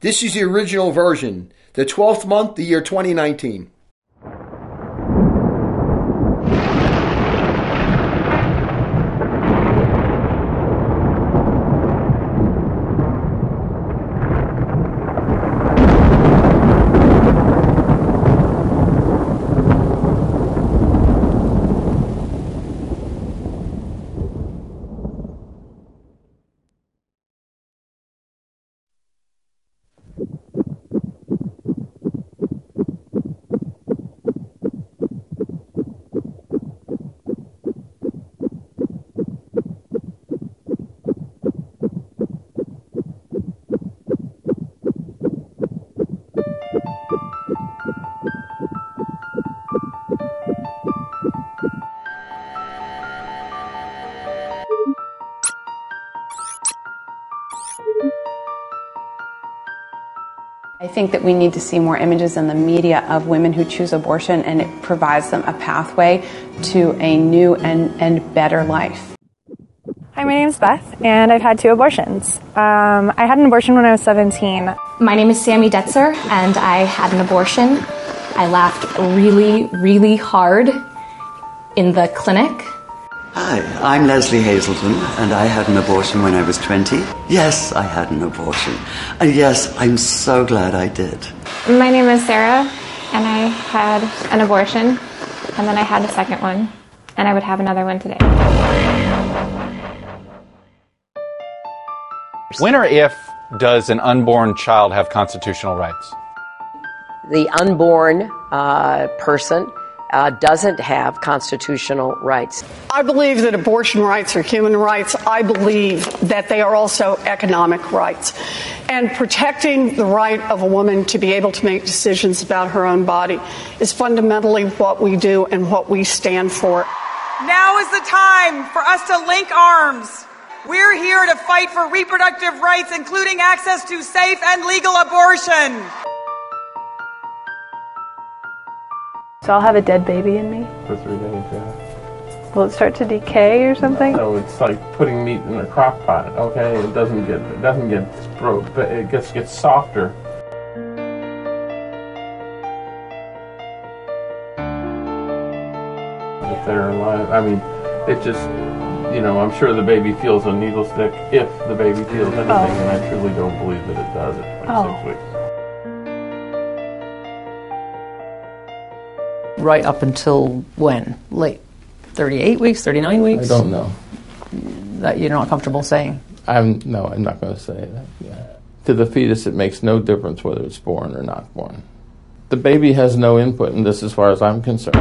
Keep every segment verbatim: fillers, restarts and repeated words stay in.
This is the original version, the twelfth month, the year twenty nineteen. I think that we need to see more images in the media of women who choose abortion, and it provides them a pathway to a new and, and better life. Hi, my name is Beth, and I've had two abortions. Um, I had an abortion when I was seventeen. My name is Sammy Detzer, and I had an abortion. I laughed really, really hard in the clinic. Hi, I'm Leslie Hazelton, and I had an abortion when I was twenty. Yes, I had an abortion. And yes, I'm so glad I did. My name is Sarah, and I had an abortion, and then I had a second one, and I would have another one today. When or if does an unborn child have constitutional rights? The unborn uh, person Uh, doesn't have constitutional rights. I believe that abortion rights are human rights. I believe that they are also economic rights. And protecting the right of a woman to be able to make decisions about her own body is fundamentally what we do and what we stand for. Now is the time for us to link arms. We're here to fight for reproductive rights, including access to safe and legal abortion. So I'll have a dead baby in me? For three days, yeah. Will it start to decay or something? So it's like putting meat in a crock pot, okay? It doesn't get, it doesn't get, but it gets, gets softer. If they're alive, I mean, it just, you know, I'm sure the baby feels a needle stick if the baby feels anything, oh. and I truly don't believe that it does at twenty-six oh. weeks. Right up until when? Late thirty-eight weeks, thirty-nine weeks? I don't know. That you're not comfortable saying? I'm no, I'm not going to say that. Yeah. To the fetus, it makes no difference whether it's born or not born. The baby has no input in this as far as I'm concerned.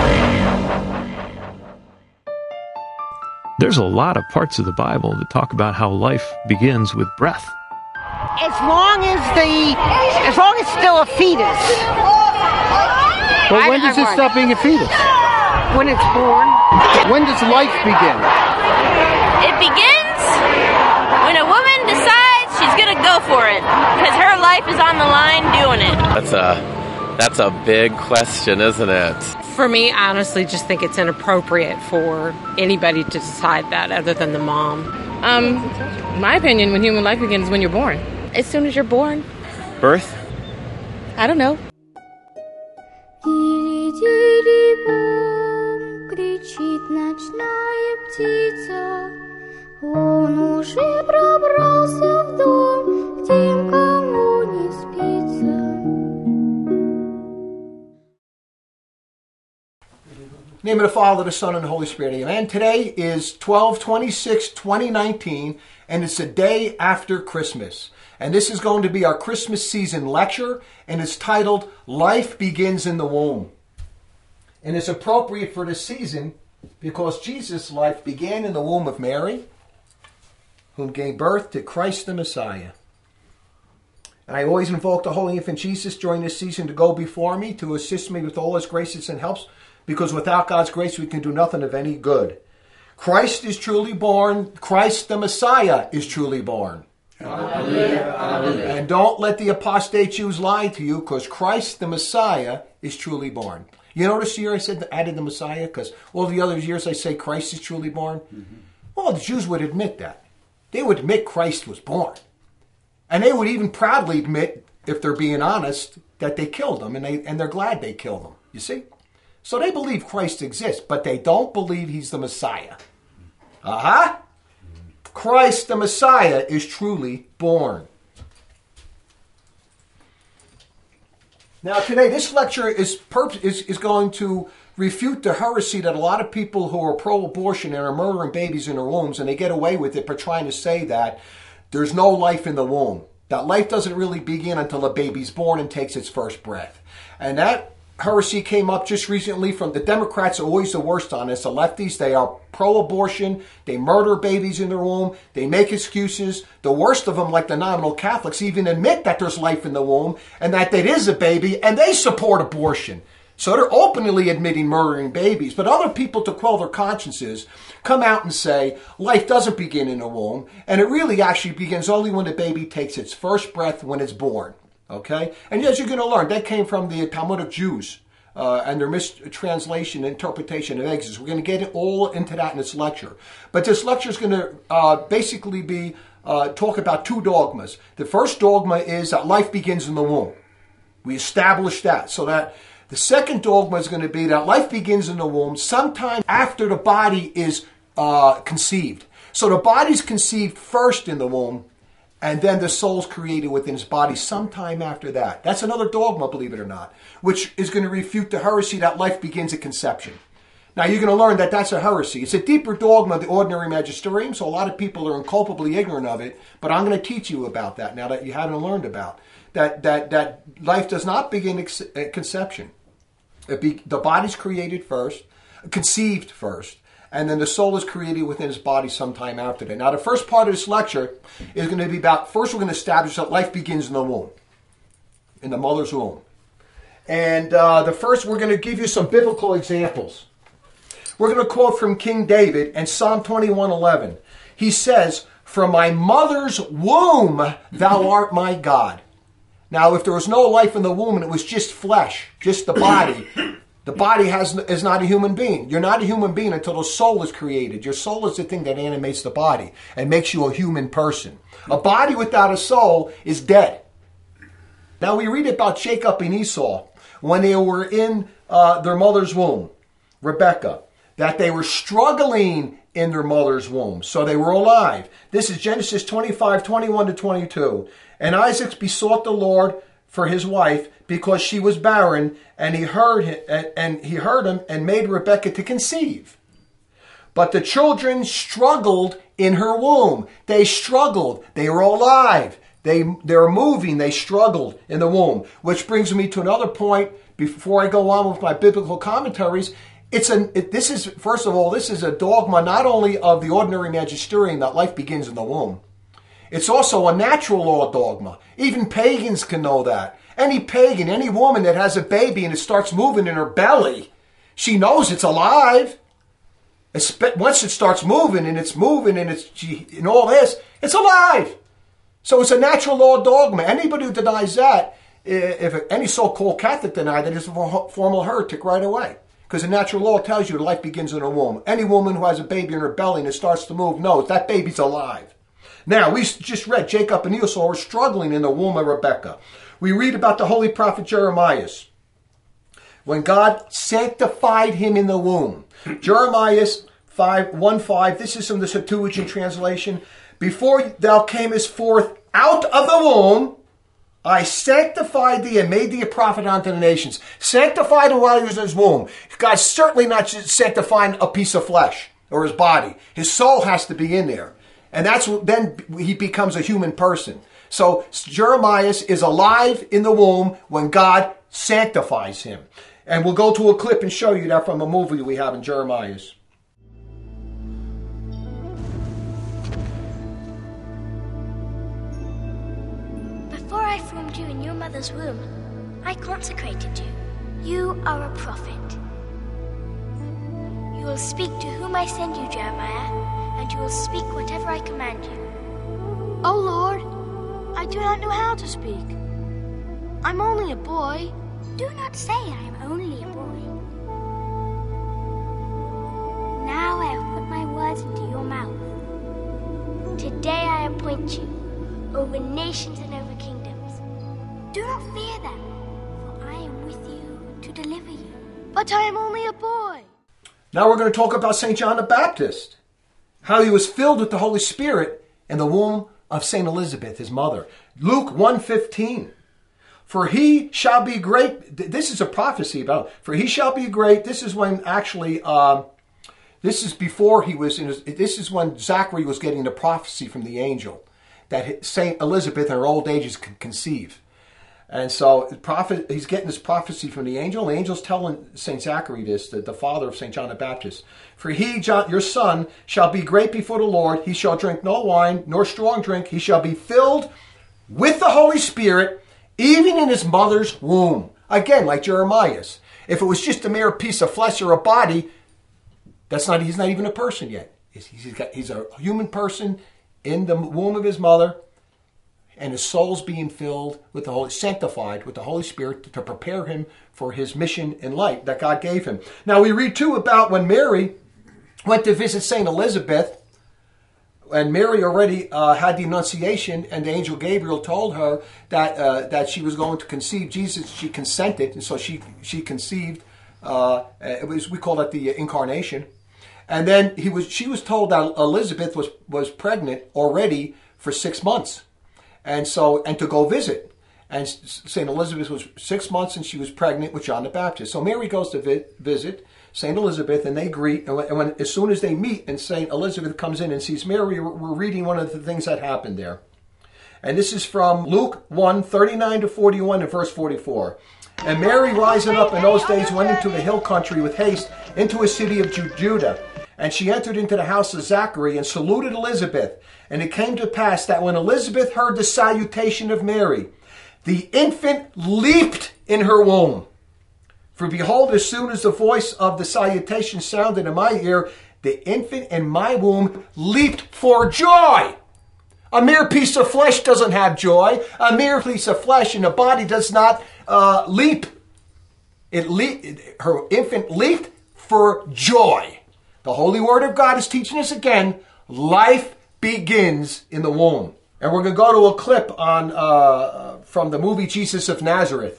There's a lot of parts of the Bible that talk about how life begins with breath. As long as the, as long as it's still a fetus. But when does it stop being a fetus? When it's born. When does life begin? It begins when a woman decides she's going to go for it, because her life is on the line doing it. That's a, that's a big question, isn't it? For me, I honestly just think it's inappropriate for anybody to decide that other than the mom. Um, my opinion, when human life begins is when you're born. As soon as you're born. Birth? I don't know. Кричит ночная птица, он уже пробрался в дом, к тем, кому не спится. In the name of the Father, the Son, and the Holy Spirit, amen. Today is twelve twenty-six twenty nineteen, and it's a day after Christmas. And this is going to be our Christmas season lecture, and it's titled, Life Begins in the Womb. And it's appropriate for this season because Jesus' life began in the womb of Mary, whom gave birth to Christ the Messiah. And I always invoke the Holy Infant Jesus during this season to go before me, to assist me with all his graces and helps, because without God's grace we can do nothing of any good. Christ is truly born. Christ the Messiah is truly born. Hallelujah. Hallelujah. And don't let the apostate Jews lie to you, because Christ the Messiah is truly born. You notice here I said added the Messiah, because all the other years I say Christ is truly born. Mm-hmm. Well, the Jews would admit that. They would admit Christ was born. And they would even proudly admit, if they're being honest, that they killed him, and, they, and they're glad they killed him. You see? So they believe Christ exists, but they don't believe he's the Messiah. Uh-huh. Christ the Messiah is truly born. Now today, this lecture is, perp- is, is going to refute the heresy that a lot of people who are pro-abortion and are murdering babies in their wombs, and they get away with it by trying to say that there's no life in the womb. That life doesn't really begin until a baby's born and takes its first breath. And that heresy came up just recently from the Democrats. Are always the worst on this. The lefties, they are pro-abortion. They murder babies in their womb. They make excuses. The worst of them, like the nominal Catholics, even admit that there's life in the womb and that it is a baby, and they support abortion. So they're openly admitting murdering babies. But other people, to quell their consciences, come out and say life doesn't begin in the womb, and it really actually begins only when the baby takes its first breath when it's born. Okay? And as you're going to learn, that came from the Talmudic Jews uh, and their mistranslation and interpretation of Exodus. We're going to get all into that in this lecture. But this lecture is going to uh, basically be uh, talk about two dogmas. The first dogma is that life begins in the womb. We established that. So that the second dogma is going to be that life begins in the womb sometime after the body is uh, conceived. So the body's conceived first in the womb, and then the soul's created within its body sometime after that. That's another dogma, believe it or not, which is going to refute the heresy that life begins at conception. Now, you're going to learn that that's a heresy. It's a deeper dogma of the ordinary magisterium, so a lot of people are inculpably ignorant of it, but I'm going to teach you about that now that you haven't learned about. That that that life does not begin at conception. It be, the body's created first, conceived first, and then the soul is created within its body sometime after that. Now, the first part of this lecture is going to be about, first we're going to establish that life begins in the womb, in the mother's womb. And uh, the first, we're going to give you some biblical examples. We're going to quote from King David and Psalm twenty-one eleven. He says, "From my mother's womb, thou art my God." Now, if there was no life in the womb and it was just flesh, just the body, the body has is not a human being. You're not a human being until the soul is created. Your soul is the thing that animates the body and makes you a human person. A body without a soul is dead. Now, we read about Jacob and Esau when they were in uh, their mother's womb, Rebekah, that they were struggling in their mother's womb. So they were alive. This is Genesis twenty-five, twenty-one to twenty-two. "And Isaac besought the Lord for his wife because she was barren, and he heard him, and he heard him and made Rebekah to conceive. But the children struggled in her womb." They struggled. They were alive. They they were moving. They struggled in the womb. Which brings me to another point before I go on with my biblical commentaries. It's an, it, this is, first of all, this is a dogma not only of the ordinary magisterium that life begins in the womb. It's also a natural law dogma. Even pagans can know that. Any pagan, any woman that has a baby and it starts moving in her belly, she knows it's alive. It's, once it starts moving and it's moving and it's she, and all this, it's alive. So it's a natural law dogma. Anybody who denies that, if any so-called Catholic deny that, is a formal heretic right away. Because the natural law tells you life begins in a womb. Any woman who has a baby in her belly and it starts to move knows that baby's alive. Now, we just read Jacob and Esau were struggling in the womb of Rebekah. We read about the holy prophet Jeremiah, when God sanctified him in the womb. Jeremiah five, one five, this is from the Septuagint translation. "Before thou camest forth out of the womb, I sanctified thee and made thee a prophet unto the nations." Sanctified him while he was in his womb. God's certainly not just sanctifying a piece of flesh or his body. His soul has to be in there. And that's then he becomes a human person. So Jeremiah is alive in the womb when God sanctifies him. And we'll go to a clip and show you that from a movie we have in Jeremiah. Before I formed you in your mother's womb, I consecrated you. You are a prophet. You will speak to whom I send you, Jeremiah, and you will speak whatever I command you. Oh, Lord, I do not know how to speak. I'm only a boy. Do not say I am only a boy. Now I have put my words into your mouth. Today I appoint you over nations and over kingdoms. Do not fear them, for I am with you to deliver you. But I am only a boy. Now we're going to talk about Saint John the Baptist, how he was filled with the Holy Spirit in the womb of Saint Elizabeth, his mother. Luke one fifteen. For he shall be great. This is a prophecy about. For he shall be great. This is when actually. Um, this is before he was in. His, this is when Zachary was getting the prophecy from the angel that Saint Elizabeth in her old age can conceive. And so prophet, he's getting this prophecy from the angel. The angel's telling Saint Zachary this, the, the father of Saint John the Baptist. For he, John, your son, shall be great before the Lord. He shall drink no wine, nor strong drink. He shall be filled with the Holy Spirit, even in his mother's womb. Again, like Jeremiah's. If it was just a mere piece of flesh or a body, that's not. He's not even a person yet. He's, he's, got, he's a human person in the womb of his mother, and his soul's being filled with the Holy, sanctified with the Holy Spirit to, to prepare him for his mission in life that God gave him. Now we read too about when Mary went to visit Saint Elizabeth. And Mary already uh, had the Annunciation, and the angel Gabriel told her that uh, that she was going to conceive Jesus. She consented, and so she she conceived. Uh, it was we call it the Incarnation. And then he was she was told that Elizabeth was was pregnant already for six months, and so and to go visit. And Saint Elizabeth was six months, and she was pregnant with John the Baptist. So Mary goes to vi- visit Saint Elizabeth, and they greet. And when, and when as soon as they meet, and Saint Elizabeth comes in and sees Mary, we're reading one of the things that happened there. And this is from Luke one, thirty-nine to forty-one and verse forty-four. And Mary, rising up in those days, went into the hill country with haste into a city of Judah. And she entered into the house of Zachary and saluted Elizabeth. And it came to pass that when Elizabeth heard the salutation of Mary, the infant leaped in her womb. For behold, as soon as the voice of the salutation sounded in my ear, the infant in my womb leaped for joy. A mere piece of flesh doesn't have joy. A mere piece of flesh in the body does not uh, leap. It leap. Her infant leaped for joy. The Holy Word of God is teaching us again, life begins in the womb. And we're going to go to a clip on uh, from the movie Jesus of Nazareth.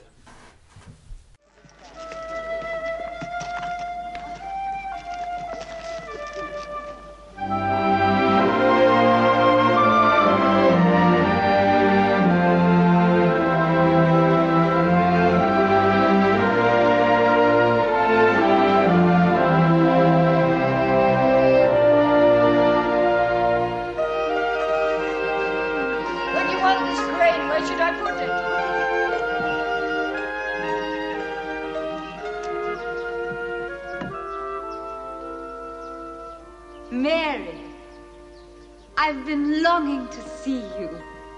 Mary, I've been longing to see you.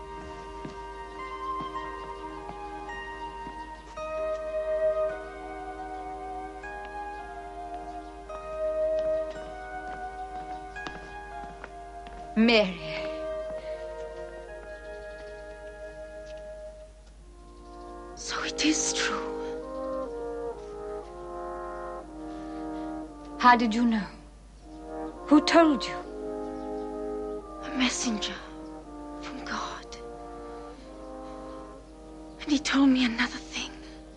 Mary. So it is true. How did you know? Who told you? A messenger from God. And he told me another thing.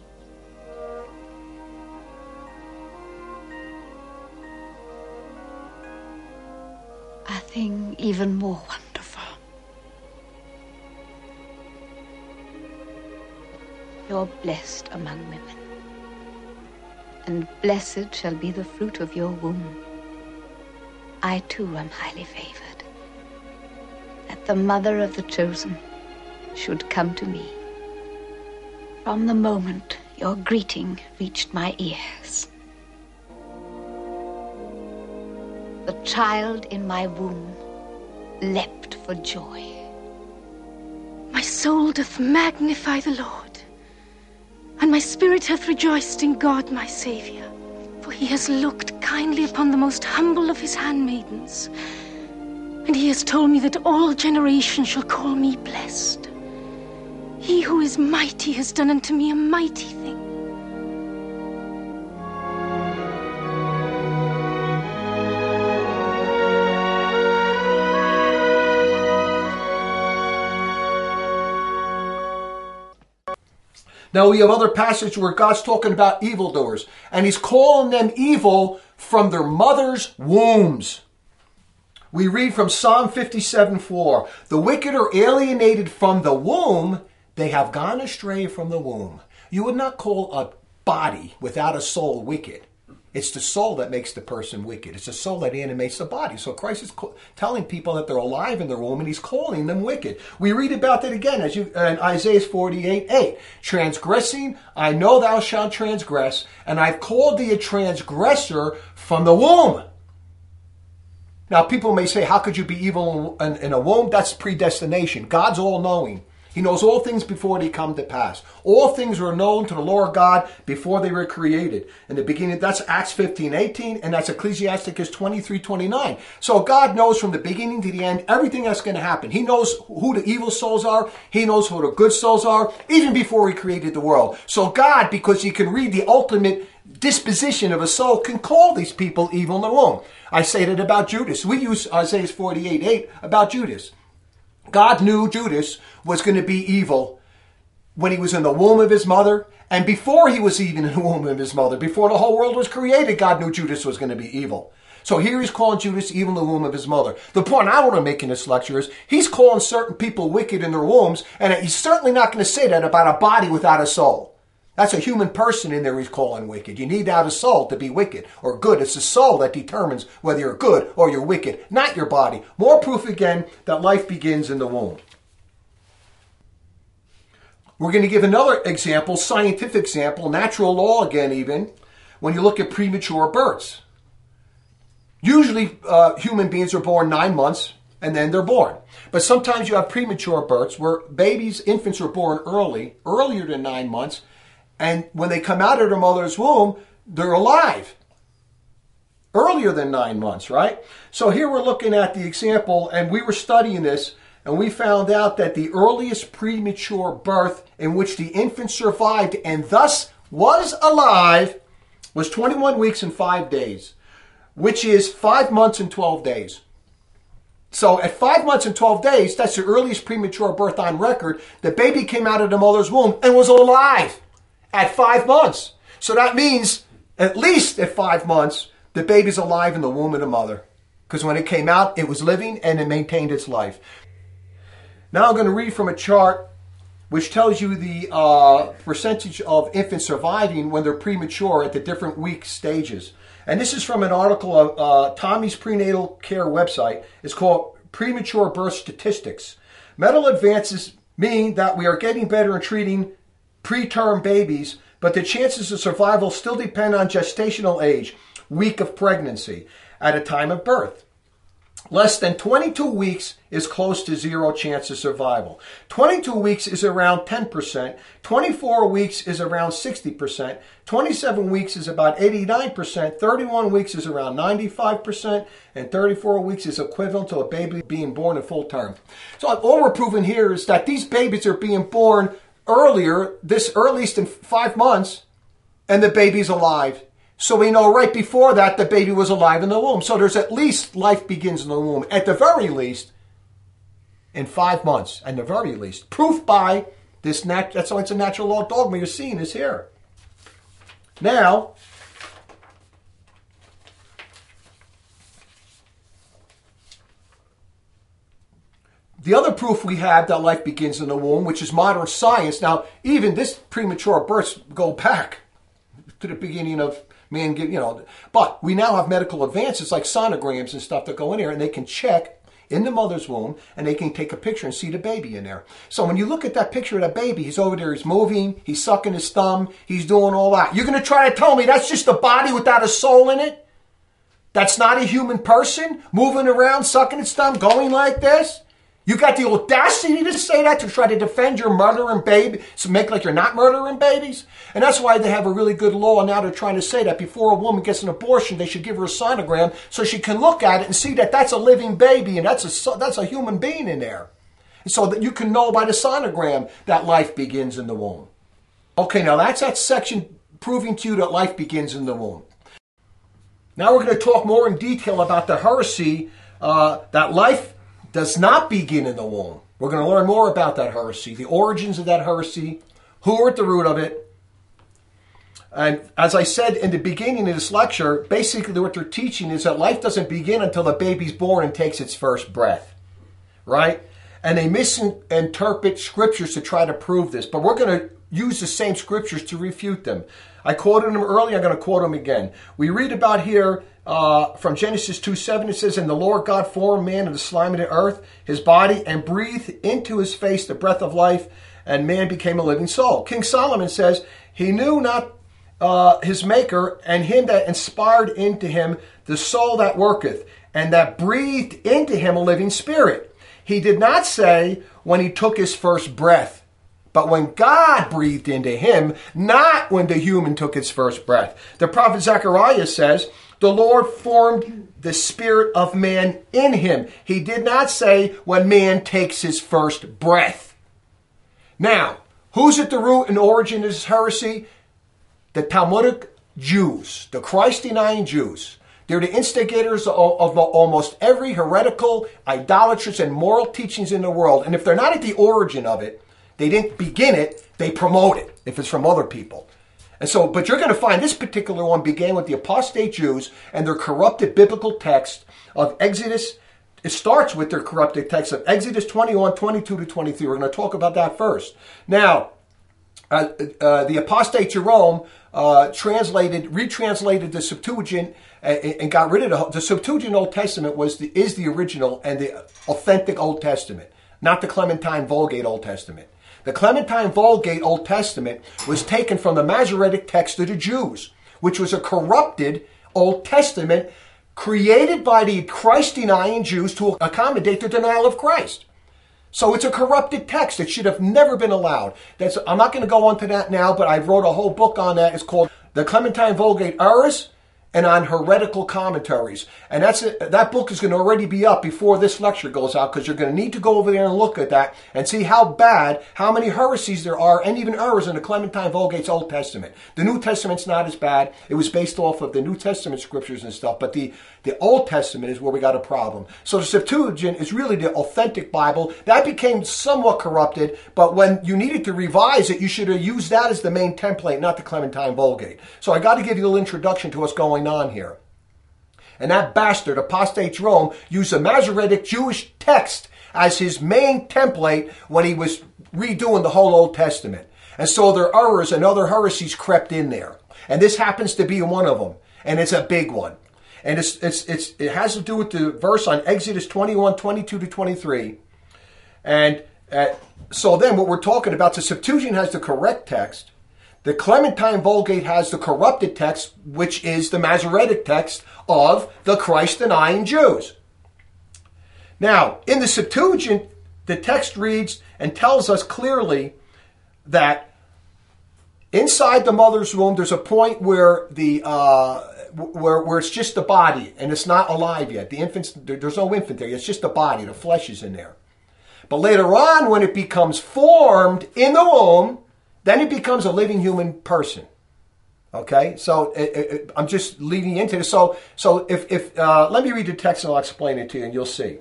A thing even more wonderful. You're blessed among women, and blessed shall be the fruit of your womb. I, too, am highly favored, that the mother of the chosen should come to me. From the moment your greeting reached my ears, the child in my womb leapt for joy. My soul doth magnify the Lord, and my spirit hath rejoiced in God my Saviour. For he has looked kindly upon the most humble of his handmaidens, and he has told me that all generations shall call me blessed. He who is mighty has done unto me a mighty thing. Now we have other passages where God's talking about evildoers, and he's calling them evil from their mother's wombs. We read from Psalm fifty-seven four, the wicked are alienated from the womb, they have gone astray from the womb. You would not call a body without a soul wicked. It's the soul that makes the person wicked. It's the soul that animates the body. So Christ is telling people that they're alive in their womb, and he's calling them wicked. We read about that again as you in Isaiah forty-eight eight. Transgressing, I know thou shalt transgress, and I've called thee a transgressor from the womb. Now people may say, how could you be evil in, in a womb? That's predestination. God's all-knowing. He knows all things before they come to pass. All things were known to the Lord God before they were created. In the beginning, that's Acts fifteen eighteen, and that's Ecclesiasticus twenty-three twenty-nine. So God knows from the beginning to the end everything that's going to happen. He knows who the evil souls are. He knows who the good souls are, even before he created the world. So God, because he can read the ultimate disposition of a soul, can call these people evil in the womb. I say that about Judas. We use Isaiah forty-eight eight about Judas. God knew Judas was going to be evil when he was in the womb of his mother, and before he was even in the womb of his mother, before the whole world was created, God knew Judas was going to be evil. So here he's calling Judas evil in the womb of his mother. The point I want to make in this lecture is he's calling certain people wicked in their wombs, and he's certainly not going to say that about a body without a soul. That's a human person in there he's calling wicked. You need to have a soul to be wicked or good. It's the soul that determines whether you're good or you're wicked, not your body. More proof again that life begins in the womb. We're going to give another example, scientific example, natural law again even, when you look at premature births. Usually uh, human beings are born nine months and then they're born. But sometimes you have premature births where babies, infants are born early, earlier than nine months, and when they come out of their mother's womb, they're alive. Earlier than nine months, right? So here we're looking at the example, and we were studying this, and we found out that the earliest premature birth in which the infant survived and thus was alive was twenty-one weeks and five days, which is five months and twelve days. So at five months and twelve days, that's the earliest premature birth on record. The baby came out of the mother's womb and was alive at five months. So that means at least at five months, the baby's alive in the womb of the mother. Because when it came out, it was living and it maintained its life. Now I'm going to read from a chart which tells you the uh, percentage of infants surviving when they're premature at the different week stages. And this is from an article of uh, Tommy's Prenatal Care website. It's called Premature Birth Statistics. Medical advances mean that we are getting better in treating preterm babies, but the chances of survival still depend on gestational age, week of pregnancy, at a time of birth. Less than twenty-two weeks is close to zero chance of survival. twenty-two weeks is around ten percent. twenty-four weeks is around sixty percent. twenty-seven weeks is about eighty-nine percent. thirty-one weeks is around ninety-five percent. And thirty-four weeks is equivalent to a baby being born in full term. So all we're proving here is that these babies are being born earlier, this earliest in five months, and the baby's alive. So we know right before that the baby was alive in the womb. So there's at least life begins in the womb, at the very least, in five months, at the very least. Proof by this, nat- that's why it's a natural law dogma you're seeing is here. Now, the other proof we have that life begins in the womb, which is modern science. Now, even this premature births go back to the beginning of man, you know, but we now have medical advances like sonograms and stuff that go in here, and they can check in the mother's womb, and they can take a picture and see the baby in there. So when you look at that picture of that baby, he's over there, he's moving, he's sucking his thumb, he's doing all that. You're going to try to tell me that's just a body without a soul in it? That's not a human person moving around, sucking its thumb, going like this? You got the audacity to say that, to try to defend your murdering baby, to make like you're not murdering babies? And that's why they have a really good law now. They're trying to say that before a woman gets an abortion, they should give her a sonogram so she can look at it and see that that's a living baby and that's a, that's a human being in there. And so that you can know by the sonogram that life begins in the womb. Okay, now that's that section proving to you that life begins in the womb. Now we're going to talk more in detail about the heresy uh, that life does not begin in the womb. We're going to learn more about that heresy, the origins of that heresy, who are at the root of it. And as I said in the beginning of this lecture, basically what they're teaching is that life doesn't begin until the baby's born and takes its first breath, right? And they misinterpret scriptures to try to prove this, but we're going to use the same scriptures to refute them. I quoted them earlier, I'm going to quote them again. We read about here uh, from Genesis two seven, it says, "And the Lord God formed man of the slime of the earth, his body, and breathed into his face the breath of life, and man became a living soul." King Solomon says, "He knew not uh, his maker, and him that inspired into him the soul that worketh, and that breathed into him a living spirit." He did not say when he took his first breath, but when God breathed into him, not when the human took his first breath. The prophet Zechariah says, "The Lord formed the spirit of man in him." He did not say when man takes his first breath. Now, who's at the root and origin of this heresy? The Talmudic Jews, the Christ-denying Jews. They're the instigators of, of almost every heretical, idolatrous, and moral teachings in the world. And if they're not at the origin of it, they didn't begin it, they promote it, if it's from other people. And so, but you're going to find this particular one began with the apostate Jews and their corrupted biblical text of Exodus. It starts with their corrupted text of Exodus twenty-one, twenty-two to twenty-three. We're going to talk about that first. Now, uh, uh, the apostate Jerome uh, translated, retranslated the Septuagint and, and got rid of the, the Septuagint Old Testament was the, is the original and the authentic Old Testament, not the Clementine Vulgate Old Testament. The Clementine Vulgate Old Testament was taken from the Masoretic text of the Jews, which was a corrupted Old Testament created by the Christ-denying Jews to accommodate the denial of Christ. So it's a corrupted text. It should have never been allowed. That's, I'm not going to go on to that now, but I wrote a whole book on that. It's called The Clementine Vulgate Errors and on Heretical Commentaries. And that's a, that book is going to already be up before this lecture goes out, because you're going to need to go over there and look at that and see how bad, how many heresies there are, and even errors in the Clementine Vulgate's Old Testament. The New Testament's not as bad. It was based off of the New Testament scriptures and stuff, but the, the Old Testament is where we got a problem. So the Septuagint is really the authentic Bible. That became somewhat corrupted, but when you needed to revise it, you should have used that as the main template, not the Clementine Vulgate. So I got to give you a little introduction to what's going on here. And that bastard, apostate Jerome, used the Masoretic Jewish text as his main template when he was redoing the whole Old Testament. And so their errors and other heresies crept in there. And this happens to be one of them. And it's a big one. And it's, it's, it's, it has to do with the verse on Exodus twenty-one, twenty-two to twenty-three. And uh, so then what we're talking about, the Septuagint has the correct text. The Clementine Vulgate has the corrupted text, which is the Masoretic text of the Christ-denying Jews. Now, in the Septuagint, the text reads and tells us clearly that inside the mother's womb, there's a point where the uh, where where it's just the body and it's not alive yet. The infant's there's no infant there; it's just the body. The flesh is in there. But later on, when it becomes formed in the womb, then it becomes a living human person. Okay, so it, it, I'm just leading into this. So, so if, if uh, let me read the text and I'll explain it to you, and you'll see.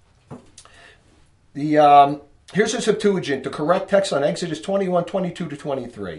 The um, here's the Septuagint, the correct text on Exodus twenty-one, twenty-two to twenty-three.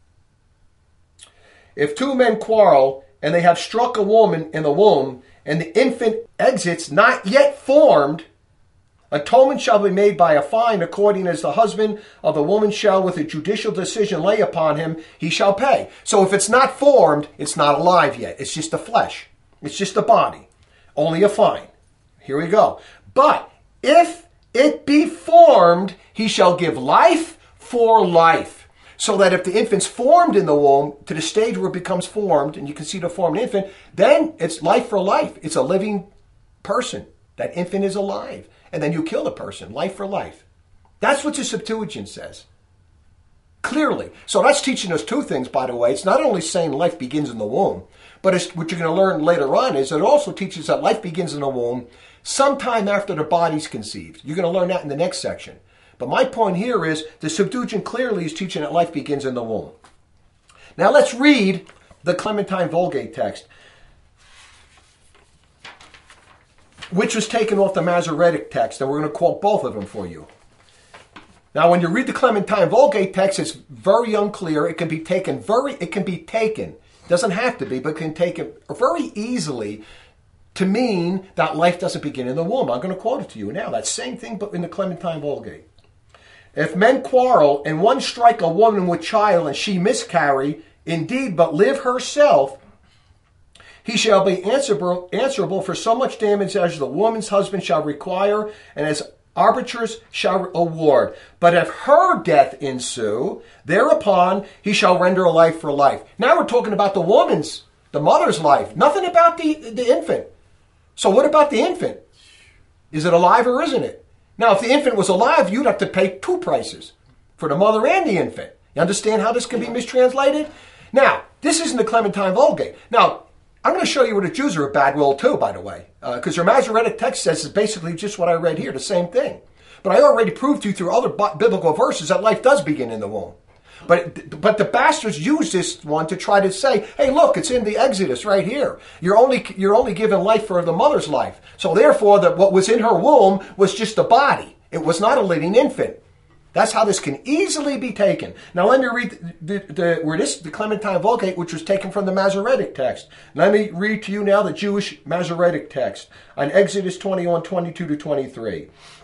If two men quarrel and they have struck a woman in the womb, and the infant exits not yet formed, atonement shall be made by a fine, according as the husband of the woman shall with a judicial decision lay upon him, he shall pay. So if it's not formed, it's not alive yet. It's just the flesh. It's just the body. Only a fine. Here we go. But if it be formed, he shall give life for life. So that if the infant's formed in the womb to the stage where it becomes formed, and you can see the formed infant, then it's life for life. It's a living person. That infant is alive. And then you kill the person, life for life. That's what the Septuagint says. Clearly. So that's teaching us two things, by the way. It's not only saying life begins in the womb, but it's, what you're going to learn later on is it also teaches that life begins in the womb sometime after the body's conceived. You're going to learn that in the next section. But my point here is the Septuagint clearly is teaching that life begins in the womb. Now let's read the Clementine Vulgate text, which was taken off the Masoretic text, and we're going to quote both of them for you. Now, when you read the Clementine Vulgate text, it's very unclear. It can be taken very, it can be taken, doesn't have to be, but can take it very easily to mean that life doesn't begin in the womb. I'm going to quote it to you now. That same thing, but in the Clementine Vulgate. If men quarrel and one strike a woman with child and she miscarry, indeed, but live herself, he shall be answerable, answerable for so much damage as the woman's husband shall require, and as arbiters shall award. But if her death ensue, thereupon he shall render a life for life. Now we're talking about the woman's, the mother's life. Nothing about the, the infant. So what about the infant? Is it alive or isn't it? Now, if the infant was alive, you'd have to pay two prices for the mother and the infant. You understand how this can be mistranslated? Now, this isn't the Clementine Vulgate. Now, I'm going to show you where the Jews are a bad will too, by the way, because uh, their Masoretic text says it's basically just what I read here, the same thing. But I already proved to you through other bi- biblical verses that life does begin in the womb. But but the bastards use this one to try to say, hey, look, it's in the Exodus right here. You're only you're only given life for the mother's life. So therefore, that what was in her womb was just a body. It was not a living infant. That's how this can easily be taken. Now let me read the, the, the where this the Clementine Vulgate, which was taken from the Masoretic text. Let me read to you now the Jewish Masoretic text on Exodus twenty-one, twenty-two to twenty-three.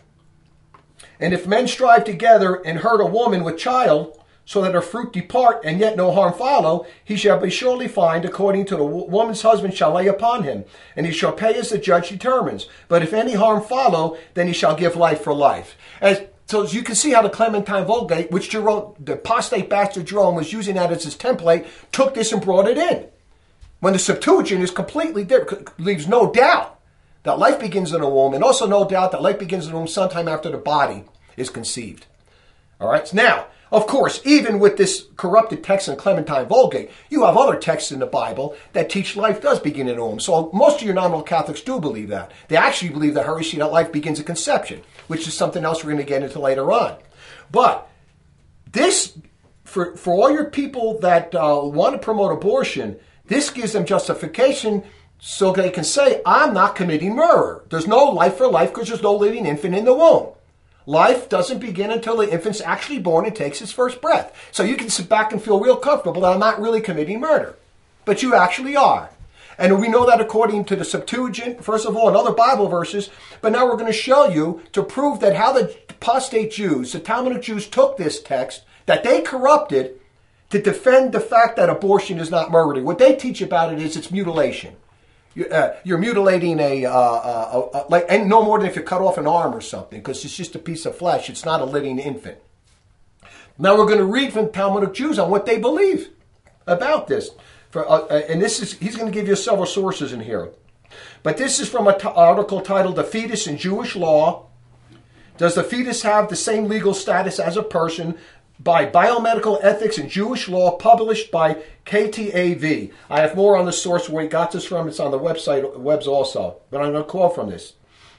And if men strive together and hurt a woman with child, so that her fruit depart, and yet no harm follow, he shall be surely fined according to the woman's husband shall lay upon him, and he shall pay as the judge determines. But if any harm follow, then he shall give life for life. As So as you can see how the Clementine Vulgate, which Jerome, the apostate bastard Jerome was using that as his template, took this and brought it in. When the Septuagint is completely different, leaves no doubt that life begins in a womb, and also no doubt that life begins in a womb sometime after the body is conceived. All right. Now, of course, even with this corrupted text in Clementine Vulgate, you have other texts in the Bible that teach life does begin in a womb. So most of your nominal Catholics do believe that. They actually believe the heresy that life begins at conception, which is something else we're going to get into later on. But this, for, for all your people that uh, want to promote abortion, this gives them justification so they can say, I'm not committing murder. There's no life for life because there's no living infant in the womb. Life doesn't begin until the infant's actually born and takes his first breath. So you can sit back and feel real comfortable that I'm not really committing murder. But you actually are. And we know that according to the Septuagint, first of all, and other Bible verses. But now we're going to show you to prove that how the apostate Jews, the Talmudic Jews, took this text that they corrupted to defend the fact that abortion is not murder. What they teach about it is it's mutilation. Uh, you're mutilating a, uh, uh, uh, like, and no more than if you cut off an arm or something, because it's just a piece of flesh. It's not a living infant. Now we're going to read from Talmudic Jews on what they believe about this. For, uh, and this is, he's going to give you several sources in here. But this is from an t- article titled The Fetus in Jewish Law. Does the fetus have the same legal status as a person? By Biomedical Ethics in Jewish Law, published by K T A V. I have more on the source where he got this from. It's on the website, webs also. But I'm going to quote from this.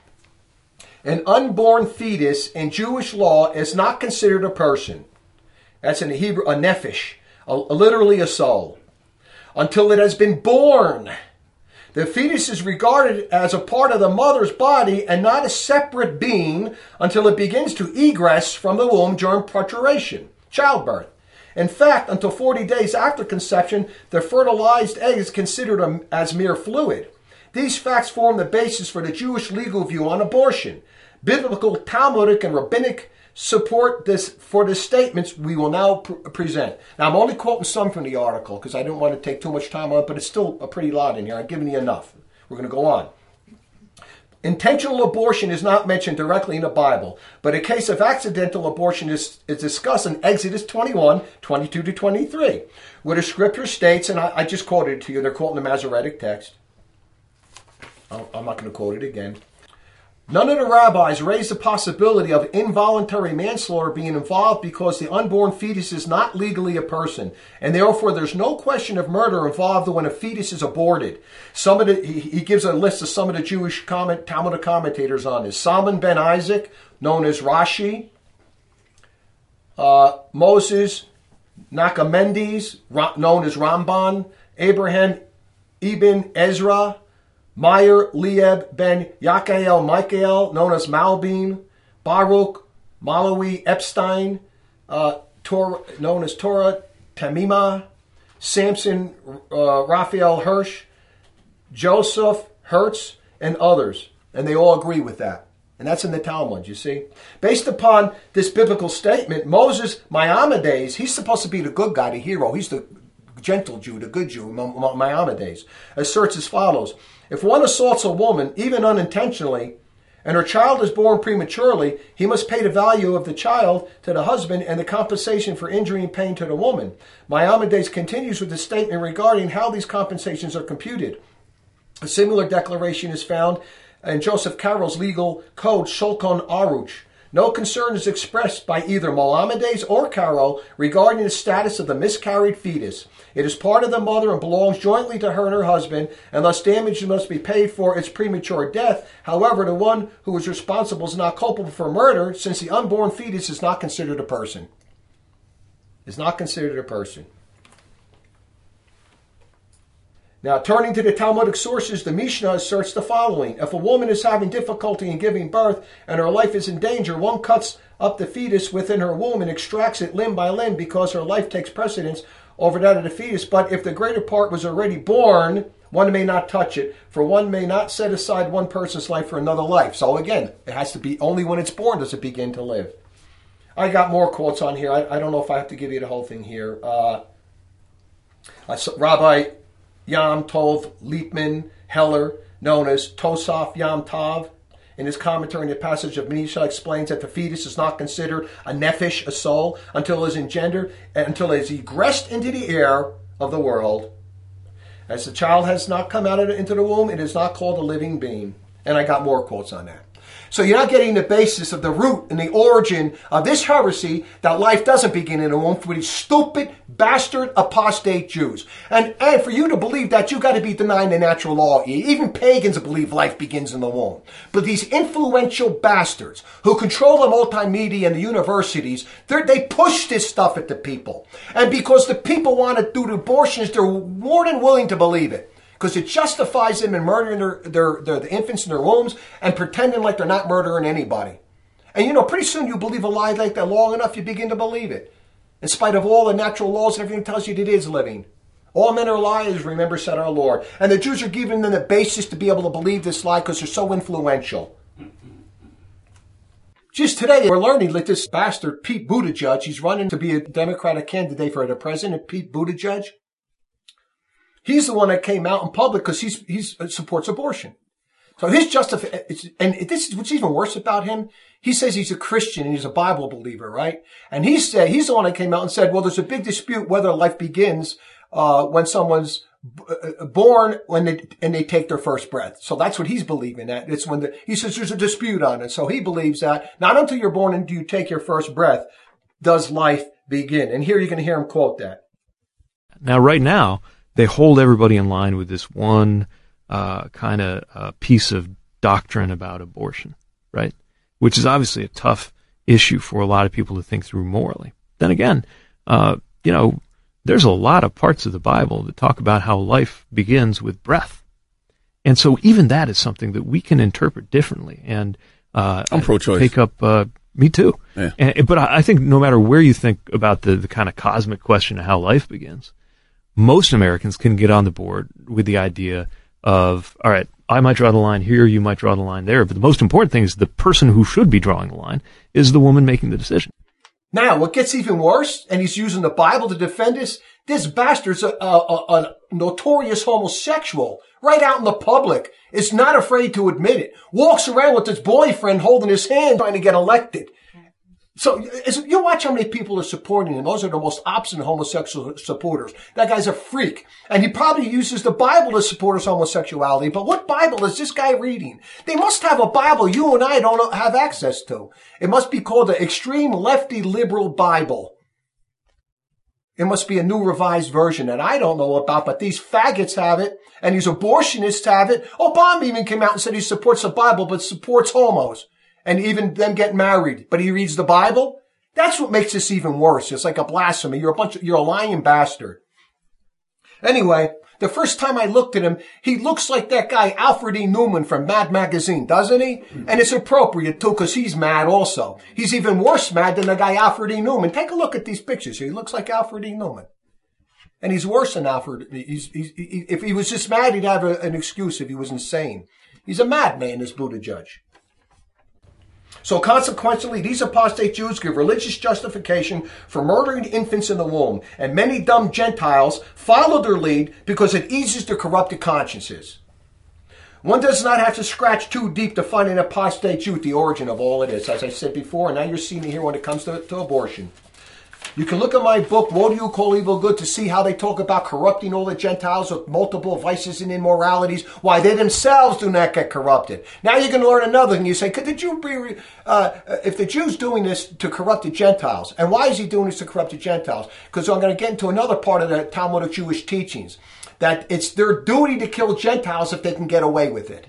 An unborn fetus in Jewish law is not considered a person. That's in the Hebrew, a nephesh, a, literally a soul, until it has been born. The fetus is regarded as a part of the mother's body and not a separate being until it begins to egress from the womb during parturition, childbirth. In fact, until forty days after conception, the fertilized egg is considered as mere fluid. These facts form the basis for the Jewish legal view on abortion. Biblical, Talmudic, and rabbinic support this for the statements we will now pr- present. Now, I'm only quoting some from the article because I didn't want to take too much time on it, but it's still a pretty lot in here. I've given you enough. We're going to go on. Intentional abortion is not mentioned directly in the Bible, but a case of accidental abortion is, is discussed in Exodus twenty-one, twenty-two to twenty-three, where the scripture states, and I, I just quoted it to you, they're quoting the Masoretic text. I'm not going to quote it again. None of the rabbis raised the possibility of involuntary manslaughter being involved because the unborn fetus is not legally a person, and therefore there's no question of murder involved when a fetus is aborted. Some of the, he, he gives a list of some of the Jewish comment, Talmudic commentators on this. Salmon ben Isaac, known as Rashi, uh, Moses Nachmanides, known as Ramban, Abraham ibn Ezra, Meir Lieb ben Yakael Michael, known as Malbim, Baruch Malawi Epstein, uh, Torah, known as Torah Tamima, Samson uh, Raphael Hirsch, Joseph Hertz, and others. And they all agree with that. And that's in the Talmud, you see. Based upon this biblical statement, Moses Maimonides, he's supposed to be the good guy, the hero. He's the gentle Jew, the good Jew, Maimonides, asserts as follows. If one assaults a woman, even unintentionally, and her child is born prematurely, he must pay the value of the child to the husband and the compensation for injury and pain to the woman. Maimonides continues with the statement regarding how these compensations are computed. A similar declaration is found in Joseph Carroll's legal code, Shulchan Aruch. No concern is expressed by either Maimonides or Carroll regarding the status of the miscarried fetus. It is part of the mother and belongs jointly to her and her husband, and thus damage must be paid for its premature death. However, the one who is responsible is not culpable for murder, since the unborn fetus is not considered a person. Is not considered a person. Now, turning to the Talmudic sources, the Mishnah asserts the following. If a woman is having difficulty in giving birth and her life is in danger, one cuts up the fetus within her womb and extracts it limb by limb because her life takes precedence over that of the fetus. But if the greater part was already born, one may not touch it, for one may not set aside one person's life for another life. So again, it has to be only when it's born does it begin to live. I got more quotes on here. I, I don't know if I have to give you the whole thing here. Uh, uh, Rabbi Yam Tov Liepman Heller, known as Tosaf Yam Tov, in his commentary on the passage of Mishnah, explains that the fetus is not considered a nephesh, a soul, until it is engendered, until it is egressed into the air of the world. As the child has not come out of the, into the womb, it is not called a living being. And I got more quotes on that. So you're not getting the basis of the root and the origin of this heresy that life doesn't begin in the womb for these stupid, bastard, apostate Jews. And, and for you to believe that, you've got to be denying the natural law. Even pagans believe life begins in the womb. But these influential bastards who control the multimedia and the universities, they push this stuff at the people. And because the people want to do the abortions, they're more than willing to believe it. Because it justifies them in murdering their, their, their, the infants in their wombs and pretending like they're not murdering anybody. And you know, pretty soon you believe a lie like that long enough, you begin to believe it. In spite of all the natural laws and everything tells you that it is living. All men are liars, remember, said our Lord. And the Jews are giving them the basis to be able to believe this lie because they're so influential. Just today, we're learning that this bastard, Pete Buttigieg, he's running to be a Democratic candidate for the president, Pete Buttigieg. He's the one that came out in public because he's he's supports abortion. So his justification, and this is what's even worse about him. He says he's a Christian and he's a Bible believer, right? And he said he's the one that came out and said, "Well, there's a big dispute whether life begins uh when someone's b- born when they and they take their first breath." So that's what he's believing. That it's when the, he says there's a dispute on it. So he believes that not until you're born and do you take your first breath does life begin. And here you're going to hear him quote that. Now, right now, they hold everybody in line with this one uh, kind of uh, piece of doctrine about abortion, right? Which is obviously a tough issue for a lot of people to think through morally. Then again, uh, you know, there's a lot of parts of the Bible that talk about how life begins with breath. And so even that is something that we can interpret differently. And uh, I'm pro-choice. Take up, uh, me too. Yeah. And, but I think no matter where you think about the, the kind of cosmic question of how life begins, most Americans can get on the board with the idea of, all right, I might draw the line here, you might draw the line there, but the most important thing is the person who should be drawing the line is the woman making the decision. Now, what gets even worse, and he's using the Bible to defend this, this bastard's a, a, a notorious homosexual right out in the public, is not afraid to admit it, walks around with his boyfriend holding his hand trying to get elected. So you watch how many people are supporting him. Those are the most obstinate homosexual supporters. That guy's a freak. And he probably uses the Bible to support his homosexuality. But what Bible is this guy reading? They must have a Bible you and I don't have access to. It must be called the Extreme Lefty Liberal Bible. It must be a new revised version that I don't know about, but these faggots have it, and these abortionists have it. Obama even came out and said he supports the Bible, but supports homos. And even them get married, but he reads the Bible. That's what makes this even worse. It's like a blasphemy. You're a bunch of, you're a lying bastard. Anyway, The first time I looked at him, he looks like that guy Alfred E. Newman from Mad Magazine, doesn't he? And it's appropriate, too, because he's mad also. He's even worse mad than the guy Alfred E. Newman. Take a look at these pictures here. He looks like Alfred E. Newman. And he's worse than Alfred. He's, he's, he, if he was just mad, he'd have a, an excuse if he was insane. He's a madman, this Buttigieg. So consequently, these apostate Jews give religious justification for murdering infants in the womb, and many dumb Gentiles follow their lead because it eases their corrupted consciences. One does not have to scratch too deep to find an apostate Jew at the origin of all it is, as I said before, and now you're seeing it here when it comes to, to abortion. You can look at my book, What Do You Call Evil Good, to see how they talk about corrupting all the Gentiles with multiple vices and immoralities, why they themselves do not get corrupted. Now you can learn another thing. You say, could the Jew be, uh, if the Jew's doing this to corrupt the Gentiles, and why is he doing this to corrupt the Gentiles? Because I'm going to get into another part of the Talmudic Jewish teachings, that it's their duty to kill Gentiles if they can get away with it.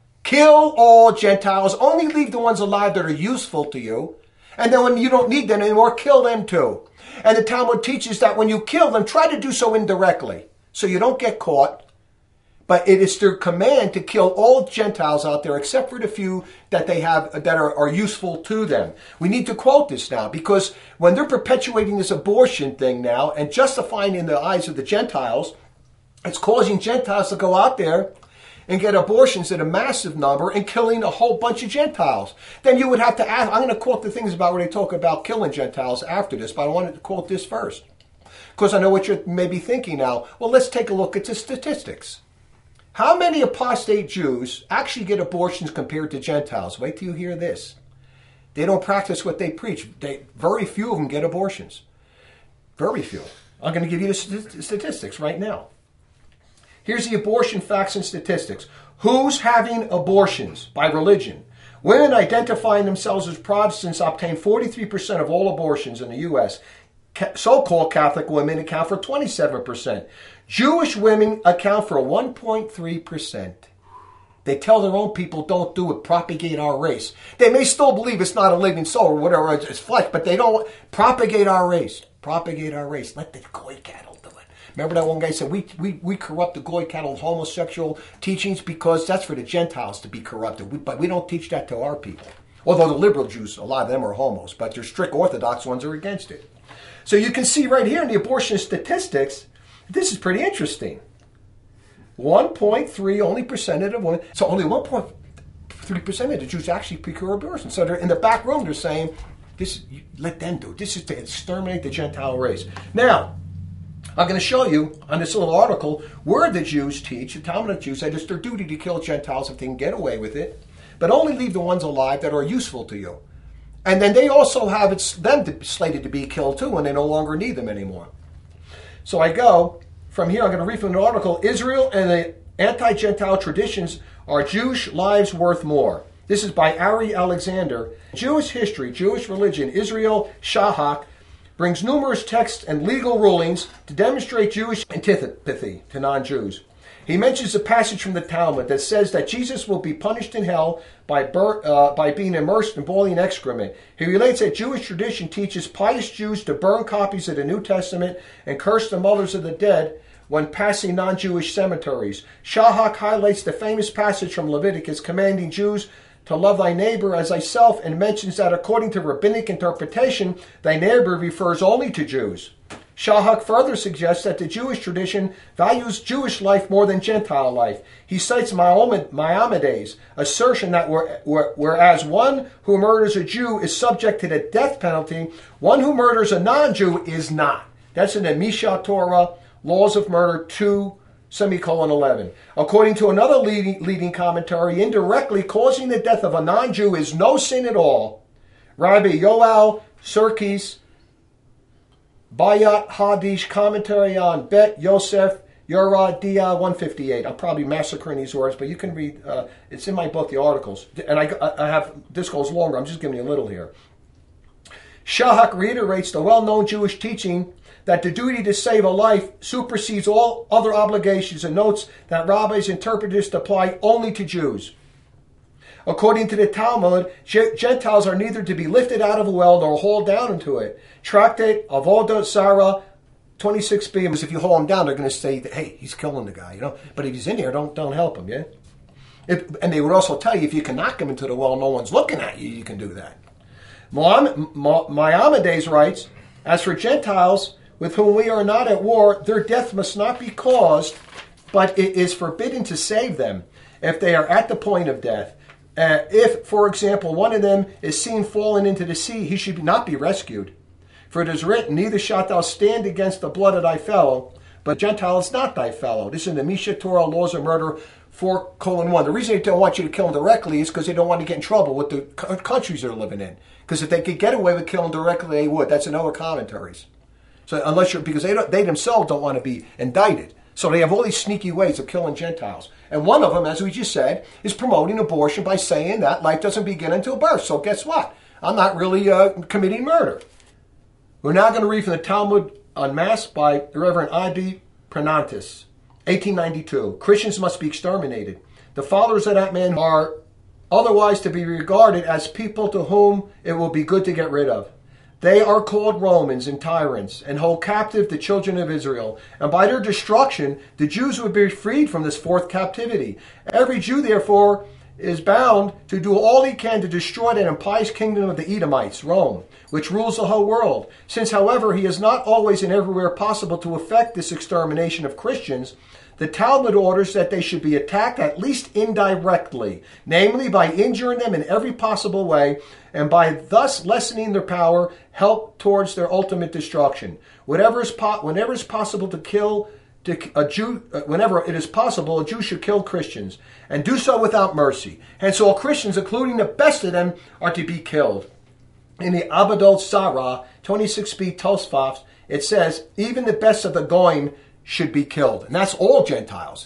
Kill all Gentiles, only leave the ones alive that are useful to you, and then when you don't need them anymore, kill them too. And the Talmud teaches that when you kill them, try to do so indirectly, so you don't get caught. But it is their command to kill all Gentiles out there, except for the few that they have that are, are useful to them. We need to quote this now, because when they're perpetuating this abortion thing now and justifying in the eyes of the Gentiles, it's causing Gentiles to go out there and get abortions in a massive number and killing a whole bunch of Gentiles. Then you would have to ask, I'm going to quote the things about where they talk about killing Gentiles after this, but I wanted to quote this first. Because I know what you're maybe thinking now. Well, let's take a look at the statistics. How many apostate Jews actually get abortions compared to Gentiles? Wait till you hear this. They don't practice what they preach. They, very few of them get abortions. Very few. I'm going to give you the statistics right now. Here's the abortion facts and statistics. Who's having abortions by religion? Women identifying themselves as Protestants obtain forty-three percent of all abortions in the U S So-called Catholic women account for twenty-seven percent. Jewish women account for one point three percent. They tell their own people, don't do it, propagate our race. They may still believe it's not a living soul or whatever, it's flesh, but they don't propagate our race. Propagate our race. Let the goy cattle do it. Remember that one guy said, we we, we corrupt the goy cattle homosexual teachings because that's for the Gentiles to be corrupted. We, but we don't teach that to our people. Although the liberal Jews, a lot of them are homos, but their strict Orthodox ones are against it. So you can see right here in the abortion statistics, this is pretty interesting. one point three only percent of women, so only one point three percent of the Jews actually procure abortion. So they're in the back room, they're saying, "This, let them do it. This is to exterminate the Gentile race." Now, I'm going to show you on this little article where the Jews teach, the Talmudic Jews, that it's their duty to kill Gentiles if they can get away with it, but only leave the ones alive that are useful to you. And then they also have it's them to, slated to be killed too when they no longer need them anymore. So I go from here, I'm going to read from an article, Israel and the Anti-Gentile Traditions, Are Jewish Lives Worth More? This is by Ari Alexander. Jewish History, Jewish Religion, Israel Shahak, brings numerous texts and legal rulings to demonstrate Jewish antipathy to non-Jews. He mentions a passage from the Talmud that says that Jesus will be punished in hell by bur- uh, by being immersed in boiling excrement. He relates that Jewish tradition teaches pious Jews to burn copies of the New Testament and curse the mothers of the dead when passing non-Jewish cemeteries. Shahak highlights the famous passage from Leviticus commanding Jews to love thy neighbor as thyself, and mentions that according to rabbinic interpretation, thy neighbor refers only to Jews. Shahak further suggests that the Jewish tradition values Jewish life more than Gentile life. He cites Maimonides' assertion that whereas one who murders a Jew is subject to the death penalty, one who murders a non-Jew is not. That's in the Mishnah Torah, Laws of Murder two, semicolon eleven. According to another leading, leading commentary, indirectly causing the death of a non-Jew is no sin at all. Rabbi Yoel Sirkis, Bayat Hadish, commentary on Bet Yosef Yorah Dia one fifty-eight. I'm probably massacring these words, but you can read, uh, it's in my book, the articles. And I, I have, this goes longer, I'm just giving you a little here. Shahak reiterates the well-known Jewish teaching that the duty to save a life supersedes all other obligations, and notes that rabbis interpret this to apply only to Jews. According to the Talmud, Gentiles are neither to be lifted out of a well nor hauled down into it. Tractate Avodah Zarah twenty-six b is if you hold him down, they're going to say, that, hey, he's killing the guy, you know. But if he's in there, don't don't help him, yeah? If, and they would also tell you, if you can knock him into the well, no one's looking at you, you can do that. Maimonides writes, as for Gentiles with whom we are not at war, their death must not be caused, but it is forbidden to save them if they are at the point of death. Uh, if, for example, one of them is seen falling into the sea, he should not be rescued. For it is written, neither shalt thou stand against the blood of thy fellow, but Gentile is not thy fellow. This is in the Mishnah Torah Laws of Murder four colon one. The reason they don't want you to kill them directly is because they don't want to get in trouble with the countries they're living in. Because if they could get away with killing directly, they would. That's in other commentaries. So unless you're, because they don't, they themselves don't want to be indicted. So they have all these sneaky ways of killing Gentiles. And one of them, as we just said, is promoting abortion by saying that life doesn't begin until birth. So guess what? I'm not really uh, committing murder. We're now going to read from the Talmud on Mass by the Reverend Adi Pranantis, eighteen ninety-two. Christians must be exterminated. The followers of that man are otherwise to be regarded as people to whom it will be good to get rid of. They are called Romans and tyrants and hold captive the children of Israel. And by their destruction, the Jews would be freed from this fourth captivity. Every Jew, therefore, is bound to do all he can to destroy that impious kingdom of the Edomites, Rome, which rules the whole world. Since, however, he is not always and everywhere possible to effect this extermination of Christians, the Talmud orders that they should be attacked at least indirectly, namely by injuring them in every possible way, and by thus lessening their power, help towards their ultimate destruction. Whatever is po- whenever is possible to kill to a Jew, whenever it is possible, a Jew should kill Christians, and do so without mercy. Hence, all Christians, including the best of them, are to be killed. In the Abadot Sarah, twenty-six b Tosfos, it says, even the best of the Goyim should be killed. And that's all Gentiles.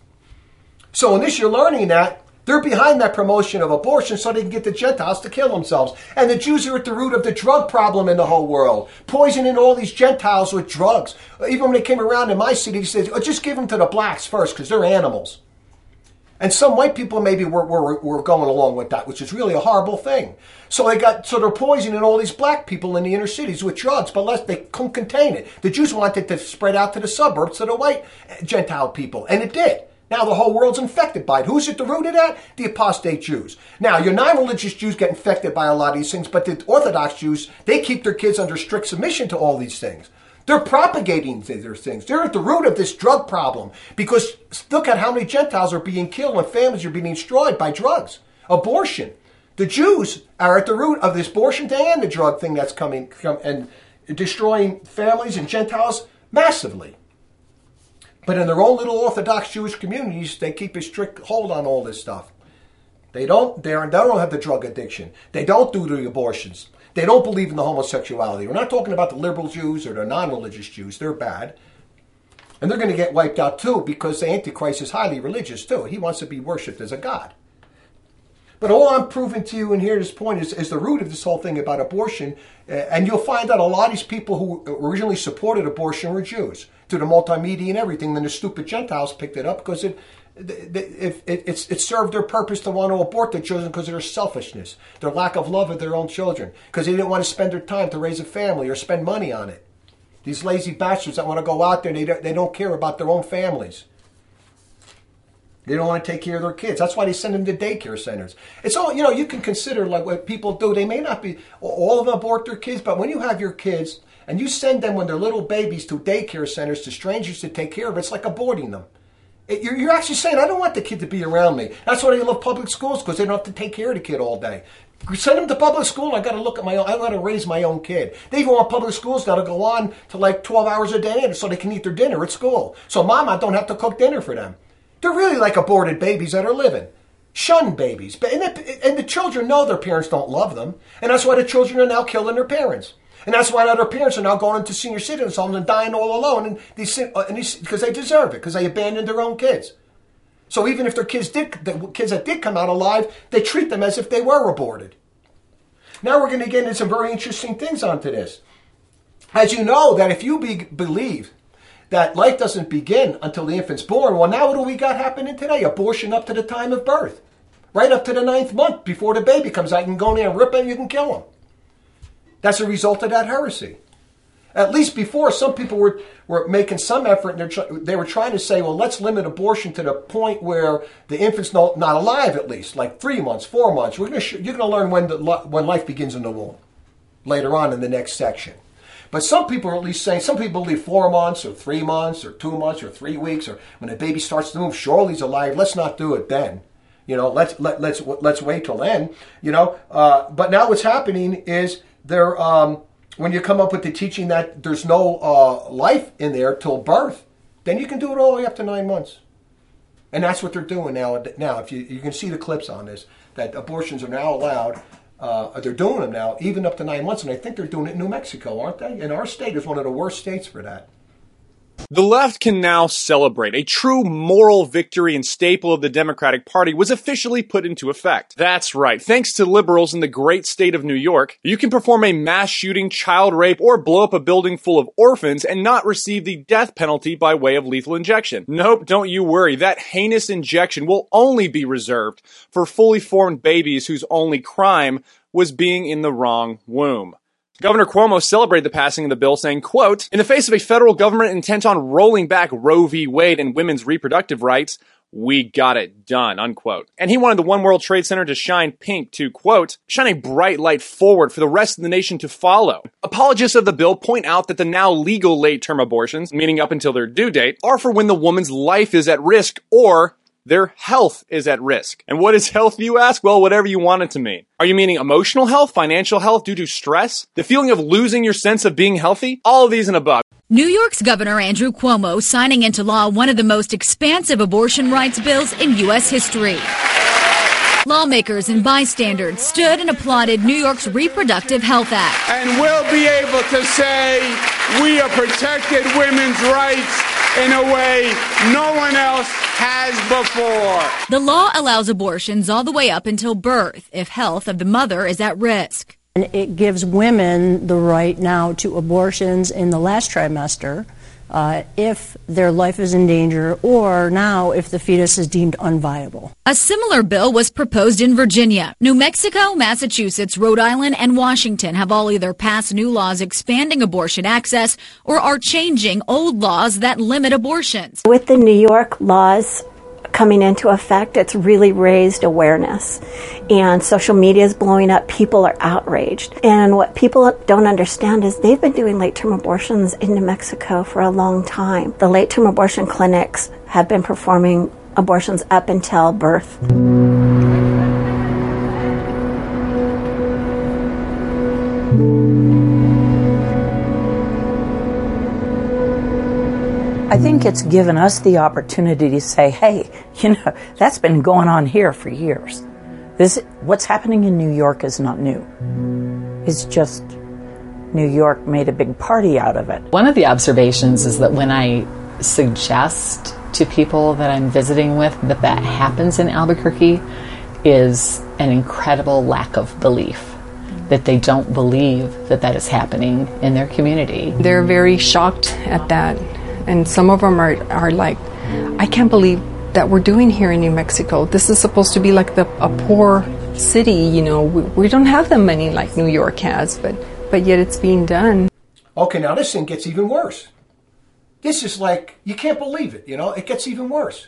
So in this, you're learning that they're behind that promotion of abortion so they can get the Gentiles to kill themselves. And the Jews are at the root of the drug problem in the whole world, poisoning all these Gentiles with drugs. Even when they came around in my city, they said, oh, just give them to the blacks first because they're animals. And some white people maybe were, were, were going along with that, which is really a horrible thing. So they got, so they're poisoning all these black people in the inner cities with drugs, but less, they couldn't contain it. The Jews wanted to spread out to the suburbs to the white Gentile people, and it did. Now the whole world's infected by it. Who's at the root of that? The apostate Jews. Now, your non-religious Jews get infected by a lot of these things, but the Orthodox Jews, they keep their kids under strict submission to all these things. They're propagating their things. They're at the root of this drug problem because look at how many Gentiles are being killed and families are being destroyed by drugs. Abortion. The Jews are at the root of this abortion thing and the drug thing that's coming come, and destroying families and Gentiles massively. But in their own little Orthodox Jewish communities, they keep a strict hold on all this stuff. They don't, they are, they don't have the drug addiction. They don't do the abortions. They don't believe in the homosexuality. We're not talking about the liberal Jews or the non-religious Jews. They're bad. And they're going to get wiped out too because the Antichrist is highly religious too. He wants to be worshipped as a god. But all I'm proving to you in here at this point is, is the root of this whole thing about abortion. Uh, and you'll find out a lot of these people who originally supported abortion were Jews. Through the multimedia and everything, then the stupid Gentiles picked it up because it it, it, it, it served their purpose to want to abort their children because of their selfishness, their lack of love of their own children, because they didn't want to spend their time to raise a family or spend money on it. These lazy bastards that want to go out there, they don't, they don't care about their own families. They don't want to take care of their kids. That's why they send them to daycare centers. It's all, you know, you can consider like what people do. They may not be, all of them abort their kids, but when you have your kids and you send them when they're little babies to daycare centers to strangers to take care of, it's like aborting them. It, you're, you're actually saying, I don't want the kid to be around me. That's why they love public schools, because they don't have to take care of the kid all day. Send them to public school, I got to look at my own, I got to raise my own kid. They even want public schools now to go on to like twelve hours a day so they can eat their dinner at school. So mama don't have to cook dinner for them. They're really like aborted babies that are living. Shunned babies. And the, and the children know their parents don't love them. And that's why the children are now killing their parents. And that's why other parents are now going into senior citizens homes and dying all alone, and these, and these, because they deserve it, because they abandoned their own kids. So even if their kids did, the kids that did come out alive, they treat them as if they were aborted. Now we're going to get into some very interesting things onto this. As you know, that if you be, believe that life doesn't begin until the infant's born, well, now what do we got happening today? Abortion up to the time of birth, right up to the ninth month before the baby comes out. You can go in there and rip it, and you can kill him. That's a result of that heresy. At least before, some people were, were making some effort, and they're tr- they were trying to say, well, let's limit abortion to the point where the infant's no, not alive, at least, like three months, four months. We're gonna sh- you're going to learn when, the, when life begins in the womb later on in the next section. But some people are at least saying, some people believe four months or three months or two months or three weeks, or when the baby starts to move, surely he's alive. Let's not do it then. You know, let's let, let's let's wait till then. You know, uh, but now what's happening is they're um, when you come up with the teaching that there's no uh, life in there till birth, then you can do it all the way up to nine months, and that's what they're doing now. Now, if you you can see the clips on this, that abortions are now allowed. Uh, they're doing them now, even up to nine months, and I think they're doing it in New Mexico, aren't they? And our state is one of the worst states for that. The left can now celebrate. A true moral victory and staple of the Democratic Party was officially put into effect. That's right. Thanks to liberals in the great state of New York, you can perform a mass shooting, child rape, or blow up a building full of orphans and not receive the death penalty by way of lethal injection. Nope, don't you worry. That heinous injection will only be reserved for fully formed babies whose only crime was being in the wrong womb. Governor Cuomo celebrated the passing of the bill, saying, quote, "In the face of a federal government intent on rolling back Roe v. Wade and women's reproductive rights, we got it done," unquote. And he wanted the One World Trade Center to shine pink to, quote, "shine a bright light forward for the rest of the nation to follow." Apologists of the bill point out that the now legal late-term abortions, meaning up until their due date, are for when the woman's life is at risk or their health is at risk. And what is health, you ask? Well, whatever you want it to mean. Are you meaning emotional health, financial health due to stress? The feeling of losing your sense of being healthy? All of these and above. New York's Governor Andrew Cuomo signing into law one of the most expansive abortion rights bills in U S history. Lawmakers and bystanders stood and applauded New York's Reproductive Health Act. And we'll be able to say we have protected women's rights in a way no one else has before. The law allows abortions all the way up until birth if health of the mother is at risk. And it gives women the right now to abortions in the last trimester uh, if their life is in danger, or now if the fetus is deemed unviable. A similar bill was proposed in Virginia. New Mexico, Massachusetts, Rhode Island, and Washington have all either passed new laws expanding abortion access or are changing old laws that limit abortions. With the New York laws coming into effect, it's really raised awareness, and social media is blowing up. People are outraged, and what people don't understand is they've been doing late-term abortions in New Mexico for a long time. The late-term abortion clinics have been performing abortions up until birth. I think it's given us the opportunity to say, hey, you know, that's been going on here for years. This, what's happening in New York is not new. It's just New York made a big party out of it. One of the observations is that when I suggest to people that I'm visiting with that that happens in Albuquerque is an incredible lack of belief. That they don't believe that that is happening in their community. They're very shocked at that. And some of them are, are like, I can't believe that we're doing here in New Mexico. This is supposed to be like the, a poor city, you know. We, we don't have that many like New York has, but, but yet it's being done. Okay, now this thing gets even worse. This is like, you can't believe it, you know. It gets even worse.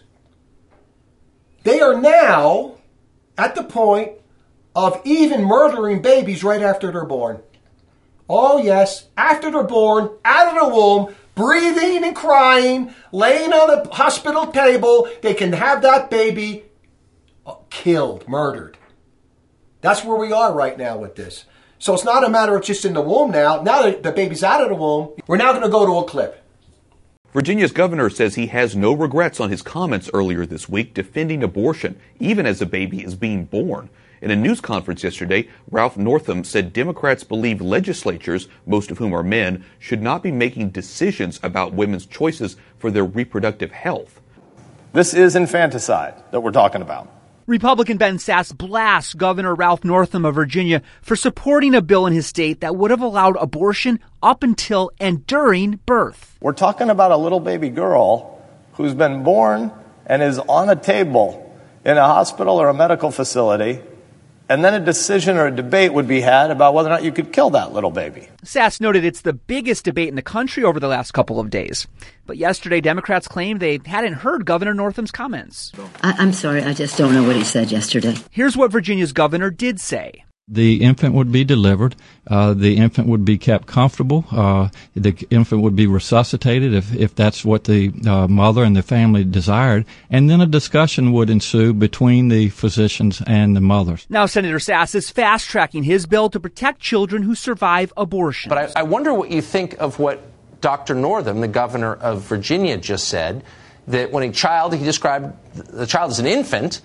They are now at the point of even murdering babies right after they're born. Oh, yes, after they're born, out of the womb, breathing and crying, laying on the hospital table, they can have that baby killed, murdered. That's where we are right now with this. So it's not a matter of just in the womb now. Now that the baby's out of the womb, we're now going to go to a clip. Virginia's governor says he has no regrets on his comments earlier this week defending abortion, even as a baby is being born. In a news conference yesterday, Ralph Northam said Democrats believe legislatures, most of whom are men, should not be making decisions about women's choices for their reproductive health. This is infanticide that we're talking about. Republican Ben Sasse blasts Governor Ralph Northam of Virginia for supporting a bill in his state that would have allowed abortion up until and during birth. We're talking about a little baby girl who's been born and is on a table in a hospital or a medical facility And then a decision or a debate would be had about whether or not you could kill that little baby. Sass noted it's the biggest debate in the country over the last couple of days. But yesterday, Democrats claimed they hadn't heard Governor Northam's comments. I- I'm sorry, I just don't know what he said yesterday. Here's what Virginia's governor did say. The infant would be delivered. Uh, the infant would be kept comfortable. Uh, the infant would be resuscitated if, if that's what the uh, mother and the family desired. And then a discussion would ensue between the physicians and the mothers. Now, Senator Sass is fast-tracking his bill to protect children who survive abortion. But I, I wonder what you think of what Doctor Northam, the governor of Virginia, just said, that when a child, he described the child as an infant,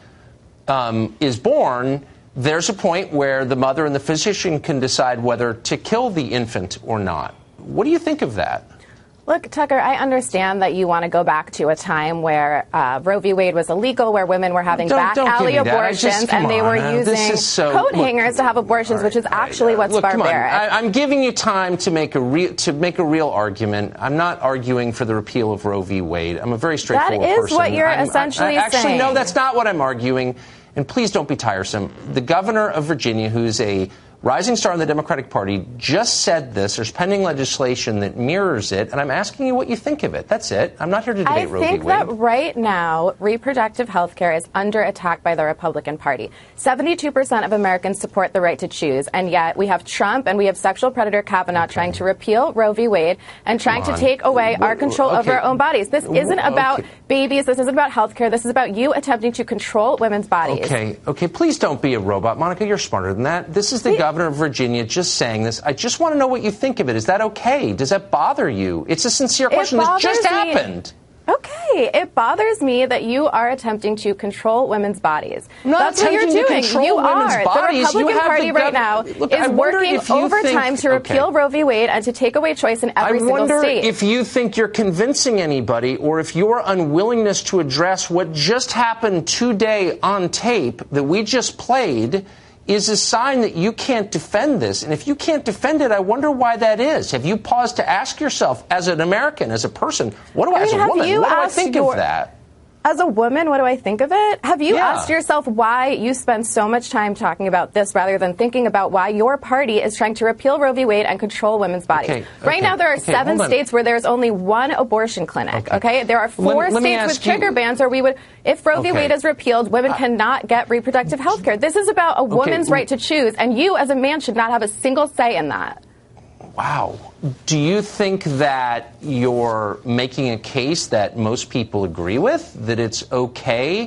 um, is born, there's a point where the mother and the physician can decide whether to kill the infant or not. What do you think of that? Look, Tucker, I understand that you want to go back to a time where uh, Roe v. Wade was illegal, where women were having Don't- back don't give alley me that. I abortions, just- come and they on, were uh, this using is so- coat look- hangers to have abortions, which is actually what's Look, come on. barbaric. I, I'm giving you time to make a real to make a real argument. I'm not arguing for the repeal of Roe v. Wade. I'm a very straightforward That is person. what you're I'm- essentially I, actually, saying. no, that's not what I'm arguing. And please don't be tiresome. The governor of Virginia, who's a rising star in the Democratic Party, just said this. There's pending legislation that mirrors it, and I'm asking you what you think of it. That's it. I'm not here to debate I Roe v. think Wade. that right now, reproductive health care is under attack by the Republican Party. seventy-two percent of Americans support the right to choose, and yet we have Trump and we have sexual predator Kavanaugh okay. trying to repeal Roe v. Wade and trying to take away our control okay. over our own bodies. This isn't about okay. babies. This isn't about health care. This is about you attempting to control women's bodies. Okay, okay, please don't be a robot. Monica, you're smarter than that. This is the Wait. governor of Virginia just saying this. I just want to know what you think of it. Is that okay? Does that bother you? It's a sincere question. This just me. happened. Okay, it bothers me that you are attempting to control women's bodies. Not That's what you're doing. You are. Bodies. The Republican you Party the right gov- now Look, is working overtime think, to repeal okay. Roe v. Wade and to take away choice in every I single wonder state. if you think you're convincing anybody, or if your unwillingness to address what just happened today on tape that we just played is a sign that you can't defend this. And if you can't defend it, I wonder why that is. Have you paused to ask yourself, as an American, as a person, what do I, I mean, as a woman, what do I think your, of that? As a woman, what do I think of it? Have you yeah. asked yourself why you spend so much time talking about this rather than thinking about why your party is trying to repeal Roe v. Wade and control women's bodies? Okay, right okay, now, there are okay, seven states where there's only one abortion clinic. Okay, okay? There are four let, let states with trigger you, bans where we would, if Roe okay. v. Wade is repealed, women uh, cannot get reproductive health care. This is about a woman's okay. right to choose, and you, as a man, should not have a single say in that. Wow. Do you think that you're making a case that most people agree with, that it's okay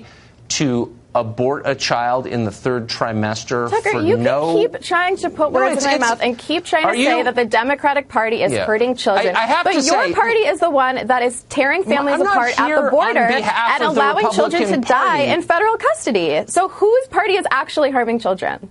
to abort a child in the third trimester Tucker, for you no... can keep trying to put words no, in my mouth and keep trying to you... say that the Democratic Party is yeah. hurting children. I, I have but to your say, party is the one that is tearing families apart at the border and allowing children to Party. die in federal custody. So whose party is actually harming children?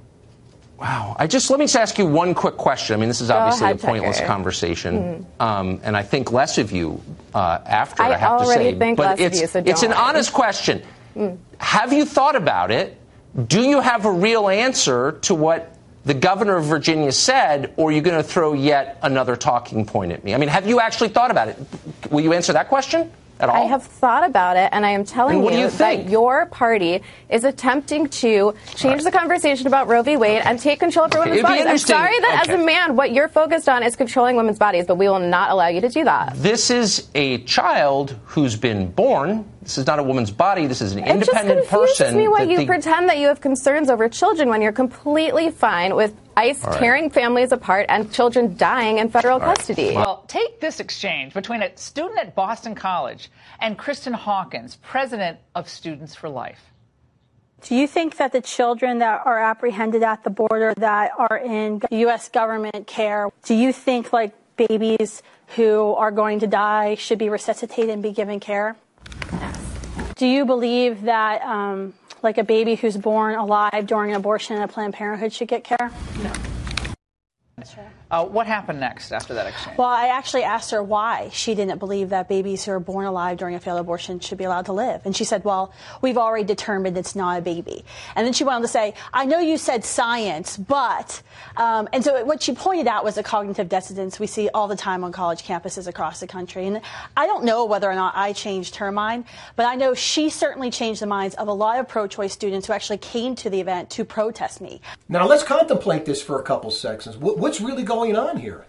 Wow. I just let me just ask you one quick question. I mean, this is obviously ahead, a pointless Tucker. conversation, mm. um, and I think less of you uh, after. I, I have already to say, think but less it's of you, so it's don't. an honest question. Mm. Have you thought about it? Do you have a real answer to what the governor of Virginia said, or are you going to throw yet another talking point at me? I mean, have you actually thought about it? Will you answer that question? At all? I have thought about it, and I am telling you, you you that your party is attempting to change right. the conversation about Roe v. Wade okay. and take control over okay. women's bodies. I'm sorry that okay. as a man, what you're focused on is controlling women's bodies, but we will not allow you to do that. This is a child who's been born. This is not a woman's body. This is an independent person. It just confuses me why you the... pretend that you have concerns over children when you're completely fine with ICE right. tearing families apart and children dying in federal All custody. Right. Well, take this exchange between a student at Boston College and Kristen Hawkins, president of Students for Life. Do you think that the children that are apprehended at the border that are in U S government care, do you think like babies who are going to die should be resuscitated and be given care? Yes. Do you believe that um, like a baby who's born alive during an abortion in a Planned Parenthood should get care? No. Uh, what happened next after that exchange? Well, I actually asked her why she didn't believe that babies who are born alive during a failed abortion should be allowed to live. And she said, well, we've already determined it's not a baby. And then she went on to say, I know you said science, but... Um, and so what she pointed out was the cognitive dissonance we see all the time on college campuses across the country. And I don't know whether or not I changed her mind, but I know she certainly changed the minds of a lot of pro-choice students who actually came to the event to protest me. Now, let's contemplate this for a couple seconds. What's really going on here?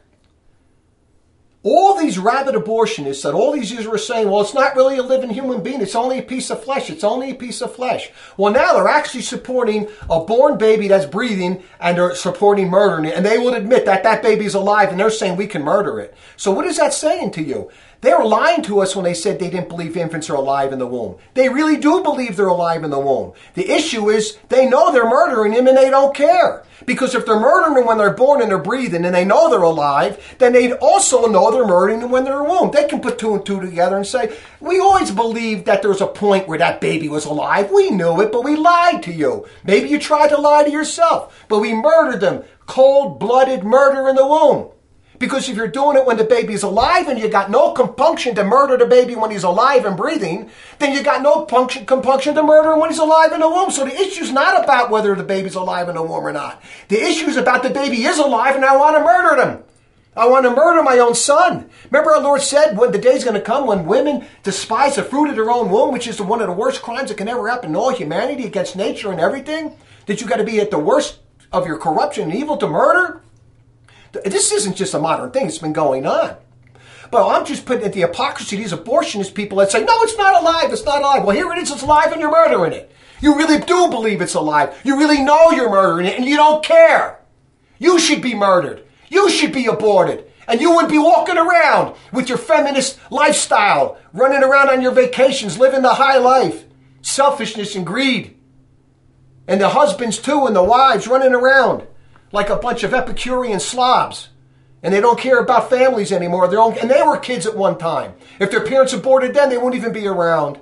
All these rabid abortionists that all these years were saying, well, it's not really a living human being. It's only a piece of flesh. It's only a piece of flesh. Well, now they're actually supporting a born baby that's breathing and they're supporting murdering it. And they will admit that that baby's alive and they're saying we can murder it. So what is that saying to you? They were lying to us when they said they didn't believe infants are alive in the womb. They really do believe they're alive in the womb. The issue is they know they're murdering them and they don't care. Because if they're murdering them when they're born and they're breathing and they know they're alive, then they also know they're murdering them when they're in the womb. They can put two and two together and say, we always believed that there was a point where that baby was alive. We knew it, but we lied to you. Maybe you tried to lie to yourself, but we murdered them. Cold-blooded murder in the womb. Because if you're doing it when the baby's alive and you got no compunction to murder the baby when he's alive and breathing, then you got no punction, compunction to murder him when he's alive in the womb. So the issue's not about whether the baby's alive in the womb or not. The issue's about the baby is alive and I want to murder them. I want to murder my own son. Remember our Lord said when the day's going to come when women despise the fruit of their own womb, which is one of the worst crimes that can ever happen in all humanity against nature and everything, that you got to be at the worst of your corruption and evil to murder. This isn't just a modern thing. It's been going on. But I'm just putting at the hypocrisy of these abortionist people that say, no, it's not alive. It's not alive. Well, here it is. It's alive and you're murdering it. You really do believe it's alive. You really know you're murdering it and you don't care. You should be murdered. You should be aborted. And you wouldn't be walking around with your feminist lifestyle, running around on your vacations, living the high life. Selfishness and greed. And the husbands too and the wives running around like a bunch of Epicurean slobs. And they don't care about families anymore. Their own, and they were kids at one time. If their parents aborted them, they wouldn't even be around.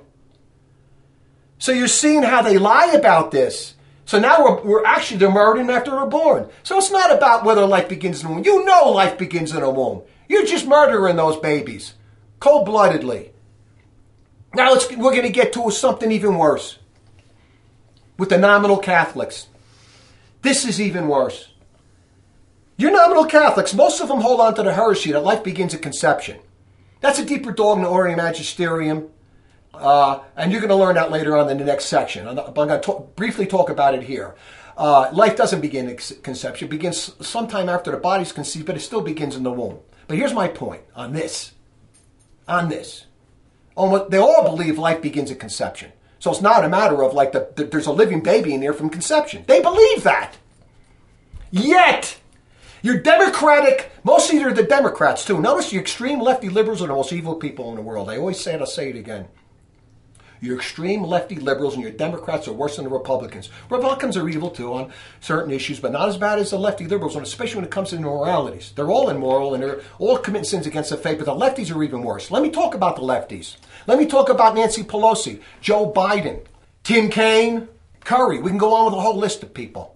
So you're seeing how they lie about this. So now we're, we're actually, they're murdering after they're born. So it's not about whether life begins in the womb. You know life begins in a womb. You're just murdering those babies. Cold-bloodedly. Now let's, we're going to get to something even worse. With the nominal Catholics. This is even worse. Your nominal Catholics, most of them hold on to the heresy that life begins at conception. That's a deeper dogma in the Oriental Magisterium, uh, and you're going to learn that later on in the next section. I'm, not, I'm going to talk, briefly talk about it here. Uh, life doesn't begin at conception. It begins sometime after the body's conceived, but it still begins in the womb. But here's my point on this. On this. Almost, they all believe life begins at conception. So it's not a matter of like the, the, there's a living baby in there from conception. They believe that. Yet, your Democratic, mostly they're the Democrats too. Notice your extreme lefty liberals are the most evil people in the world. I always say it, I'll say it again. Your extreme lefty liberals and your Democrats are worse than the Republicans. Republicans are evil too on certain issues, but not as bad as the lefty liberals, and especially when it comes to moralities. They're all immoral and they're all committing sins against the faith, but the lefties are even worse. Let me talk about the lefties. Let me talk about Nancy Pelosi, Joe Biden, Tim Kaine, Curry. We can go on with a whole list of people.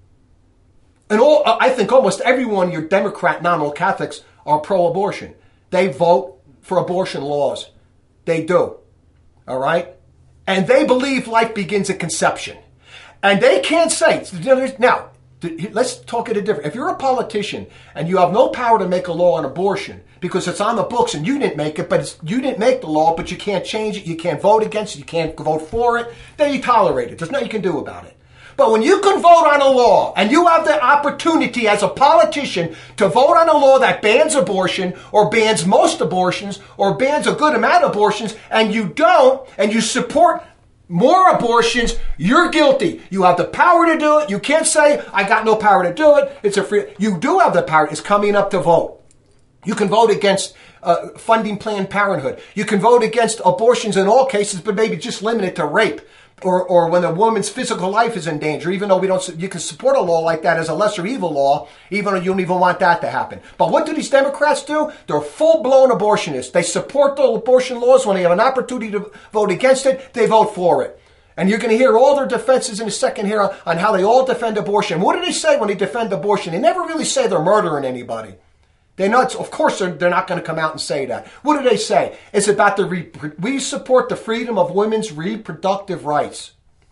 And all, I think almost everyone, your Democrat nominal Catholics, are pro-abortion. They vote for abortion laws. They do. All right? And they believe life begins at conception. And they can't say, now, let's talk it a different. If you're a politician and you have no power to make a law on abortion because it's on the books and you didn't make it, but it's, you didn't make the law, but you can't change it, you can't vote against it, you can't vote for it, then you tolerate it. There's nothing you can do about it. But when you can vote on a law and you have the opportunity as a politician to vote on a law that bans abortion or bans most abortions or bans a good amount of abortions and you don't and you support more abortions, you're guilty. You have the power to do it. You can't say, I got no power to do it. It's a free. You do have the power. It's coming up to vote. You can vote against uh, funding Planned Parenthood. You can vote against abortions in all cases, but maybe just limit it to rape. Or, or when a woman's physical life is in danger, even though we don't, you can support a law like that as a lesser evil law, even though you don't even want that to happen. But what do these Democrats do? They're full-blown abortionists. They support the abortion laws. When they have an opportunity to vote against it, they vote for it. And you're going to hear all their defenses in a second here on, on how they all defend abortion. What do they say when they defend abortion? They never really say they're murdering anybody. They're not, of course, they're, they're not going to come out and say that. What do they say? It's about the, re, we support the freedom of women's reproductive rights.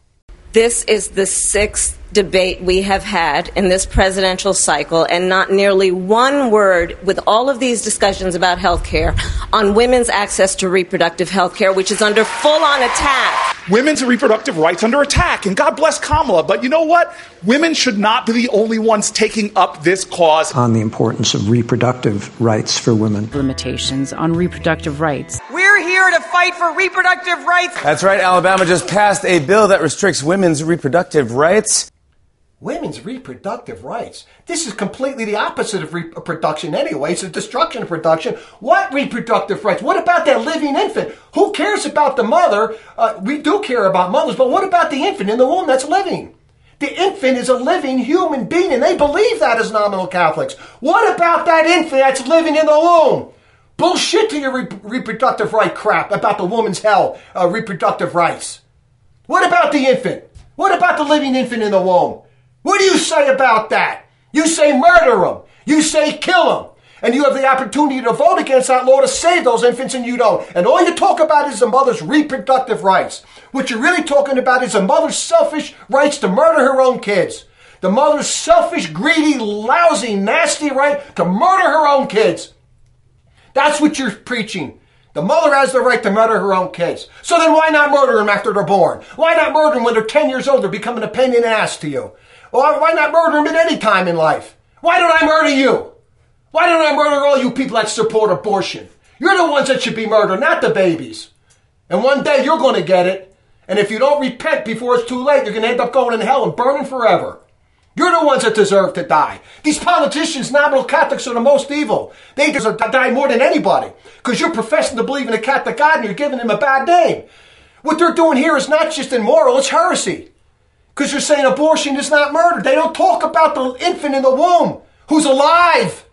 This is the sixth debate we have had in this presidential cycle, and not nearly one word with all of these discussions about health care on women's access to reproductive health care, which is under full-on attack. Women's reproductive rights under attack, and God bless Kamala, but you know what? Women should not be the only ones taking up this cause. On the importance of reproductive rights for women. Limitations on reproductive rights. We're here to fight for reproductive rights. That's right. Alabama just passed a bill that restricts women's reproductive rights. Women's reproductive rights. This is completely the opposite of reproduction anyway. It's a destruction of production. What reproductive rights? What about that living infant? Who cares about the mother? Uh, we do care about mothers, but what about the infant in the womb that's living? The infant is a living human being, and they believe that as nominal Catholics. What about that infant that's living in the womb? Bullshit to your re- reproductive right crap about the woman's hell, uh, reproductive rights. What about the infant? What about the living infant in the womb? What do you say about that? You say murder them. You say kill them. And you have the opportunity to vote against that law to save those infants, and you don't. And all you talk about is the mother's reproductive rights. What you're really talking about is the mother's selfish rights to murder her own kids. The mother's selfish, greedy, lousy, nasty right to murder her own kids. That's what you're preaching. The mother has the right to murder her own kids. So then why not murder them after they're born? Why not murder them when they're ten years old? They're becoming a pain in the ass to you. Or why not murder them at any time in life? Why don't I murder you? Why don't I murder all you people that support abortion? You're the ones that should be murdered, not the babies. And one day you're going to get it. And if you don't repent before it's too late, you're going to end up going in hell and burning forever. You're the ones that deserve to die. These politicians, nominal Catholics, are the most evil. They deserve to die more than anybody because you're professing to believe in a Catholic God and you're giving him a bad name. What they're doing here is not just immoral, it's heresy. Because you're saying abortion is not murder. They don't talk about the infant in the womb who's alive.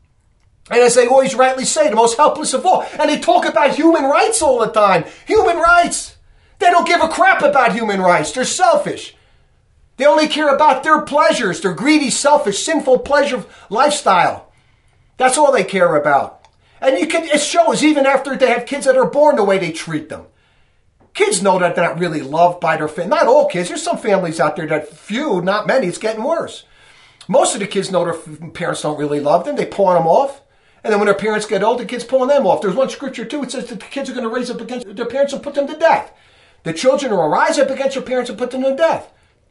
And as they always rightly say, the most helpless of all. And they talk about human rights all the time. Human rights. They don't give a crap about human rights. They're selfish. They only care about their pleasures, their greedy, selfish, sinful pleasure lifestyle. That's all they care about. And you can, it shows even after they have kids that are born the way they treat them. Kids know that they're not really loved by their family. Not all kids. There's some families out there that few, not many. It's getting worse. Most of the kids know their parents don't really love them. They pawn them off. And then when their parents get old, the kids pawn them off. There's one scripture, too. It says that the kids are going to raise up against their parents and put them to death. The children will rise up against their parents and put them to death.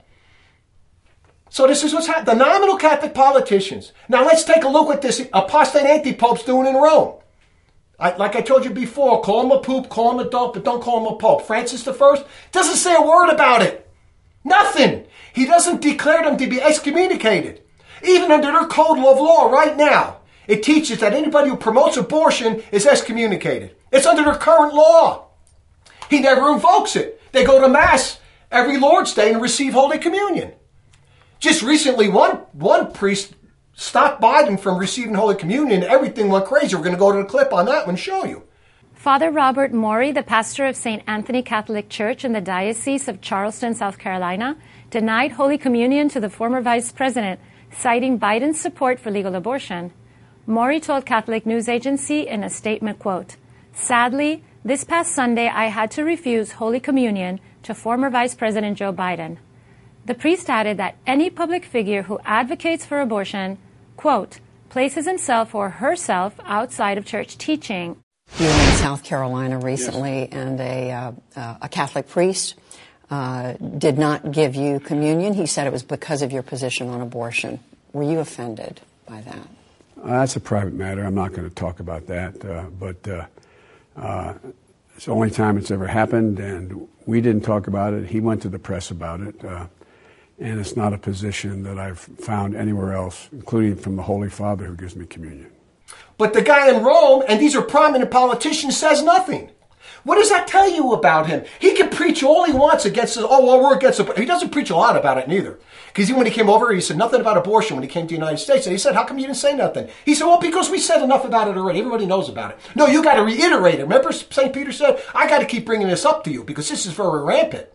So this is what's happening. The nominal Catholic politicians. Now let's take a look at this apostate anti-pope's doing in Rome. I, like I told you before, call him a poop, call him a dope, but don't call him a pope. Francis the First doesn't say a word about it. Nothing. He doesn't declare them to be excommunicated. Even under their code of law right now, it teaches that anybody who promotes abortion is excommunicated. It's under their current law. He never invokes it. They go to Mass every Lord's Day and receive Holy Communion. Just recently, one, one priest stopped Biden from receiving Holy Communion. Everything went crazy. We're going to go to the clip on that one and show you. Father Robert Morey, the pastor of Saint Anthony Catholic Church in the Diocese of Charleston, South Carolina, denied Holy Communion to the former vice president, citing Biden's support for legal abortion. Morey told Catholic News Agency in a statement, quote, "Sadly, this past Sunday I had to refuse Holy Communion to former Vice President Joe Biden." The priest added that any public figure who advocates for abortion, quote, places himself or herself outside of church teaching. You were in South Carolina recently, yes. and a, uh, uh, a Catholic priest uh, did not give you communion. He said it was because of your position on abortion. Were you offended by that? Uh, that's a private matter. I'm not going to talk about that. Uh, but uh, uh, it's the only time it's ever happened, and we didn't talk about it. He went to the press about it. Uh, And it's not a position that I've found anywhere else, including from the Holy Father who gives me communion. But the guy in Rome, and these are prominent politicians, says nothing. What does that tell you about him? He can preach all he wants against, oh, well, we're against it. He doesn't preach a lot about it neither. Because when he came over, he said nothing about abortion when he came to the United States. And he said, how come you didn't say nothing? He said, well, because we said enough about it already. Everybody knows about it. No, you got to reiterate it. Remember Saint Peter said, I got to keep bringing this up to you because this is very rampant.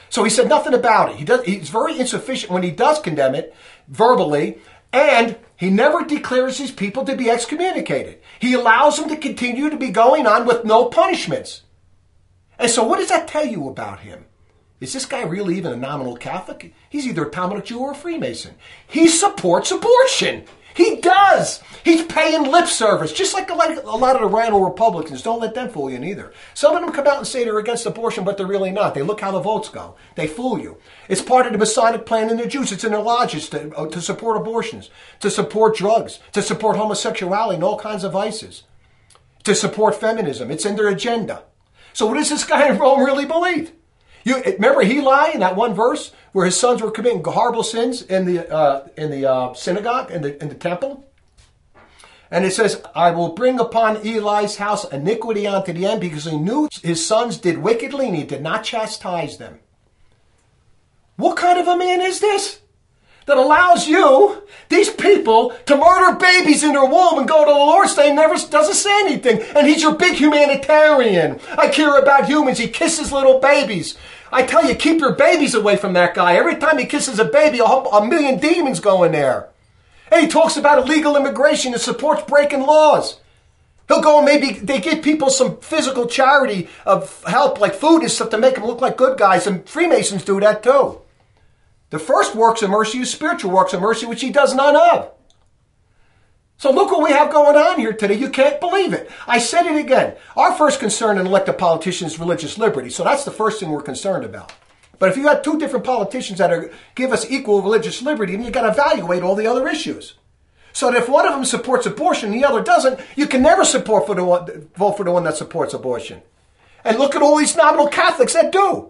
So he said nothing about it. He does, he's very insufficient when he does condemn it verbally, and he never declares these people to be excommunicated. He allows them to continue to be going on with no punishments. And so what does that tell you about him? Is this guy really even a nominal Catholic? He's either a Talmudic Jew or a Freemason. He supports abortion. He does. He's paying lip service, just like a lot of the rhino Republicans. Don't let them fool you neither. Some of them come out and say they're against abortion, but they're really not. They look how the votes go. They fool you. It's part of the Masonic plan in the Jews. It's in their lodges to, uh, to support abortions, to support drugs, to support homosexuality and all kinds of vices, to support feminism. It's in their agenda. So what does this guy in Rome really believe? You remember Heli in that one verse where his sons were committing horrible sins in the uh, in the uh, synagogue, in the in the temple, and it says, "I will bring upon Eli's house iniquity unto the end, because he knew his sons did wickedly, and he did not chastise them." What kind of a man is this that allows you, these people, to murder babies in their womb and go to the Lord's Day and never doesn't say anything? And he's your big humanitarian. I care about humans. He kisses little babies. I tell you, keep your babies away from that guy. Every time he kisses a baby, a, a million demons go in there. And he talks about illegal immigration and supports breaking laws. He'll go and maybe they give people some physical charity of help, like food and stuff, to make them look like good guys. And Freemasons do that too. The first works of mercy is spiritual works of mercy, which he does none of. So look what we have going on here today. You can't believe it. I said it again. Our first concern in elected politicians is religious liberty. So that's the first thing we're concerned about. But if you got two different politicians that are give us equal religious liberty, then you got to evaluate all the other issues. So that if one of them supports abortion and the other doesn't, you can never support for the one, vote for the one that supports abortion. And look at all these nominal Catholics that do.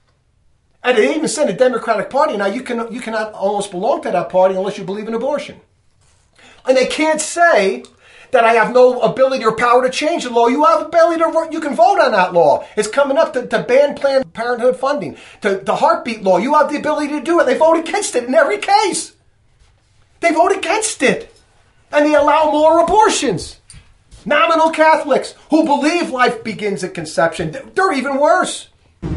And they even send a Democratic Party. Now, you can, you cannot almost belong to that party unless you believe in abortion. And they can't say that I have no ability or power to change the law. You have ability to, you can vote on that law. It's coming up to, to ban Planned Parenthood funding, to the heartbeat law. You have the ability to do it. They vote against it in every case. They vote against it. And they allow more abortions. Nominal Catholics who believe life begins at conception, they're even worse.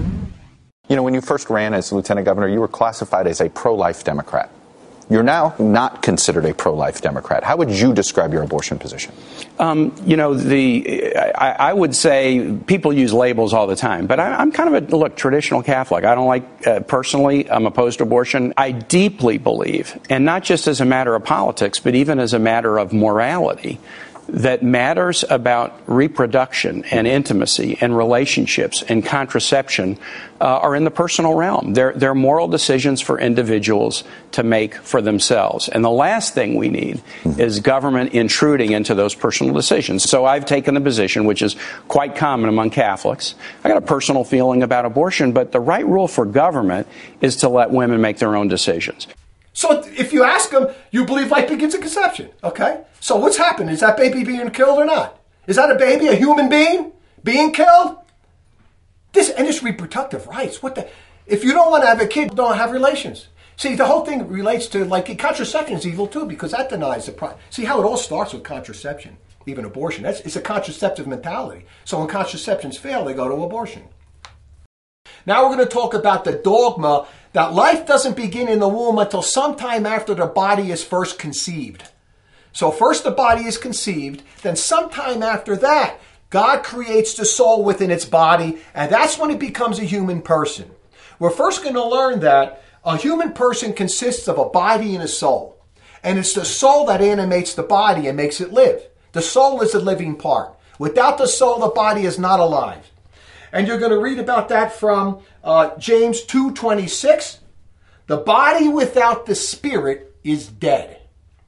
You know, when you first ran as lieutenant governor, you were classified as a pro-life Democrat. You're now not considered a pro-life Democrat. How would you describe your abortion position? Um, you know, the I, I would say people use labels all the time, but I, I'm kind of a, look, traditional Catholic. I don't like, uh, personally, I'm opposed to abortion. I deeply believe, and not just as a matter of politics, but even as a matter of morality, that matters about reproduction and intimacy and relationships and contraception uh, are in the personal realm. They're, they're moral decisions for individuals to make for themselves. And the last thing we need is government intruding into those personal decisions. So I've taken the position, which is quite common among Catholics. I got a personal feeling about abortion, but the right rule for government is to let women make their own decisions. So if you ask them, you believe life begins at conception, okay? So what's happened? Is that baby being killed or not? Is that a baby, a human being, being killed? This and it's reproductive rights. What the? If you don't want to have a kid, don't have relations. See, the whole thing relates to, like, contraception is evil too, because that denies the pro- See how it all starts with contraception, even abortion. That's it's a contraceptive mentality. So when contraceptions fail, they go to abortion. Now we're going to talk about the dogma that life doesn't begin in the womb until sometime after the body is first conceived. So first the body is conceived, then sometime after that, God creates the soul within its body, and that's when it becomes a human person. We're first going to learn that a human person consists of a body and a soul. And it's the soul that animates the body and makes it live. The soul is the living part. Without the soul, the body is not alive. And you're going to read about that from uh, James two twenty-six. The body without the spirit is dead.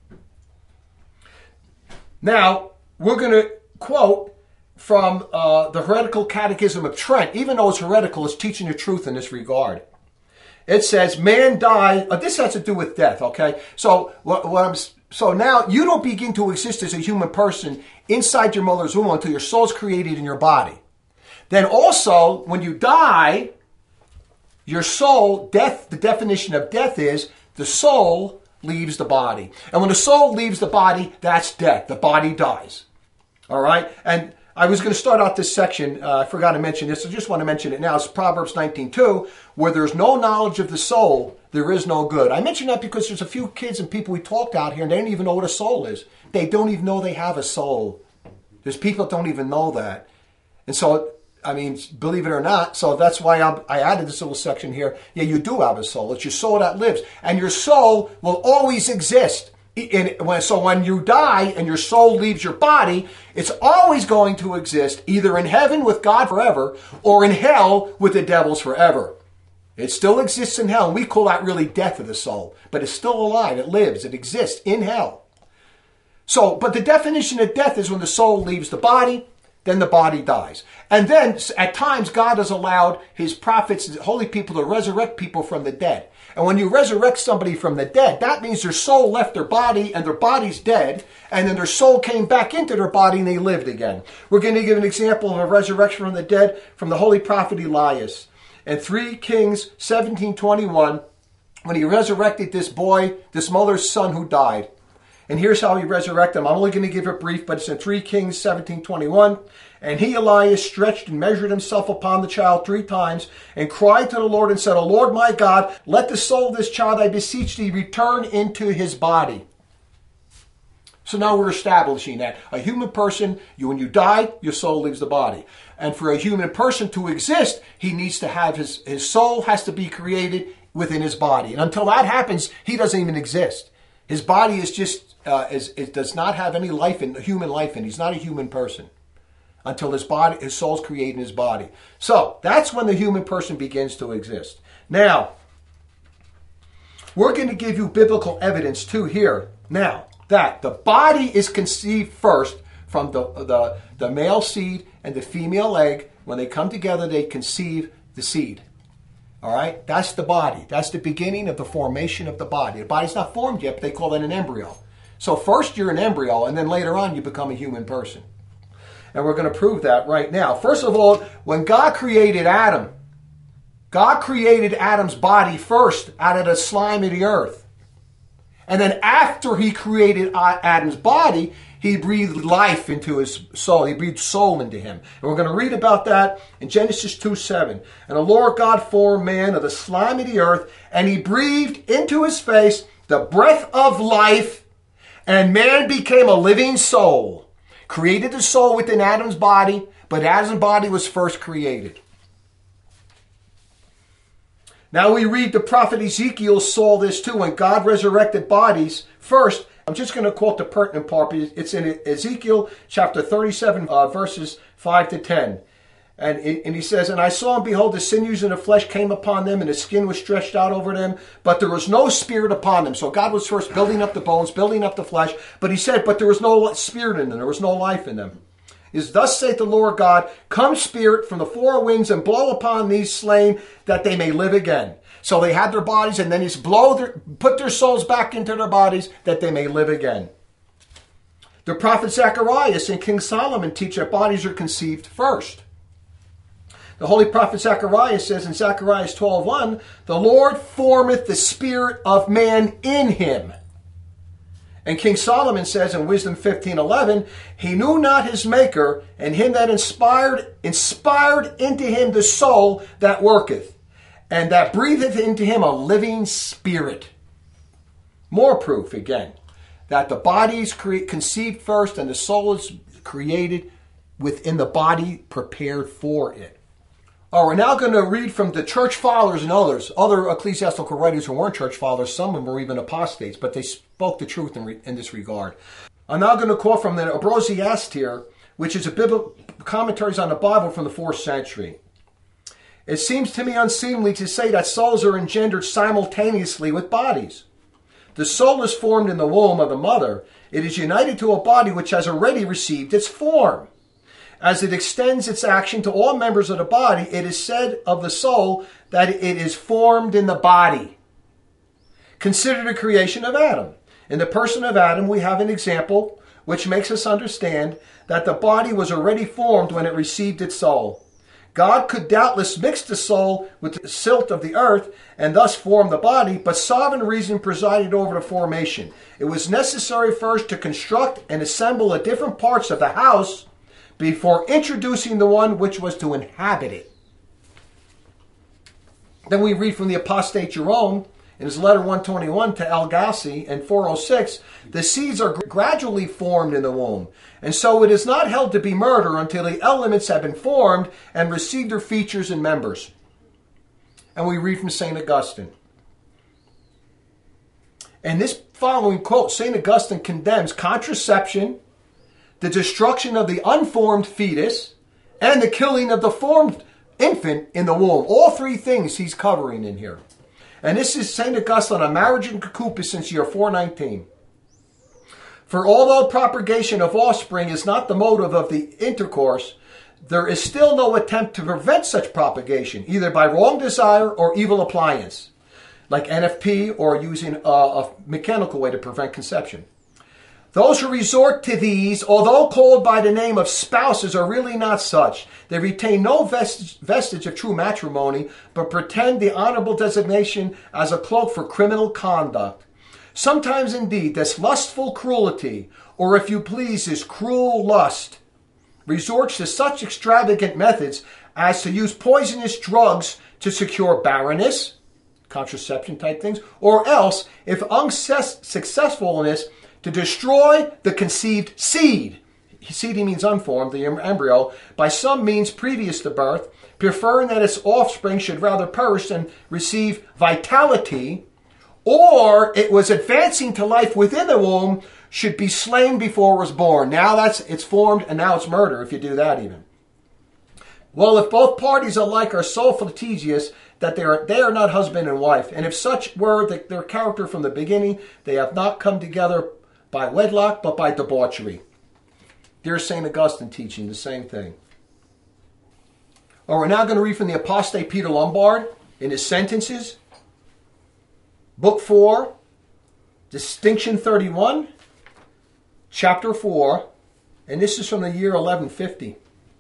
Now, we're going to quote from uh, the Heretical Catechism of Trent. Even though it's heretical, it's teaching the truth in this regard. It says, man dies, uh, this has to do with death, okay? So, what, what I'm, so now you don't begin to exist as a human person inside your mother's womb until your soul's created in your body. Then also, when you die, your soul, death, the definition of death is the soul leaves the body. And when the soul leaves the body, that's death. The body dies. All right? And I was going to start out this section. Uh, I forgot to mention this. I just want to mention it now. It's Proverbs nineteen two, where there's no knowledge of the soul, there is no good. I mention that because there's a few kids and people we talked out here, and they don't even know what a soul is. They don't even know they have a soul. There's people that don't even know that. And so, I mean, believe it or not, so that's why I'm, I added this little section here. Yeah, you do have a soul. It's your soul that lives. And your soul will always exist. In, when, so when you die and your soul leaves your body, it's always going to exist either in heaven with God forever or in hell with the devils forever. It still exists in hell. And we call that really death of the soul. But it's still alive. It lives. It exists in hell. So, but the definition of death is when the soul leaves the body, then the body dies. And then at times God has allowed his prophets, holy people, to resurrect people from the dead. And when you resurrect somebody from the dead, that means their soul left their body and their body's dead, and then their soul came back into their body and they lived again. We're going to give an example of a resurrection from the dead from the holy prophet Elias. In three Kings seventeen twenty-one, when he resurrected this boy, this mother's son who died. And here's how he resurrected him. I'm only going to give it brief, but it's in three Kings seventeen twenty-one. And he, Elias, stretched and measured himself upon the child three times and cried to the Lord and said, O Lord my God, let the soul of this child, I beseech thee, return into his body. So now we're establishing that a human person, you when you die, your soul leaves the body. And for a human person to exist, he needs to have his, his soul has to be created within his body. And until that happens, he doesn't even exist. His body is just, uh, is, it does not have any life in, human life in. He's not a human person until his body, his soul's created in his body. So that's when the human person begins to exist. Now, we're going to give you biblical evidence too here. Now, that the body is conceived first from the, the, the male seed and the female egg. When they come together, they conceive the seed. All right? That's the body. That's the beginning of the formation of the body. The body's not formed yet, but they call it an embryo. So first you're an embryo, and then later on you become a human person. And we're going to prove that right now. First of all, when God created Adam, God created Adam's body first out of the slime of the earth. And then after he created Adam's body, he breathed life into his soul. He breathed soul into him. And we're going to read about that in Genesis two seven. And the Lord God formed man of the slime of the earth, and he breathed into his face the breath of life, and man became a living soul. Created the soul within Adam's body, but Adam's body was first created. Now we read the prophet Ezekiel saw this too. When God resurrected bodies, first, I'm just going to quote the pertinent part. It's in Ezekiel chapter thirty-seven, uh, verses five to ten. And, and he says, and I saw and behold, the sinews and the flesh came upon them, and the skin was stretched out over them, but there was no spirit upon them. So God was first building up the bones, building up the flesh, but he said, but there was no spirit in them, there was no life in them. Is thus saith the Lord God, come spirit from the four winds and blow upon these slain that they may live again. So they had their bodies, and then he's blow their, put their souls back into their bodies that they may live again. The prophet Zacharias and King Solomon teach that bodies are conceived first. The holy prophet Zacharias says in Zacharias twelve one, the Lord formeth the spirit of man in him. And King Solomon says in Wisdom fifteen eleven, he knew not his maker, and him that inspired, inspired into him the soul that worketh, and that breatheth into him a living spirit. More proof again, that the body is cre- conceived first, and the soul is created within the body prepared for it. All right, we're now going to read from the church fathers and others, other ecclesiastical writers who weren't church fathers. Some of them were even apostates, but they spoke the truth in, re- in this regard. I'm now going to quote from the Ambrosiast here, which is a biblical commentaries on the Bible from the fourth century. It seems to me unseemly to say that souls are engendered simultaneously with bodies. The soul is formed in the womb of the mother. It is united to a body which has already received its form. As it extends its action to all members of the body, it is said of the soul that it is formed in the body. Consider the creation of Adam. In the person of Adam, we have an example which makes us understand that the body was already formed when it received its soul. God could doubtless mix the soul with the silt of the earth and thus form the body, but sovereign reason presided over the formation. It was necessary first to construct and assemble the different parts of the house before introducing the one which was to inhabit it. Then we read from the apostate Jerome in his letter one twenty-one to Al-Gassi and four oh six, the seeds are gradually formed in the womb, and so it is not held to be murder until the elements have been formed and received their features and members. And we read from Saint Augustine. And this following quote, Saint Augustine condemns contraception, the destruction of the unformed fetus, and the killing of the formed infant in the womb. All three things he's covering in here. And this is Saint Augustine on marriage and concupiscence, year four nineteen. For although propagation of offspring is not the motive of the intercourse, there is still no attempt to prevent such propagation, either by wrong desire or evil appliance, like N F P or using a, a mechanical way to prevent conception. Those who resort to these, although called by the name of spouses, are really not such. They retain no vestige, vestige of true matrimony, but pretend the honorable designation as a cloak for criminal conduct. Sometimes, indeed, this lustful cruelty, or if you please, this cruel lust, resorts to such extravagant methods as to use poisonous drugs to secure barrenness, contraception type things, or else, if unsuccessful in this, to destroy the conceived seed. Seed means unformed, the embryo, by some means previous to birth, preferring that its offspring should rather perish than receive vitality, or it was advancing to life within the womb, should be slain before it was born. Now that's it's formed, and now it's murder if you do that even. Well, if both parties alike are so litigious that they are, they are not husband and wife, and if such were the, their character from the beginning, they have not come together by wedlock, but by debauchery. There's Saint Augustine teaching the same thing. Well, we're now going to read from the apostate Peter Lombard in his Sentences, Book four, Distinction thirty-one, Chapter four, and this is from the year eleven fifty.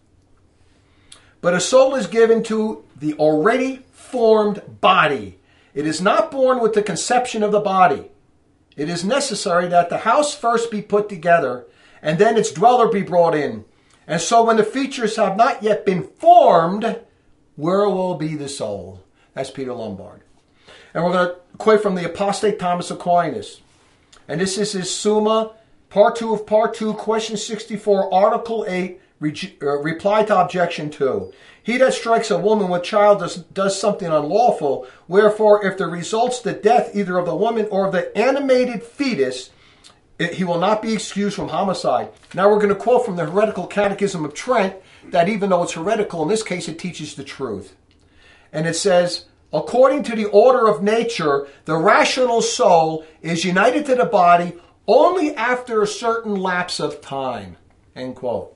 But a soul is given to the already formed body. It is not born with the conception of the body. It is necessary that the house first be put together, and then its dweller be brought in. And so when the features have not yet been formed, where will be the soul? That's Peter Lombard. And we're going to quote from the apostate Thomas Aquinas. And this is his Summa, part two of part two, question sixty-four, article eight, re- uh, reply to objection two. He that strikes a woman with child does, does something unlawful. Wherefore, if there results the death either of the woman or of the animated fetus, it, he will not be excused from homicide. Now we're going to quote from the Heretical Catechism of Trent that even though it's heretical, in this case it teaches the truth. And it says, according to the order of nature, the rational soul is united to the body only after a certain lapse of time. End quote.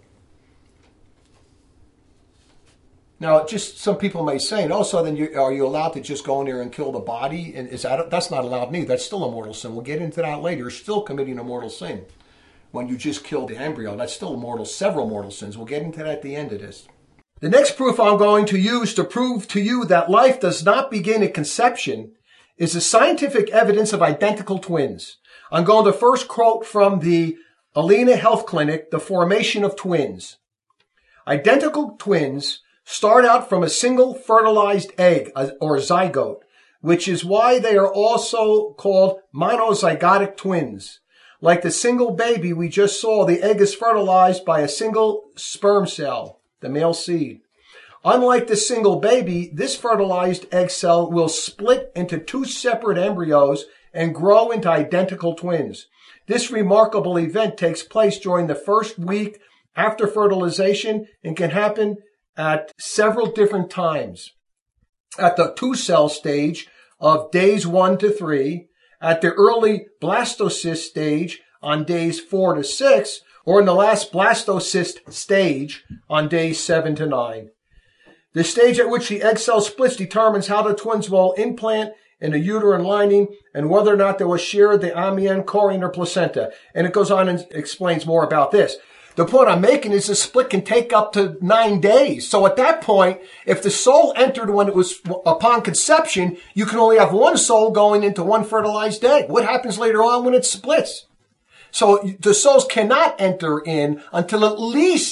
Now, just some people may say, oh, so then you, are you allowed to just go in there and kill the body? And is that that's not allowed neither. That's still a mortal sin. We'll get into that later. You're still committing a mortal sin when you just kill the embryo. That's still a mortal, several mortal sins. We'll get into that at the end of this. The next proof I'm going to use to prove to you that life does not begin at conception is the scientific evidence of identical twins. I'm going to first quote from the Alina Health Clinic, The Formation of Twins. Identical twins start out from a single fertilized egg, or zygote, which is why they are also called monozygotic twins. Like the single baby we just saw, the egg is fertilized by a single sperm cell, the male seed. Unlike the single baby, this fertilized egg cell will split into two separate embryos and grow into identical twins. This remarkable event takes place during the first week after fertilization and can happen at several different times. At the two-cell stage of days one to three, at the early blastocyst stage on days four to six, or in the last blastocyst stage on days seven to nine. The stage at which the egg cell splits determines how the twins will implant in the uterine lining and whether or not they will share the amnion, chorion, or placenta. And it goes on and explains more about this. The point I'm making is the split can take up to nine days. So at that point, if the soul entered when it was upon conception, you can only have one soul going into one fertilized egg. What happens later on when it splits? So the souls cannot enter in until at least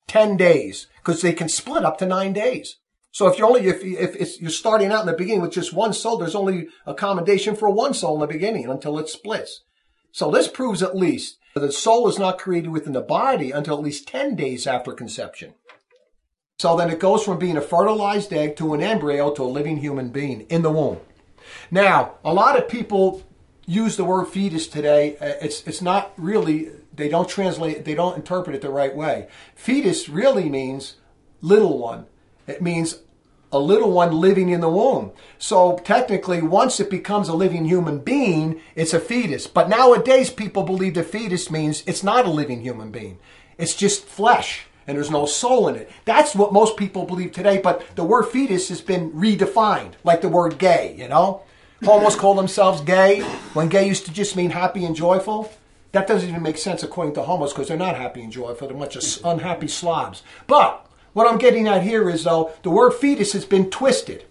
ten days, because they can split up to nine days. So if you're only, if, if it's, you're starting out in the beginning with just one soul, there's only accommodation for one soul in the beginning until it splits. So this proves at least that the soul is not created within the body until at least ten days after conception. So then it goes from being a fertilized egg to an embryo to a living human being in the womb. Now, a lot of people use the word fetus today. It's, it's not really, they don't translate, they don't interpret it the right way. Fetus really means little one. It means a little one living in the womb. So technically, once it becomes a living human being, it's a fetus. But nowadays, people believe the fetus means it's not a living human being. It's just flesh, and there's no soul in it. That's what most people believe today, but the word fetus has been redefined, like the word gay, you know? Homos call themselves gay, when gay used to just mean happy and joyful. That doesn't even make sense according to homos, because they're not happy and joyful. They're a bunch of unhappy slobs. But what I'm getting at here is, though, the word fetus has been twisted.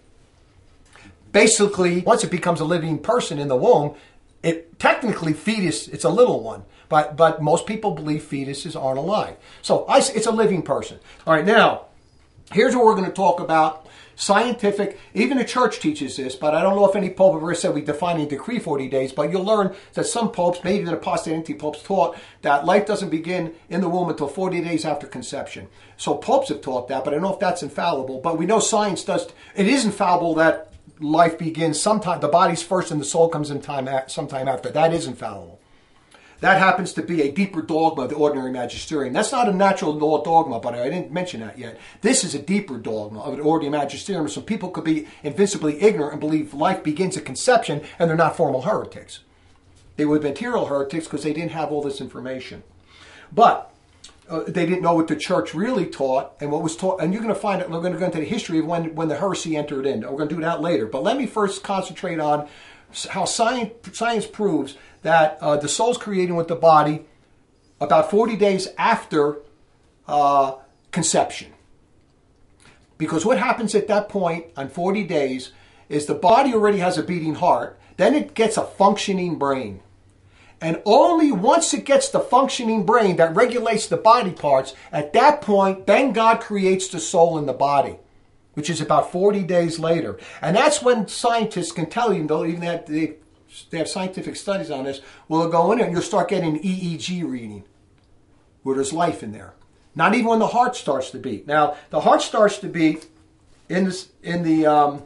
Basically, once it becomes a living person in the womb, it technically fetus, it's a little one. But but most people believe fetuses aren't alive. So I, it's a living person. All right, now, here's what we're going to talk about. Scientific, even the church teaches this, but I don't know if any pope ever said we define and decree forty days, but you'll learn that some popes, maybe even apostate anti-popes, taught that life doesn't begin in the womb until forty days after conception. So popes have taught that, but I don't know if that's infallible. But we know science does, it is infallible that life begins sometime, the body's first and the soul comes in time sometime after. That is infallible. That happens to be a deeper dogma of the ordinary magisterium. That's not a natural law dogma, but I didn't mention that yet. This is a deeper dogma of the ordinary magisterium. So people could be invincibly ignorant and believe life begins at conception, and they're not formal heretics. They would have been material heretics because they didn't have all this information. But uh, they didn't know what the church really taught and what was taught. And you're going to find it. We're going to go into the history of when, when the heresy entered in. We're going to do that later. But let me first concentrate on how science, science proves that uh, the soul's created with the body about forty days after uh, conception. Because what happens at that point on forty days is the body already has a beating heart. Then it gets a functioning brain. And only once it gets the functioning brain that regulates the body parts, at that point, then God creates the soul in the body, which is about forty days later. And that's when scientists can tell you, they'll even have, they, they have scientific studies on this, well, they'll go in there and you'll start getting an E E G reading where there's life in there. Not even when the heart starts to beat. Now, the heart starts to beat in this, in the, um,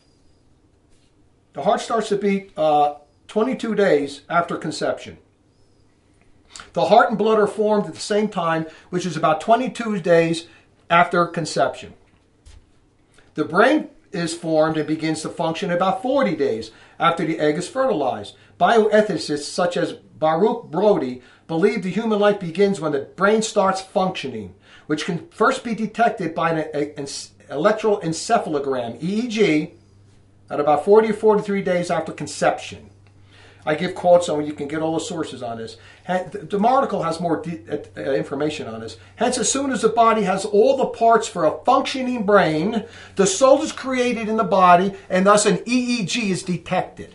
the heart starts to beat uh, twenty-two days after conception. The heart and blood are formed at the same time, which is about twenty-two days after conception. The brain is formed and begins to function about forty days after the egg is fertilized. Bioethicists such as Baruch Brody believe the human life begins when the brain starts functioning, which can first be detected by an electroencephalogram, E E G, at about forty or forty-three days after conception. I give quotes so you can get all the sources on this. The article has more information on this. Hence, as soon as the body has all the parts for a functioning brain, the soul is created in the body, and thus an E E G is detected.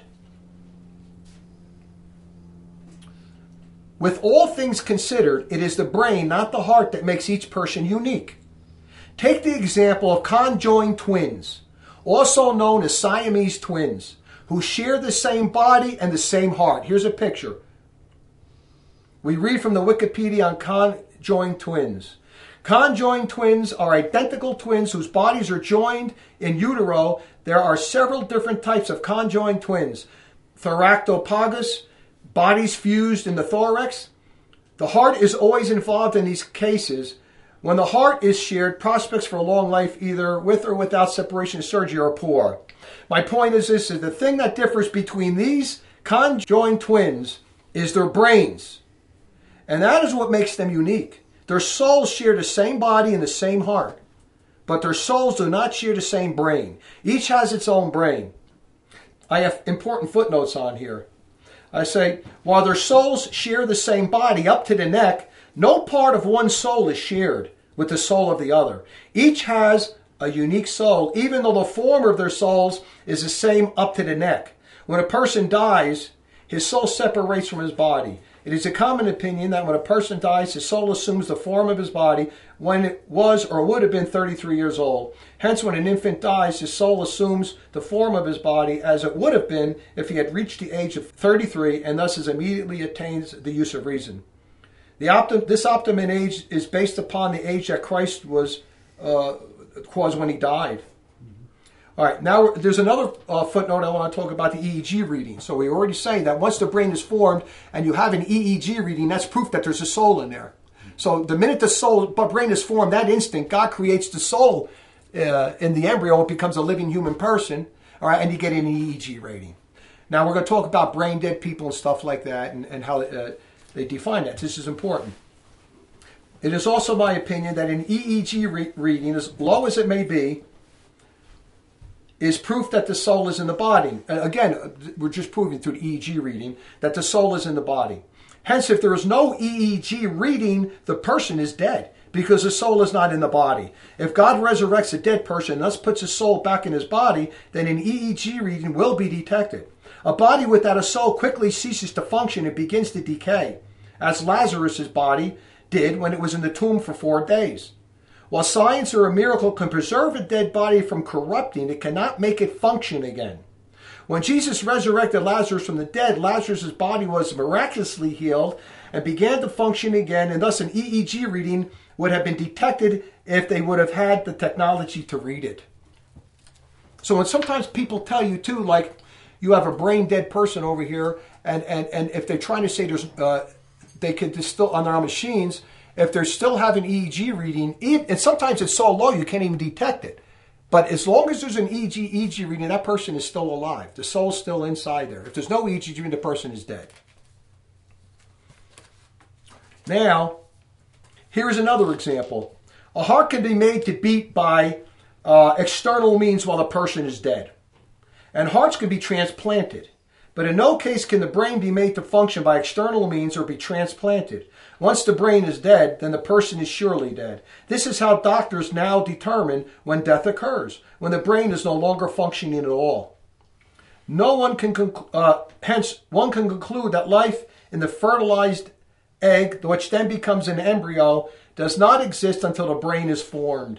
With all things considered, it is the brain, not the heart, that makes each person unique. Take the example of conjoined twins, also known as Siamese twins, who share the same body and the same heart. Here's a picture. We read from the Wikipedia on conjoined twins. Conjoined twins are identical twins whose bodies are joined in utero. There are several different types of conjoined twins. Tharactopagus, bodies fused in the thorax. The heart is always involved in these cases. When the heart is shared, prospects for a long life, either with or without separation surgery, are poor. My point is this, is the thing that differs between these conjoined twins is their brains. And that is what makes them unique. Their souls share the same body and the same heart, but their souls do not share the same brain. Each has its own brain. I have important footnotes on here. I say, while their souls share the same body up to the neck, no part of one soul is shared with the soul of the other. Each has a unique soul, even though the form of their souls is the same up to the neck. When a person dies, his soul separates from his body. It is a common opinion that when a person dies, his soul assumes the form of his body when it was or would have been thirty-three years old. Hence, when an infant dies, his soul assumes the form of his body as it would have been if he had reached the age of thirty-three, and thus is immediately attains the use of reason. The optim- this optimum age is based upon the age that Christ was uh, caused when he died. All right, now there's another uh, footnote I want to talk about the E E G reading. So we already saying that once the brain is formed and you have an E E G reading, that's proof that there's a soul in there. So the minute the soul, but brain is formed, that instant, God creates the soul uh, in the embryo. It becomes a living human person, all right, and you get an E E G rating. Now we're going to talk about brain dead people and stuff like that and, and how uh, they define that. This is important. It is also my opinion that an E E G re- reading, as low as it may be, is proof that the soul is in the body. Again, we're just proving through the E E G reading that the soul is in the body. Hence, if there is no E E G reading, the person is dead because the soul is not in the body. If God resurrects a dead person and thus puts his soul back in his body, then an E E G reading will be detected. A body without a soul quickly ceases to function and begins to decay, as Lazarus' body did when it was in the tomb for four days. While science or a miracle can preserve a dead body from corrupting, it cannot make it function again. When Jesus resurrected Lazarus from the dead, Lazarus' body was miraculously healed and began to function again, and thus an E E G reading would have been detected if they would have had the technology to read it. So when sometimes people tell you too, like you have a brain dead person over here, and, and, and if they're trying to say there's uh, they could still on their machines, if they're still having E E G reading, and sometimes it's so low you can't even detect it. But as long as there's an E E G reading, that person is still alive. The soul's still inside there. If there's no E E G reading, the person is dead. Now, here's another example. A heart can be made to beat by uh, external means while the person is dead. And hearts can be transplanted. But in no case can the brain be made to function by external means or be transplanted. Once the brain is dead, then the person is surely dead. This is how doctors now determine when death occurs, when the brain is no longer functioning at all. No one can, conc- uh, hence, one can conclude that life in the fertilized egg, which then becomes an embryo, does not exist until the brain is formed.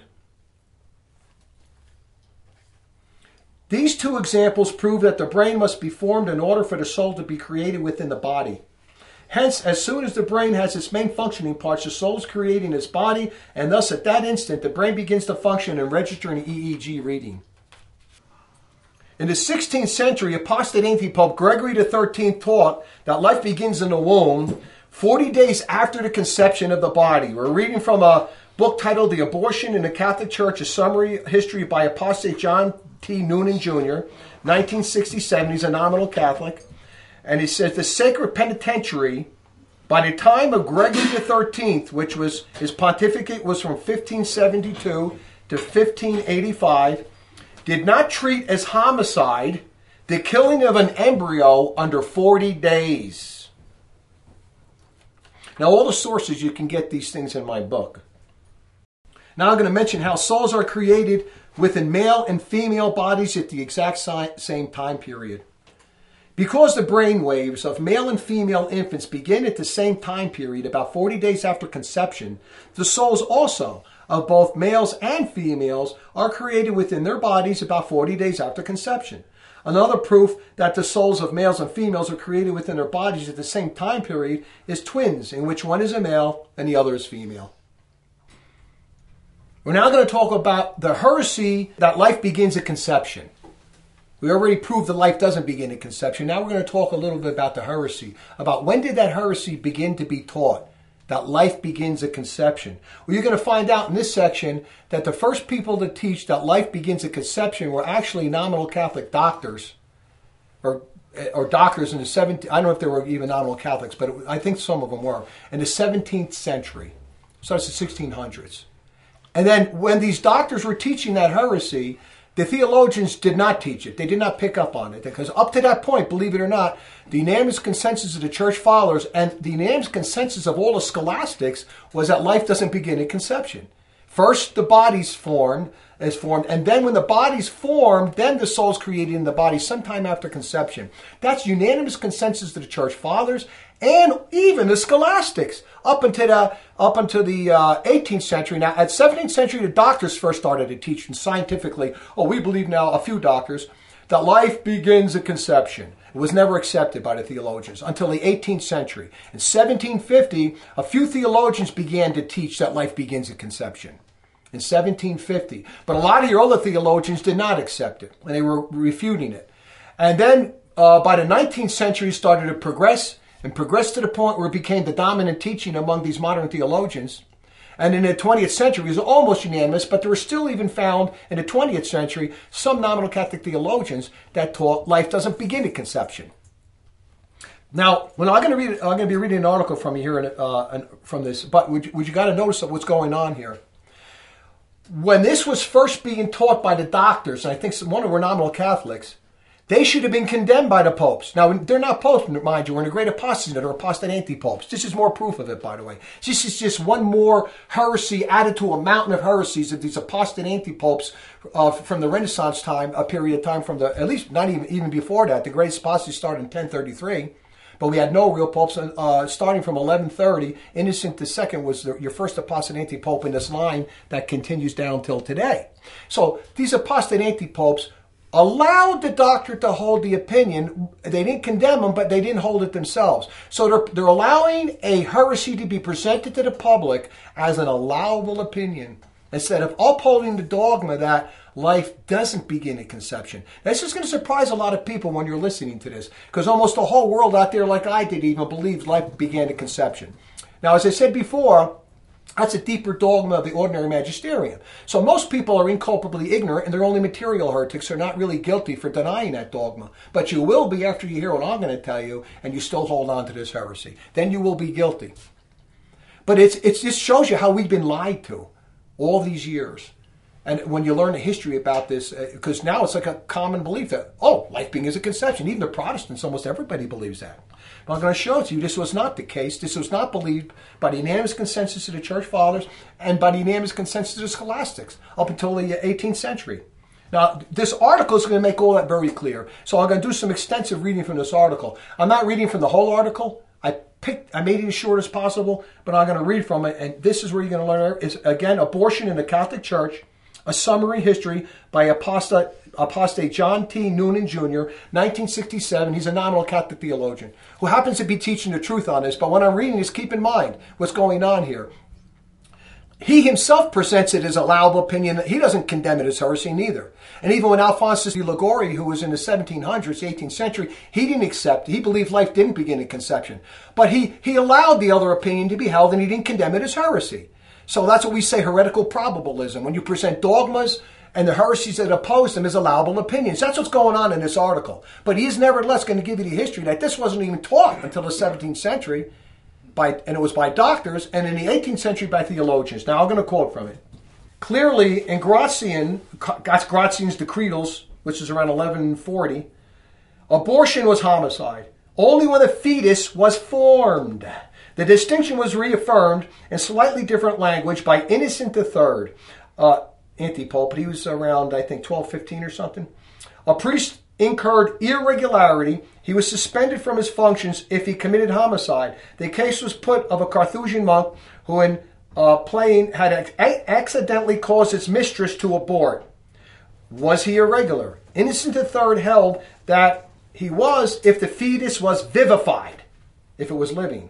These two examples prove that the brain must be formed in order for the soul to be created within the body. Hence, as soon as the brain has its main functioning parts, the soul is creating its body, and thus at that instant, the brain begins to function and register an E E G reading. In the sixteenth century, apostate anti-pope Gregory the thirteenth taught that life begins in the womb forty days after the conception of the body. We're reading from a book titled The Abortion in the Catholic Church, a summary history by apostate John T. Noonan Junior, nineteen sixty-seven. He's a nominal Catholic. And he says the sacred penitentiary, by the time of Gregory the thirteenth, which was his pontificate was from fifteen seventy-two to fifteen eighty-five, did not treat as homicide the killing of an embryo under forty days. Now, all the sources, you can get these things in my book. Now I'm going to mention how souls are created within male and female bodies at the exact same time period. Because the brain waves of male and female infants begin at the same time period, about forty days after conception, the souls also of both males and females are created within their bodies about forty days after conception. Another proof that the souls of males and females are created within their bodies at the same time period is twins, in which one is a male and the other is female. We're now going to talk about the heresy that life begins at conception. We already proved that life doesn't begin at conception. Now we're going to talk a little bit about the heresy, about when did that heresy begin to be taught, that life begins at conception. Well, you're going to find out in this section that the first people to teach that life begins at conception were actually nominal Catholic doctors, or or doctors in the seventeenth, I don't know if they were even nominal Catholics, but it, I think some of them were, in the seventeenth century. So it's the sixteen hundreds. And then when these doctors were teaching that heresy, the theologians did not teach it. They did not pick up on it. Because up to that point, believe it or not, the unanimous consensus of the church fathers and the unanimous consensus of all the scholastics was that life doesn't begin at conception. First, the body's formed, is formed, and then when the body's formed, then the soul's created in the body sometime after conception. That's unanimous consensus of the church fathers, and even the scholastics up into the up into the uh, eighteenth century. Now, at seventeenth century, the doctors first started to teach scientifically. Oh, we believe now, a few doctors, that life begins at conception. It was never accepted by the theologians until the eighteenth century. In seventeen fifty, a few theologians began to teach that life begins at conception. In seventeen fifty. But a lot of your other theologians did not accept it, and they were refuting it. And then uh, by the nineteenth century, it started to progress, and progressed to the point where it became the dominant teaching among these modern theologians. And in the twentieth century, it was almost unanimous, but there were still even found in the twentieth century some nominal Catholic theologians that taught life doesn't begin at conception. Now, when I'm going to read, I'm going to be reading an article from you here in, uh, from this, but would you, would you got to notice what's going on here? When this was first being taught by the doctors, and I think one of them were nominal Catholics, they should have been condemned by the popes. Now, they're not popes, mind you. We're in the great apostasy. They're apostate anti-popes. This is more proof of it, by the way. This is just one more heresy added to a mountain of heresies of these apostate anti-popes uh, from the Renaissance time, a period of time from the, at least not even, even before that. The great apostasy started in ten thirty-three. But we had no real popes uh, starting from eleven thirty. Innocent the Second was the, your first apostate anti-pope in this line that continues down till today. So these apostate anti-popes allowed the doctor to hold the opinion. They didn't condemn them, but they didn't hold it themselves. So they're, they're allowing a heresy to be presented to the public as an allowable opinion instead of upholding the dogma that life doesn't begin at conception. This is going to surprise a lot of people when you're listening to this, because almost the whole world out there, like I did, even believes life began at conception. Now, as I said before, that's a deeper dogma of the ordinary magisterium. So most people are inculpably ignorant, and they're only material heretics. They're not really guilty for denying that dogma. But you will be after you hear what I'm going to tell you, and you still hold on to this heresy. Then you will be guilty. But it's, it just shows you how we've been lied to all these years. And when you learn the history about this, because uh, now it's like a common belief that, oh, life begins at conception. Even the Protestants, almost everybody believes that. But I'm going to show it to you, this was not the case. This was not believed by the unanimous consensus of the Church Fathers and by the unanimous consensus of the scholastics up until the eighteenth century. Now, this article is going to make all that very clear. So I'm going to do some extensive reading from this article. I'm not reading from the whole article. I picked, I made it as short as possible, but I'm going to read from it. And this is where you're going to learn is, again, Abortion in the Catholic Church, a summary history by apostate, apostate John T. Noonan Junior, nineteen sixty-seven. He's a nominal Catholic theologian who happens to be teaching the truth on this. But when I'm reading this, keep in mind what's going on here. He himself presents it as allowable opinion. He doesn't condemn it as heresy neither. And even when Alphonsus de Liguori, who was in the seventeen hundreds, eighteenth century, he didn't accept it. He believed life didn't begin at conception. But he, he allowed the other opinion to be held, and he didn't condemn it as heresy. So that's what we say heretical probabilism. When you present dogmas and the heresies that oppose them as allowable opinions. That's what's going on in this article. But he is nevertheless going to give you the history that this wasn't even taught until the seventeenth century, by, and it was by doctors, and in the eighteenth century by theologians. Now I'm going to quote from it. Clearly, in Gratian, that's Gratian's Decretals, which is around eleven forty, abortion was homicide only when the fetus was formed. The distinction was reaffirmed in slightly different language by Innocent the Third, uh, anti-pope, but he was around, I think, twelve fifteen or something. A priest incurred irregularity. He was suspended from his functions if he committed homicide. The case was put of a Carthusian monk who, in uh, playing, had a- accidentally caused his mistress to abort. Was he irregular? Innocent the Third held that he was if the fetus was vivified, if it was living.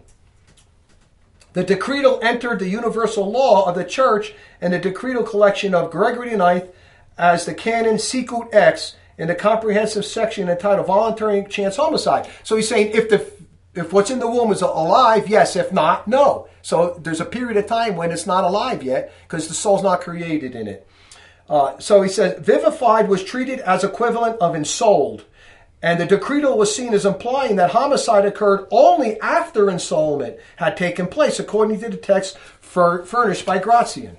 The decretal entered the universal law of the Church and the decretal collection of Gregory the Ninth as the canon Sicut Ex in the comprehensive section entitled Voluntary Chance Homicide. So he's saying if the if what's in the womb is alive, yes. If not, no. So there's a period of time when it's not alive yet because the soul's not created in it. Uh, so he says vivified was treated as equivalent of ensouled. And the decretal was seen as implying that homicide occurred only after ensoulment had taken place, according to the text fur- furnished by Gratian.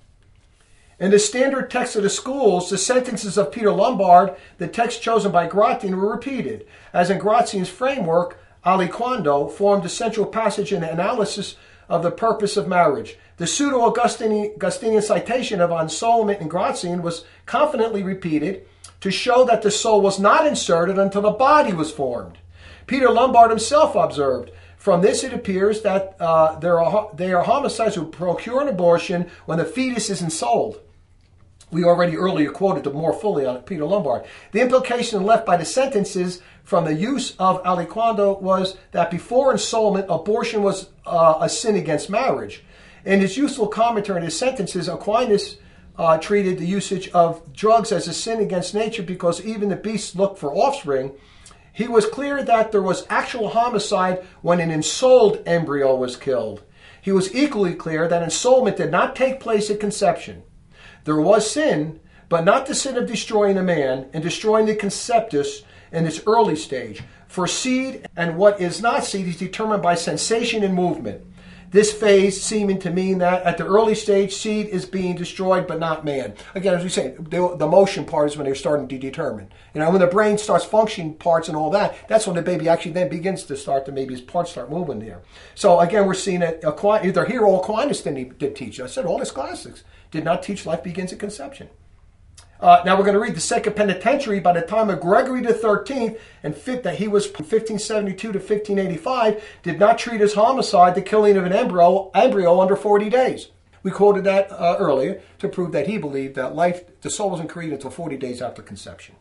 In the standard text of the schools, the sentences of Peter Lombard, the text chosen by Gratian, were repeated. As in Gratian's framework, aliquando formed the central passage in the analysis of the purpose of marriage. The pseudo-Augustinian citation of ensoulment in Gratian was confidently repeated to show that the soul was not inserted until the body was formed. Peter Lombard himself observed, From this, it appears that uh, there are, they are homicides who procure an abortion when the fetus isn't sold. We already earlier quoted them more fully on Peter Lombard. The implication left by the sentences from the use of aliquando was that before ensoulment, abortion was uh, a sin against marriage. In his useful commentary on his sentences, Aquinas uh, treated the usage of drugs as a sin against nature because even the beasts looked for offspring. He was clear that there was actual homicide when an ensouled embryo was killed. He was equally clear that ensoulment did not take place at conception. There was sin, but not the sin of destroying a man and destroying the conceptus in its early stage. For seed and what is not seed is determined by sensation and movement. This phase seeming to mean that at the early stage, seed is being destroyed, but not man. Again, as we say, the, the motion part is when they're starting to determine. You know, when the brain starts functioning parts and all that, that's when the baby actually then begins to start to maybe his parts start moving there. So again, we're seeing that Aquinas, either here or Aquinas didn't did teach. I said all his classics did not teach life begins at conception. Uh, now we're going to read the Second Penitentiary. By the time of Gregory the thirteenth, and fit that he was from fifteen seventy-two to fifteen eighty-five, did not treat as homicide the killing of an embryo, embryo under forty days. We quoted that uh, earlier to prove that he believed that life, the soul wasn't created until forty days after conception.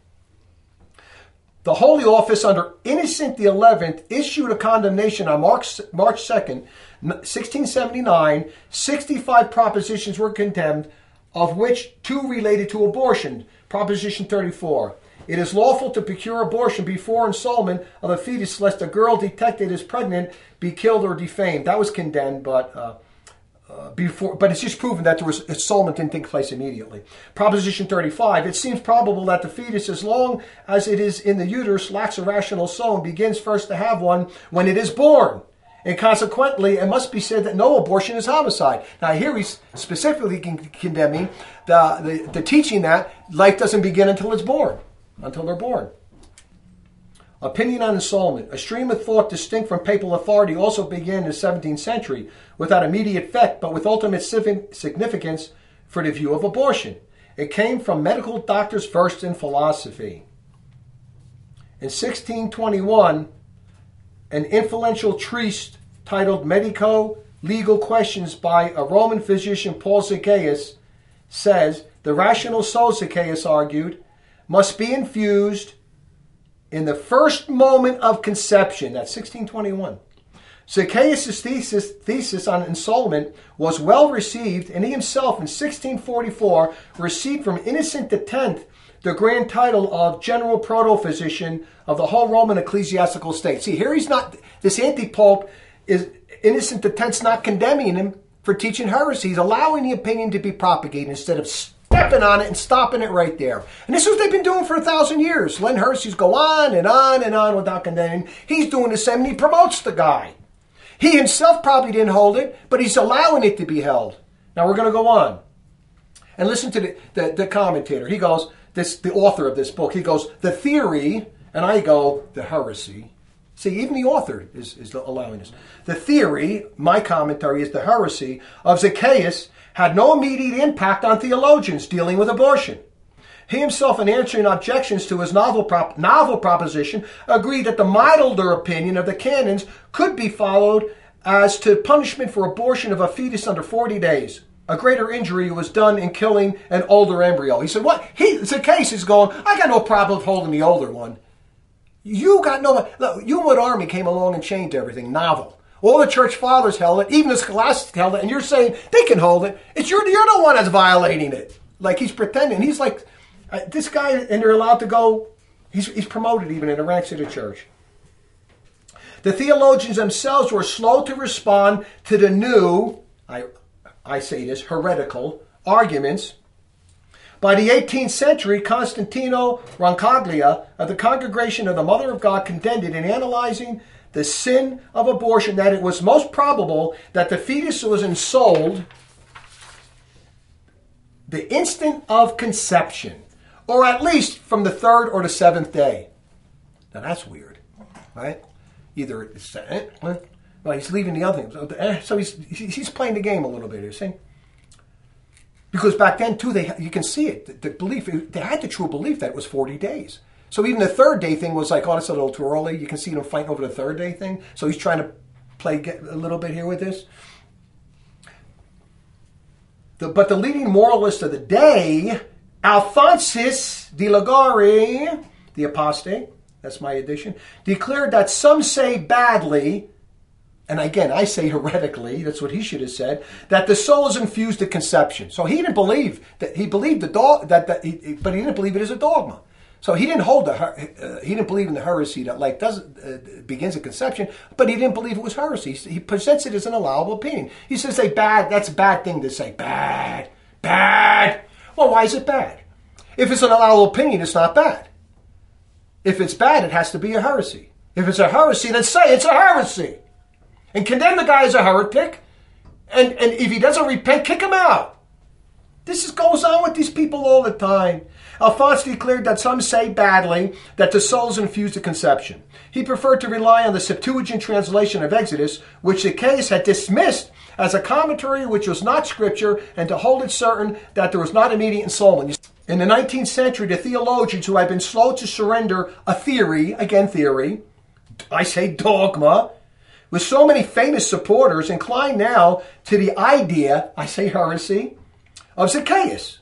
The Holy Office under Innocent the eleventh issued a condemnation on March, March second, sixteen seventy-nine. sixty-five propositions were condemned, of which two related to abortion. Proposition thirty-four. It is lawful to procure abortion before ensoulment of a fetus, lest a girl detected as pregnant be killed or defamed. That was condemned, but uh, uh, before, but it's just proven that there was ensoulment didn't take place immediately. Proposition thirty-five. It seems probable that the fetus, as long as it is in the uterus, lacks a rational soul and begins first to have one when it is born. And consequently, it must be said that no abortion is homicide. Now here he's specifically condemning the, the, the teaching that life doesn't begin until it's born, until they're born. Opinion on ensoulment. A stream of thought distinct from papal authority also began in the seventeenth century without immediate effect, but with ultimate significance for the view of abortion. It came from medical doctors versed in philosophy. In sixteen twenty-one, an influential treatise titled Medico Legal Questions by a Roman physician, Paul Zacchaeus, says the rational soul, Zacchaeus argued, must be infused in the first moment of conception. That's sixteen twenty-one. Zacchaeus' thesis, thesis on ensoulment was well received, and he himself in sixteen forty-four received from Innocent the tenth the grand title of General Proto-Physician of the whole Roman ecclesiastical state. See, here he's not, this anti-pope is, Innocent the tenth's not condemning him for teaching heresy. He's allowing the opinion to be propagated instead of stepping on it and stopping it right there. And this is what they've been doing for a thousand years. Letting heresies go on and on and on without condemning. He's doing the same and he promotes the guy. He himself probably didn't hold it, but he's allowing it to be held. Now we're going to go on. And listen to the, the, the commentator. He goes, This, the author of this book, he goes, the theory, and I go, the heresy. See, even the author is, is allowing this. The theory, my commentary is the heresy, of Zacchaeus had no immediate impact on theologians dealing with abortion. He himself, in answering objections to his novel, prop, novel proposition, agreed that the milder opinion of the canons could be followed as to punishment for abortion of a fetus under forty days. A greater injury was done in killing an older embryo. He said, what? He, Zacchaeus is going, I got no problem with holding the older one. You got no, look, Unit Army came along and changed everything, novel. All the church fathers held it, even the scholastics held it, and you're saying they can hold it. It's you're, you're the one that's violating it. Like he's pretending. He's like, uh, this guy, and they're allowed to go, he's, he's promoted even in the ranks of the church. The theologians themselves were slow to respond to the new, I, I say this, heretical arguments. By the eighteenth century, Constantino Roncaglia of the Congregation of the Mother of God contended in analyzing the sin of abortion that it was most probable that the fetus was ensouled the instant of conception, or at least from the third or the seventh day. Now that's weird, right? Either it's, eh, well, he's leaving the other thing. So he's he's playing the game a little bit, you see? Because back then, too, they you can see it. The, the belief, they had the true belief that it was forty days. So even the third day thing was like, oh, it's a little too early. You can see them fighting over the third day thing. So he's trying to play a little bit here with this. The, but the leading moralist of the day, Alphonsus de Ligori, the apostate, that's my addition, declared that some say badly, and again, I say heretically, that's what he should have said, that the soul is infused at conception. So he didn't believe that, he believed the dog, that, that he, but he didn't believe it as a dogma. So he didn't hold the, uh, he didn't believe in the heresy that life doesn't, uh, begins at conception, but he didn't believe it was heresy. He presents it as an allowable opinion. He says, say bad, that's a bad thing to say. Bad, bad. Well, why is it bad? If it's an allowable opinion, it's not bad. If it's bad, it has to be a heresy. If it's a heresy, then say it's a heresy. And condemn the guy as a heretic. And, and if he doesn't repent, kick him out. This is, goes on with these people all the time. Alphonse declared that some say badly that the soul is infused at conception. He preferred to rely on the Septuagint translation of Exodus, which the case had dismissed as a commentary which was not scripture, and to hold it certain that there was not immediate ensoulment. In the nineteenth century, the theologians who had been slow to surrender a theory, again theory, I say dogma, with so many famous supporters, inclined now to the idea, I say heresy, of Zacchaeus.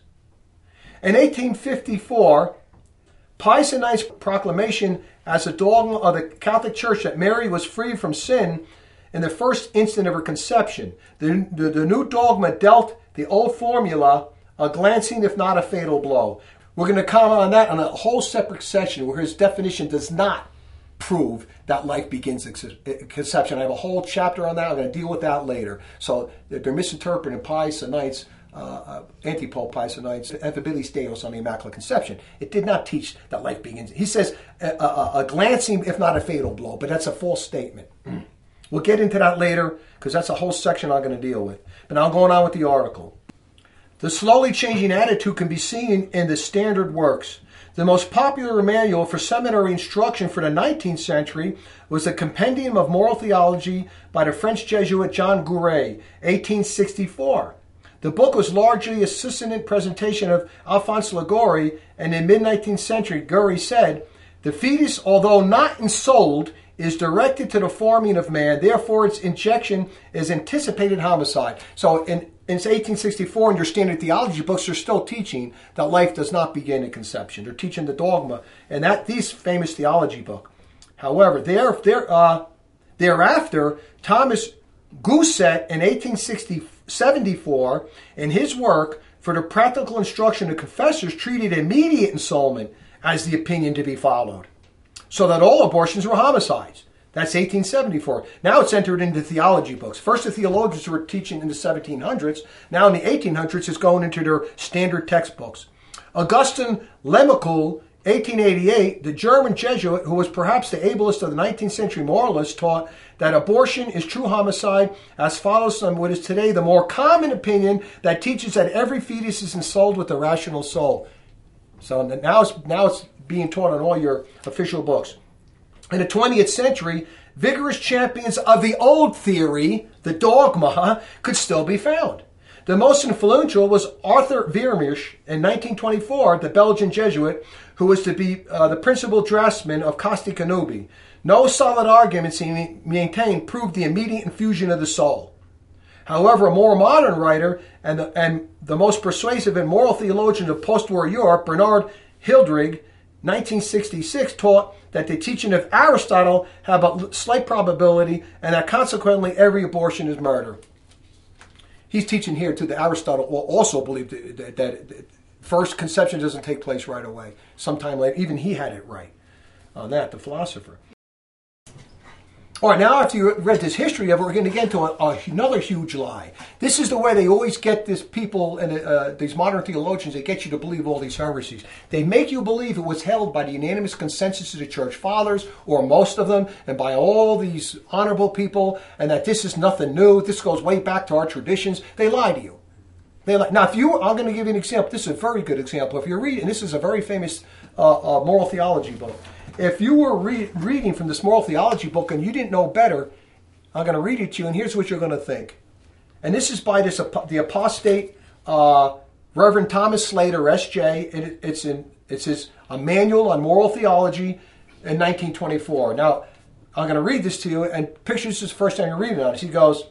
In eighteen fifty-four, Pius the ninth's proclamation as a dogma of the Catholic Church that Mary was free from sin in the first instant of her conception. The, the, the new dogma dealt the old formula a glancing, if not a fatal blow. We're going to comment on that on a whole separate section where his definition does not prove that life begins at conception. I have a whole chapter on that. I'm going to deal with that later. So they're misinterpreting Pius the ninth's Uh, uh, Anti-Pope Pius the ninth's Effabilis Deus on the Immaculate Conception. It did not teach that life begins. He says a, a, a glancing, if not a fatal blow, but that's a false statement. Mm. We'll get into that later because that's a whole section I'm going to deal with. But now going on with the article. The slowly changing attitude can be seen in the standard works. The most popular manual for seminary instruction for the nineteenth century was the Compendium of Moral Theology by the French Jesuit Jean Gouret, eighteen sixty-four. The book was largely a succinct presentation of Alphonse Ligori, and in the mid-nineteenth century, Gouret said, the fetus, although not ensouled, is directed to the forming of man, therefore its injection is anticipated homicide. So in, in eighteen sixty-four, in your standard theology books, they're still teaching that life does not begin at conception. They're teaching the dogma, and that these famous theology book. However, there, there, uh, thereafter, Thomas Gousset in eighteen seventy-four, in his work for the practical instruction of confessors, treated immediate ensoulment as the opinion to be followed, so that all abortions were homicides. That's eighteen seventy-four. Now it's entered into theology books. First the theologians were teaching in the seventeen hundreds. Now in the eighteen hundreds it's going into their standard textbooks. Augustin Lemaitre, eighteen eighty-eight, the German Jesuit, who was perhaps the ablest of the nineteenth century moralists, taught that abortion is true homicide, as follows from what is today the more common opinion that teaches that every fetus is ensouled with a rational soul. So now it's, now it's being taught in all your official books. In the twentieth century, vigorous champions of the old theory, the dogma, could still be found. The most influential was Arthur Virmisch in nineteen twenty-four, the Belgian Jesuit, who was to be uh, the principal draftsman of Costi Connubii. No solid arguments he maintained proved the immediate infusion of the soul. However, a more modern writer and the, and the most persuasive and moral theologian of post-war Europe, Bernard Hildrig, nineteen sixty-six, taught that the teaching of Aristotle had a slight probability and that consequently every abortion is murder. He's teaching here too that Aristotle also believed that, that, that first conception doesn't take place right away. Sometime later, even he had it right on that, the philosopher. All right, now after you read this history of it, we're going to get into a, a, another huge lie. This is the way they always get this people and uh, these modern theologians. They get you to believe all these heresies. They make you believe it was held by the unanimous consensus of the church fathers, or most of them, and by all these honorable people, and that this is nothing new. This goes way back to our traditions. They lie to you. They lie. Now, if you, I'm going to give you an example. This is a very good example. If you're reading, this is a very famous uh, uh, moral theology book. If you were re- reading from this moral theology book and you didn't know better, I'm going to read it to you, and here's what you're going to think. And this is by this the apostate uh, Reverend Thomas Slater, S J. It, it's in it's his a manual on moral theology in nineteen twenty-four. Now, I'm going to read this to you, and pictures is the first time you're reading on it. He goes,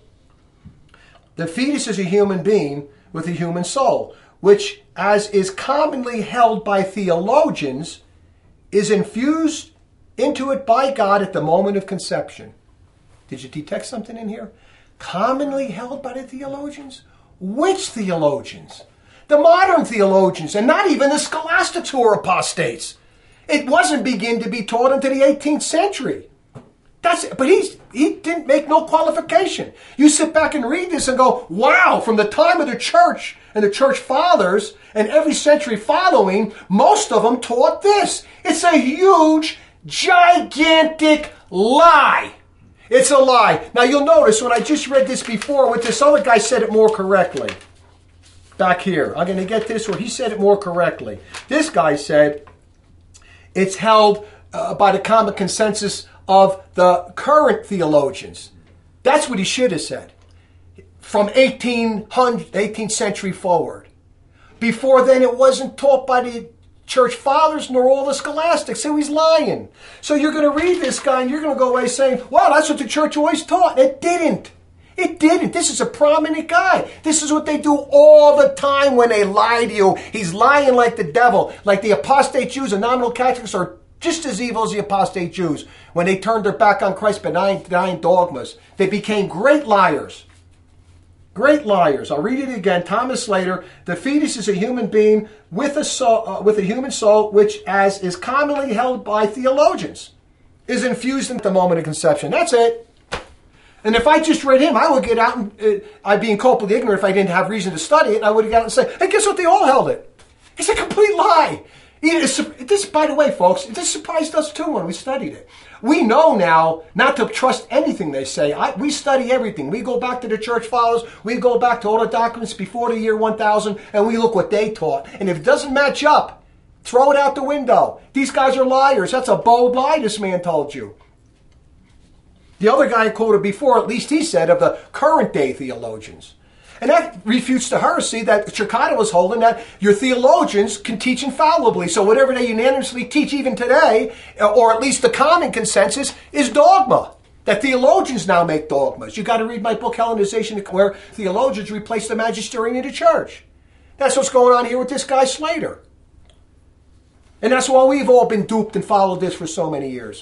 the fetus is a human being with a human soul, which, as is commonly held by theologians, is infused into it by God at the moment of conception. Did you detect something in here? Commonly held by the theologians? Which theologians? The modern theologians, and not even the scholastics who are apostates. It wasn't begin to be taught until the eighteenth century. That's it. But he's, he didn't make no qualification. You sit back and read this and go, wow, from the time of the church and the church fathers and every century following, most of them taught this. It's a huge, gigantic lie. It's a lie. Now you'll notice when I just read this before, with this other guy said it more correctly. Back here. I'm going to get this where he said it more correctly. This guy said it's held uh, by the common consensus of the current theologians. That's what he should have said. From eighteen hundred, eighteenth century forward. Before then, it wasn't taught by the church fathers nor all the scholastics, so he's lying. So you're going to read this guy and you're going to go away saying, well, that's what the church always taught. It didn't. It didn't. This is a prominent guy. This is what they do all the time when they lie to you. He's lying like the devil. Like the apostate Jews and nominal Catholics are just as evil as the apostate Jews. When they turned their back on Christ's benign, benign dogmas, they became great liars. Great liars. I'll read it again. Thomas Slater, the fetus is a human being with a soul, uh, with a human soul, which, as is commonly held by theologians, is infused at the moment of conception. That's it. And if I just read him, I would get out and uh, I'd be culpably ignorant if I didn't have reason to study it. And I would have got out and say, hey, guess what? They all held it. It's a complete lie. This, by the way, folks, this surprised us too when we studied it. We know now not to trust anything they say. I, we study everything. We go back to the church fathers. We go back to all the documents before the year one thousand, and we look what they taught. And if it doesn't match up, throw it out the window. These guys are liars. That's a bold lie this man told you. The other guy I quoted before, at least he said, of the current day theologians. And that refutes the heresy that Chicago was holding, that your theologians can teach infallibly. So whatever they unanimously teach even today, or at least the common consensus, is dogma. That theologians now make dogmas. You got to read my book, Hellenization, where theologians replace the magisterium of the church. That's what's going on here with this guy Slater. And that's why we've all been duped and followed this for so many years.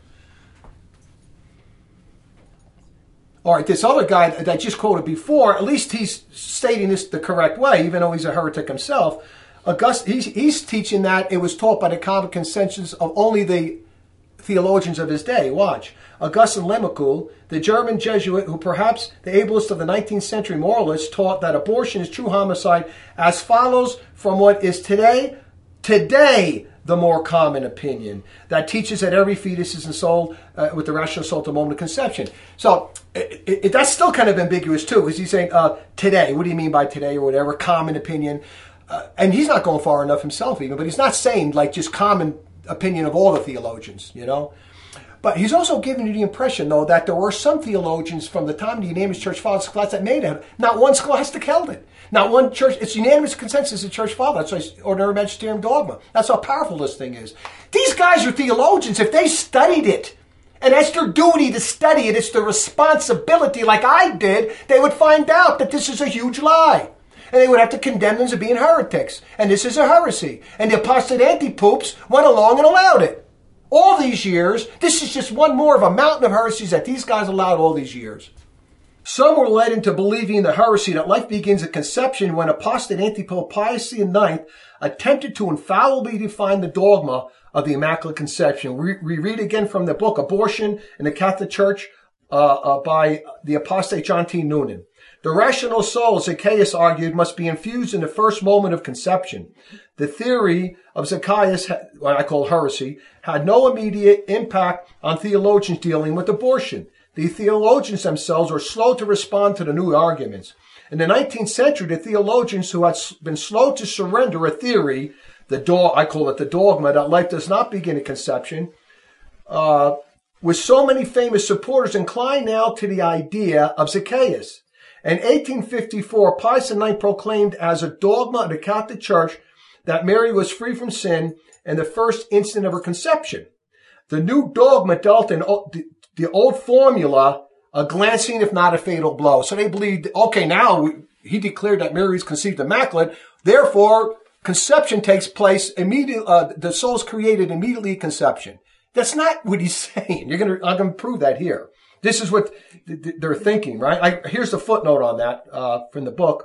All right, this other guy that I just quoted before, at least he's stating this the correct way, even though he's a heretic himself. August, he's, he's teaching that it was taught by the common consensus of only the theologians of his day. Watch. Augustin Lemaitre, the German Jesuit who perhaps the ablest of the nineteenth century moralists, taught that abortion is true homicide as follows from what is today, today, the more common opinion that teaches that every fetus is ensouled uh, with the rational soul at the moment of conception. So it, it, that's still kind of ambiguous too, because he's saying uh, today. What do you mean by today or whatever? Common opinion. Uh, and he's not going far enough himself even, but he's not saying like just common opinion of all the theologians, you know. But he's also giving you the impression, though, that there were some theologians from the time of the unanimous church fathers that made it. Not one scholastic held it. Not one church. It's unanimous consensus of church father. That's why it's ordinary magisterium dogma. That's how powerful this thing is. These guys are theologians. If they studied it, and that's their duty to study it, it's their responsibility, like I did, they would find out that this is a huge lie. And they would have to condemn them as being heretics. And this is a heresy. And the apostate anti-poops went along and allowed it. All these years, this is just one more of a mountain of heresies that these guys allowed all these years. Some were led into believing the heresy that life begins at conception when apostate anti-pope Pius the ninth attempted to infallibly define the dogma of the Immaculate Conception. We, we read again from the book Abortion in the Catholic Church uh, uh, by the apostate John T. Noonan. The rational soul, Zacchaeus argued, must be infused in the first moment of conception. The theory of Zacchaeus, what I call heresy, had no immediate impact on theologians dealing with abortion. The theologians themselves were slow to respond to the new arguments. In the nineteenth century, the theologians who had been slow to surrender a theory, the do- I call it the dogma, that life does not begin at conception, uh, with so many famous supporters, inclined now to the idea of Zacchaeus. In eighteen fifty-four, Pius the ninth proclaimed as a dogma of the Catholic Church that Mary was free from sin in the first instant of her conception. The new dogma dealt in, the old formula, a glancing if not a fatal blow. So they believed, okay, now we, he declared that Mary is conceived immaculate. Therefore, conception takes immediately. Immediate, uh, the soul's created immediately at conception. That's not what he's saying. You're gonna, I'm gonna prove that here. This is what they're thinking, right? I, here's the footnote on that, uh, from the book.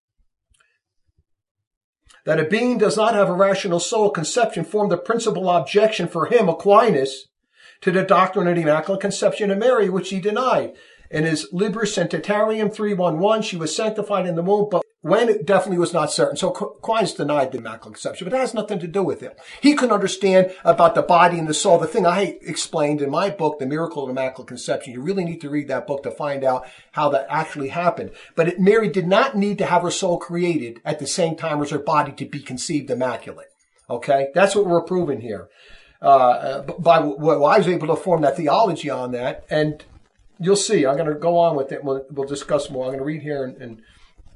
That a being does not have a rational soul, conception formed the principal objection for him, Aquinas, to the doctrine of the Immaculate Conception of Mary, which he denied. In his Liber Sanctitarium three eleven, she was sanctified in the womb, but when it definitely was not certain. So Aquinas denied the Immaculate Conception, but that has nothing to do with it. He couldn't understand about the body and the soul. The thing I explained in my book, The Miracle of Immaculate Conception, you really need to read that book to find out how that actually happened. But it, Mary did not need to have her soul created at the same time as her body to be conceived immaculate. Okay? That's what we're proving here. Uh, by well, I was able to form that theology on that, and you'll see. I'm going to go on with it. We'll, we'll discuss more. I'm going to read here. And, and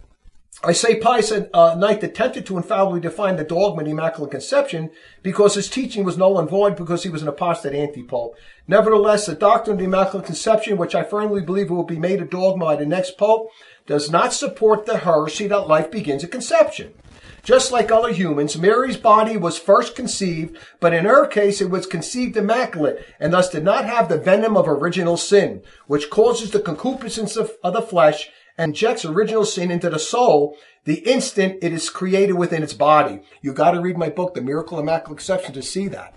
I say Pius uh, Ninth attempted to infallibly define the dogma of the Immaculate Conception because his teaching was null and void because he was an apostate anti-pope. Nevertheless, the doctrine of the Immaculate Conception, which I firmly believe will be made a dogma by the next pope, does not support the heresy that life begins at conception. Just like other humans, Mary's body was first conceived, but in her case it was conceived immaculate, and thus did not have the venom of original sin, which causes the concupiscence of, of the flesh and injects original sin into the soul the instant it is created within its body. You got to read my book, The Miracle of Immaculate Conception, to see that.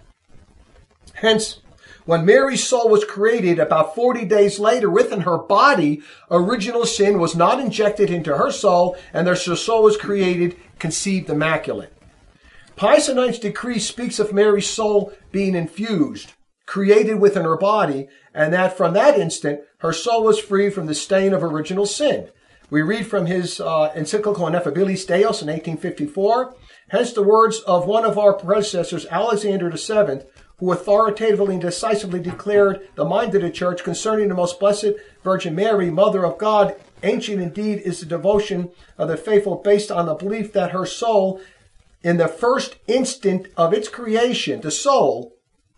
Hence, when Mary's soul was created, about forty days later, within her body, original sin was not injected into her soul, and her soul was created, conceived immaculate. Pius the Ninth's decree speaks of Mary's soul being infused, created within her body, and that from that instant, her soul was free from the stain of original sin. We read from his uh, encyclical Ineffabilis Deus in eighteen fifty-four, hence the words of one of our predecessors, Alexander the Seventh, who authoritatively and decisively declared the mind of the Church concerning the most blessed Virgin Mary, Mother of God. Ancient indeed is the devotion of the faithful based on the belief that her soul, in the first instant of its creation, the soul,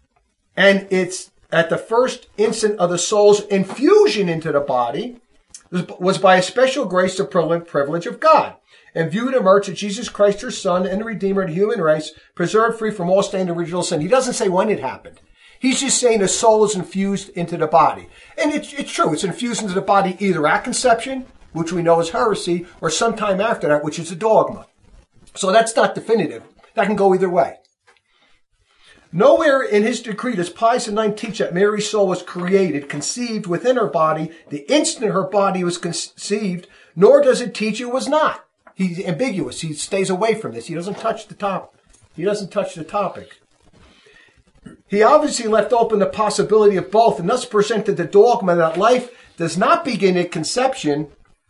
and it's at the first instant of the soul's infusion into the body, was by a special grace the privilege of God, and viewed emerge that Jesus Christ, her Son, and the Redeemer of the human race, preserved free from all stain of original sin. He doesn't say when it happened. He's just saying the soul is infused into the body. And it's, it's true. It's infused into the body either at conception, which we know is heresy, or sometime after that, which is a dogma. So that's not definitive. That can go either way. Nowhere in his decree does Pius the Ninth teach that Mary's soul was created, conceived within her body the instant her body was conceived, nor does it teach it was not. He's ambiguous. He stays away from this. He doesn't touch the top. He doesn't touch the topic. He obviously left open the possibility of both, and thus presented the dogma that life does not begin at conception,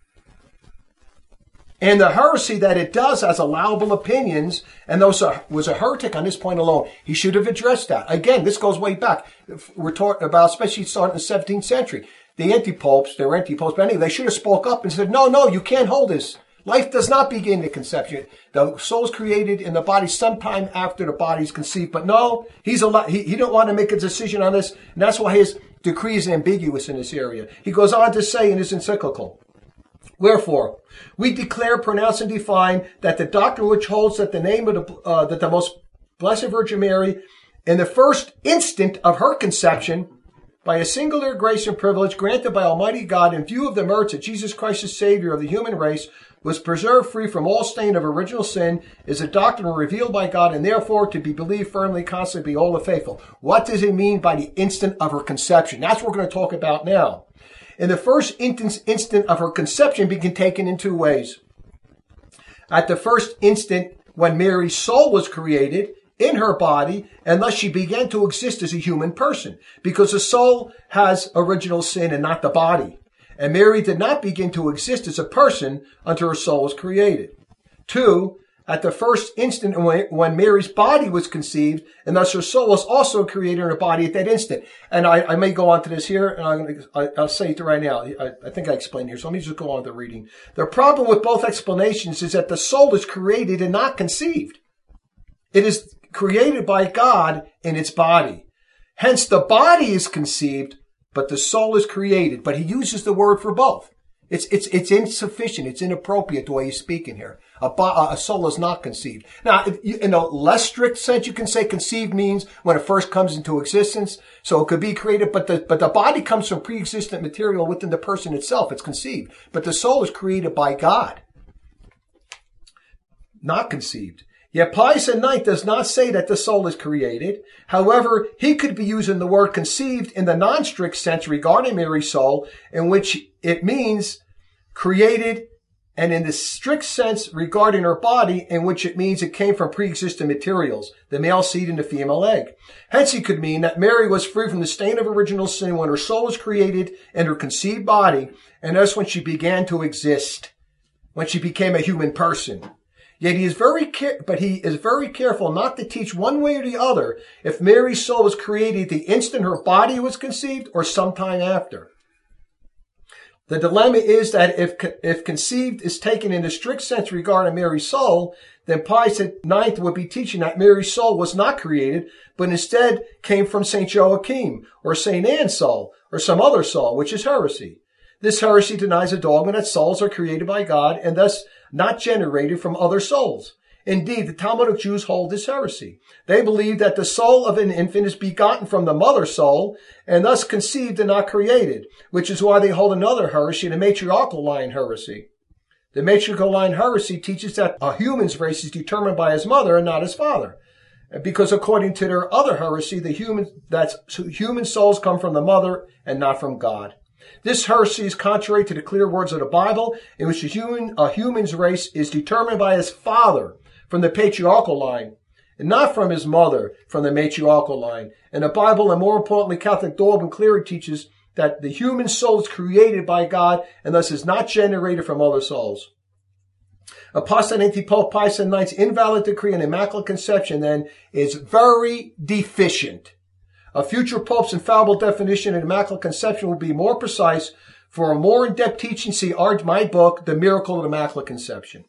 and the heresy that it does has allowable opinions, and those was a heretic on this point alone. He should have addressed that. Again, this goes way back. We're talking about, especially starting in the seventeenth century. The anti-popes, they were anti-popes, but anyway, they should have spoke up and said, no, no, you can't hold this. Life does not begin at conception. The soul is created in the body sometime after the body is conceived. But no, he's a lot, he, he didn't want to make a decision on this, and that's why his decree is ambiguous in this area. He goes on to say in his encyclical, wherefore, we declare, pronounce, and define that the doctrine which holds that the name of the, uh, that the most blessed Virgin Mary, in the first instant of her conception, by a singular grace and privilege granted by Almighty God in view of the merits of Jesus Christ, the Savior of the human race, was preserved free from all stain of original sin, is a doctrine revealed by God, and therefore to be believed firmly, constantly, be all the faithful. What does it mean by the instant of her conception? That's what we're going to talk about now. In the first instant of her conception being taken in two ways. At the first instant, when Mary's soul was created in her body, and thus she began to exist as a human person, because the soul has original sin and not the body. And Mary did not begin to exist as a person until her soul was created. Two, at the first instant when Mary's body was conceived, and thus her soul was also created in her body at that instant. And I, I may go on to this here, and I'm gonna, I, I'll say it right now. I, I think I explained here, so let me just go on to the reading. The problem with both explanations is that the soul is created and not conceived. It is created by God in its body. Hence, the body is conceived, but the soul is created. But he uses the word for both. It's, it's, it's insufficient. It's inappropriate the way he's speaking here. A, a soul is not conceived. Now, in a less strict sense, you can say conceived means when it first comes into existence. So it could be created, but the, but the body comes from pre-existent material within the person itself. It's conceived. But the soul is created by God. Not conceived. Yet Pius the Ninth does not say that the soul is created. However, he could be using the word conceived in the non-strict sense regarding Mary's soul, in which it means created, and in the strict sense regarding her body, in which it means it came from pre-existing materials, the male seed and the female egg. Hence, he could mean that Mary was free from the stain of original sin when her soul was created in her conceived body, and thus when she began to exist, when she became a human person. Yet he is very care- but he is very careful not to teach one way or the other if Mary's soul was created the instant her body was conceived or sometime after. The dilemma is that if if conceived is taken in the strict sense regarding Mary's soul, then Pius the Ninth would be teaching that Mary's soul was not created, but instead came from Saint Joachim or Saint Anne's soul or some other soul, which is heresy. This heresy denies a dogma that souls are created by God and thus not generated from other souls. Indeed, the Talmudic Jews hold this heresy. They believe that the soul of an infant is begotten from the mother soul and thus conceived and not created, which is why they hold another heresy, the matriarchal line heresy. The matriarchal line heresy teaches that a human's race is determined by his mother and not his father. Because according to their other heresy, the human, that's, human souls come from the mother and not from God. This heresy is contrary to the clear words of the Bible, in which a human, a human's race is determined by his father from the patriarchal line, and not from his mother from the matriarchal line. And the Bible, and more importantly, Catholic dogma clearly teaches that the human soul is created by God and thus is not generated from other souls. Apostolic Pope Pius the Ninth's invalid decree on Immaculate Conception, then, is very deficient. A future Pope's infallible definition of Immaculate Conception will be more precise. For a more in-depth teaching, see my book, The Miracle of Immaculate Conception.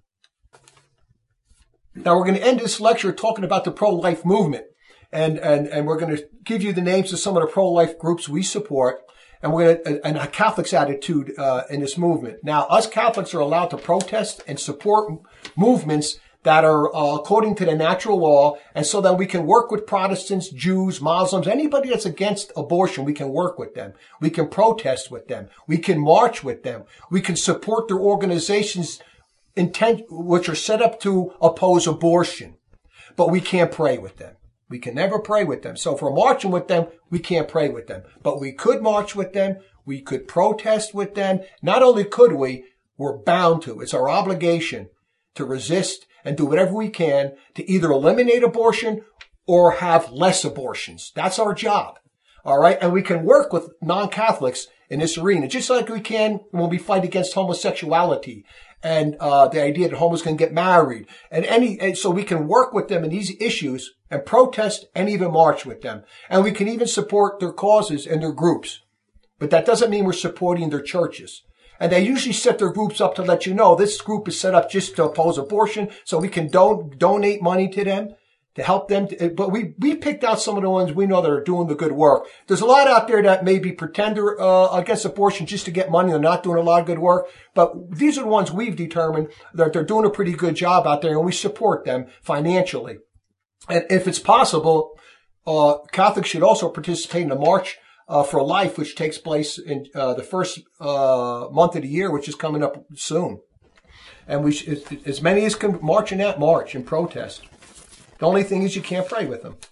Now, we're going to end this lecture talking about the pro-life movement. And, and, and we're going to give you the names of some of the pro-life groups we support. And we're going to, and a Catholic's attitude uh, in this movement. Now, us Catholics are allowed to protest and support movements that are uh, according to the natural law, and so that we can work with Protestants, Jews, Muslims, anybody that's against abortion, we can work with them. We can protest with them. We can march with them. We can support their organizations intent, which are set up to oppose abortion. But we can't pray with them. We can never pray with them. So if we're marching with them, we can't pray with them. But we could march with them. We could protest with them. Not only could we, we're bound to. It's our obligation to resist and do whatever we can to either eliminate abortion or have less abortions. That's our job. All right. And we can work with non-Catholics in this arena, just like we can when we fight against homosexuality and uh the idea that homos can get married and any, and so we can work with them in these issues and protest and even march with them. And we can even support their causes and their groups. But that doesn't mean we're supporting their churches. And they usually set their groups up to let you know this group is set up just to oppose abortion, so we can don- donate money to them to help them. To, but we, we picked out some of the ones we know that are doing the good work. There's a lot out there that may be pretender uh, against abortion just to get money. They're not doing a lot of good work. But these are the ones we've determined that they're doing a pretty good job out there, and we support them financially. And if it's possible, uh Catholics should also participate in the March Uh, for Life, which takes place in uh, the first uh, month of the year, which is coming up soon. And we, sh- as many as can march in that march and protest. The only thing is you can't pray with them.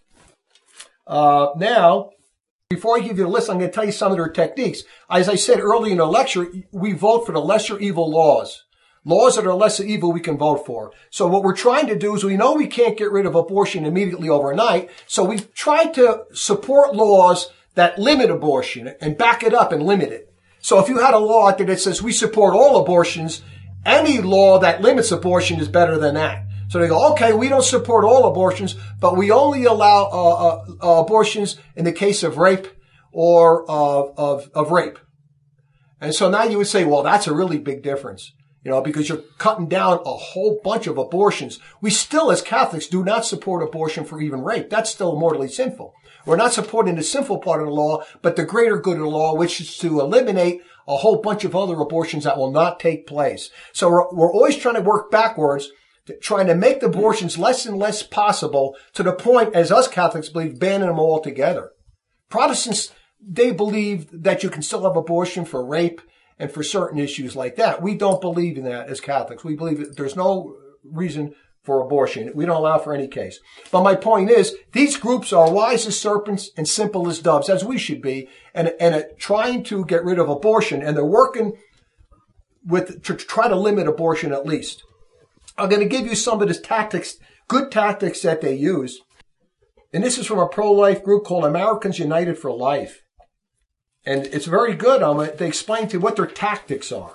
Uh, now, before I give you the list, I'm going to tell you some of their techniques. As I said earlier in the lecture, we vote for the lesser evil laws. Laws that are lesser evil we can vote for. So what we're trying to do is we know we can't get rid of abortion immediately overnight, so we try to support laws that limit abortion and back it up and limit it. So if you had a law out there that says we support all abortions, any law that limits abortion is better than that. So they go, okay, we don't support all abortions, but we only allow uh, uh, uh, abortions in the case of rape or uh, of, of rape. And so now you would say, well, that's a really big difference. You know, because you're cutting down a whole bunch of abortions. We still, as Catholics, do not support abortion for even rape. That's still mortally sinful. We're not supporting the sinful part of the law, but the greater good of the law, which is to eliminate a whole bunch of other abortions that will not take place. So we're, we're always trying to work backwards, to, trying to make the abortions less and less possible to the point, as us Catholics believe, banning them altogether. Protestants, they believe that you can still have abortion for rape and for certain issues like that. We don't believe in that as Catholics. We believe that there's no reason for abortion. We don't allow for any case. But my point is, these groups are wise as serpents and simple as doves, as we should be, and, and uh, trying to get rid of abortion. And they're working with to try to limit abortion at least. I'm going to give you some of the tactics, good tactics that they use. And this is from a pro-life group called Americans United for Life. And it's very good. Um, they explain to you what their tactics are.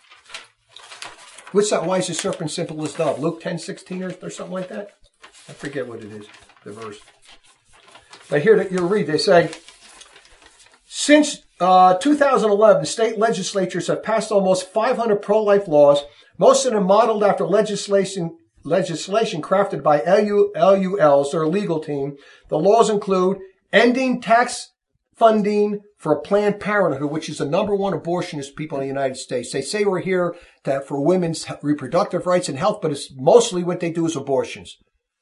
What's that wise as serpent, simple as dove? Luke ten sixteen or, or something like that? I forget what it is, the verse. But here you'll read, they say, since uh, two thousand eleven, state legislatures have passed almost five hundred pro-life laws, most of them modeled after legislation legislation crafted by L U Ls, their legal team. The laws include ending tax funding for Planned Parenthood, which is the number one abortionist people in the United States. They say we're here to, for women's reproductive rights and health, but it's mostly what they do is abortions.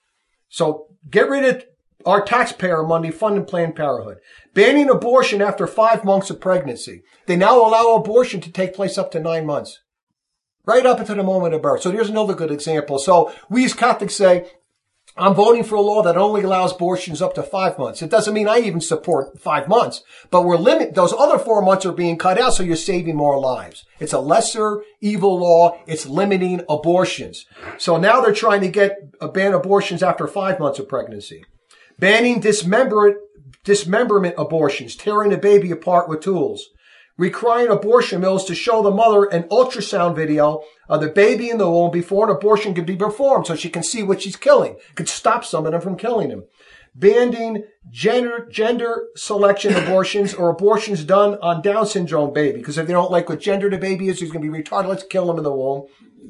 So get rid of our taxpayer money funding Planned Parenthood. Banning abortion after five months of pregnancy. They now allow abortion to take place up to nine months. Right up until the moment of birth. So there's another good example. So we as Catholics say, I'm voting for a law that only allows abortions up to five months. It doesn't mean I even support five months, but we're limit, those other four months are being cut out, so you're saving more lives. It's a lesser evil law. It's limiting abortions. So now they're trying to get uh, ban abortions after five months of pregnancy. Banning dismember, dismemberment abortions, tearing the baby apart with tools. Requiring abortion mills to show the mother an ultrasound video of the baby in the womb before an abortion can be performed so she can see what she's killing. Could stop some of them from killing them. Banning gender, gender selection abortions or abortions done on Down syndrome baby. Because if they don't like what gender the baby is, he's going to be retarded. Let's kill him in the womb.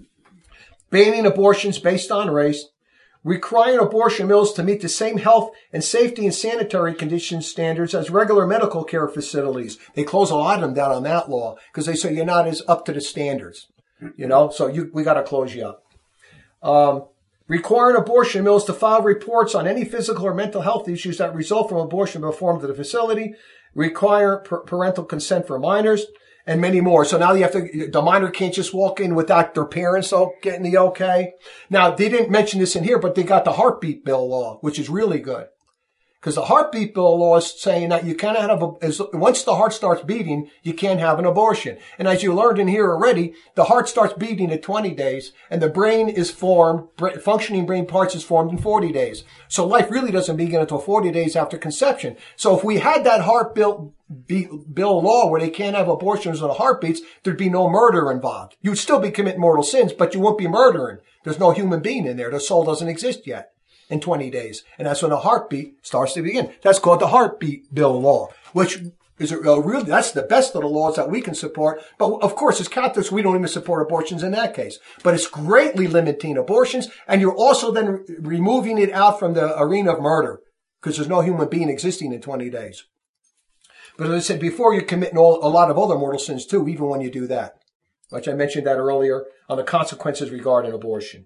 Banning abortions based on race. Requiring abortion mills to meet the same health and safety and sanitary conditions standards as regular medical care facilities. They close a lot of them down on that law because they say you're not as up to the standards, you know, so you, we got to close you up. Um, requiring abortion mills to file reports on any physical or mental health issues that result from abortion performed at the facility. Require per- parental consent for minors. And many more. So now you have to, the minor can't just walk in without their parents getting the okay. Now, they didn't mention this in here, but they got the heartbeat bill law, which is really good. Because the heartbeat bill law is saying that you cannot have a, as, once the heart starts beating, you can't have an abortion. And as you learned in here already, the heart starts beating at twenty days, and the brain is formed, functioning brain parts is formed in forty days. So life really doesn't begin until forty days after conception. So if we had that heart bill, bill law where they can't have abortions on the heartbeats, there'd be no murder involved. You'd still be committing mortal sins, but you won't be murdering. There's no human being in there. The soul doesn't exist yet. In twenty days. And that's when the heartbeat starts to begin. That's called the heartbeat bill law, which is a, a really, that's the best of the laws that we can support. But of course, as Catholics, we don't even support abortions in that case. But it's greatly limiting abortions. And you're also then re- removing it out from the arena of murder because there's no human being existing in twenty days. But as I said before, you're committing all, a lot of other mortal sins too, even when you do that, which I mentioned that earlier on the consequences regarding abortion.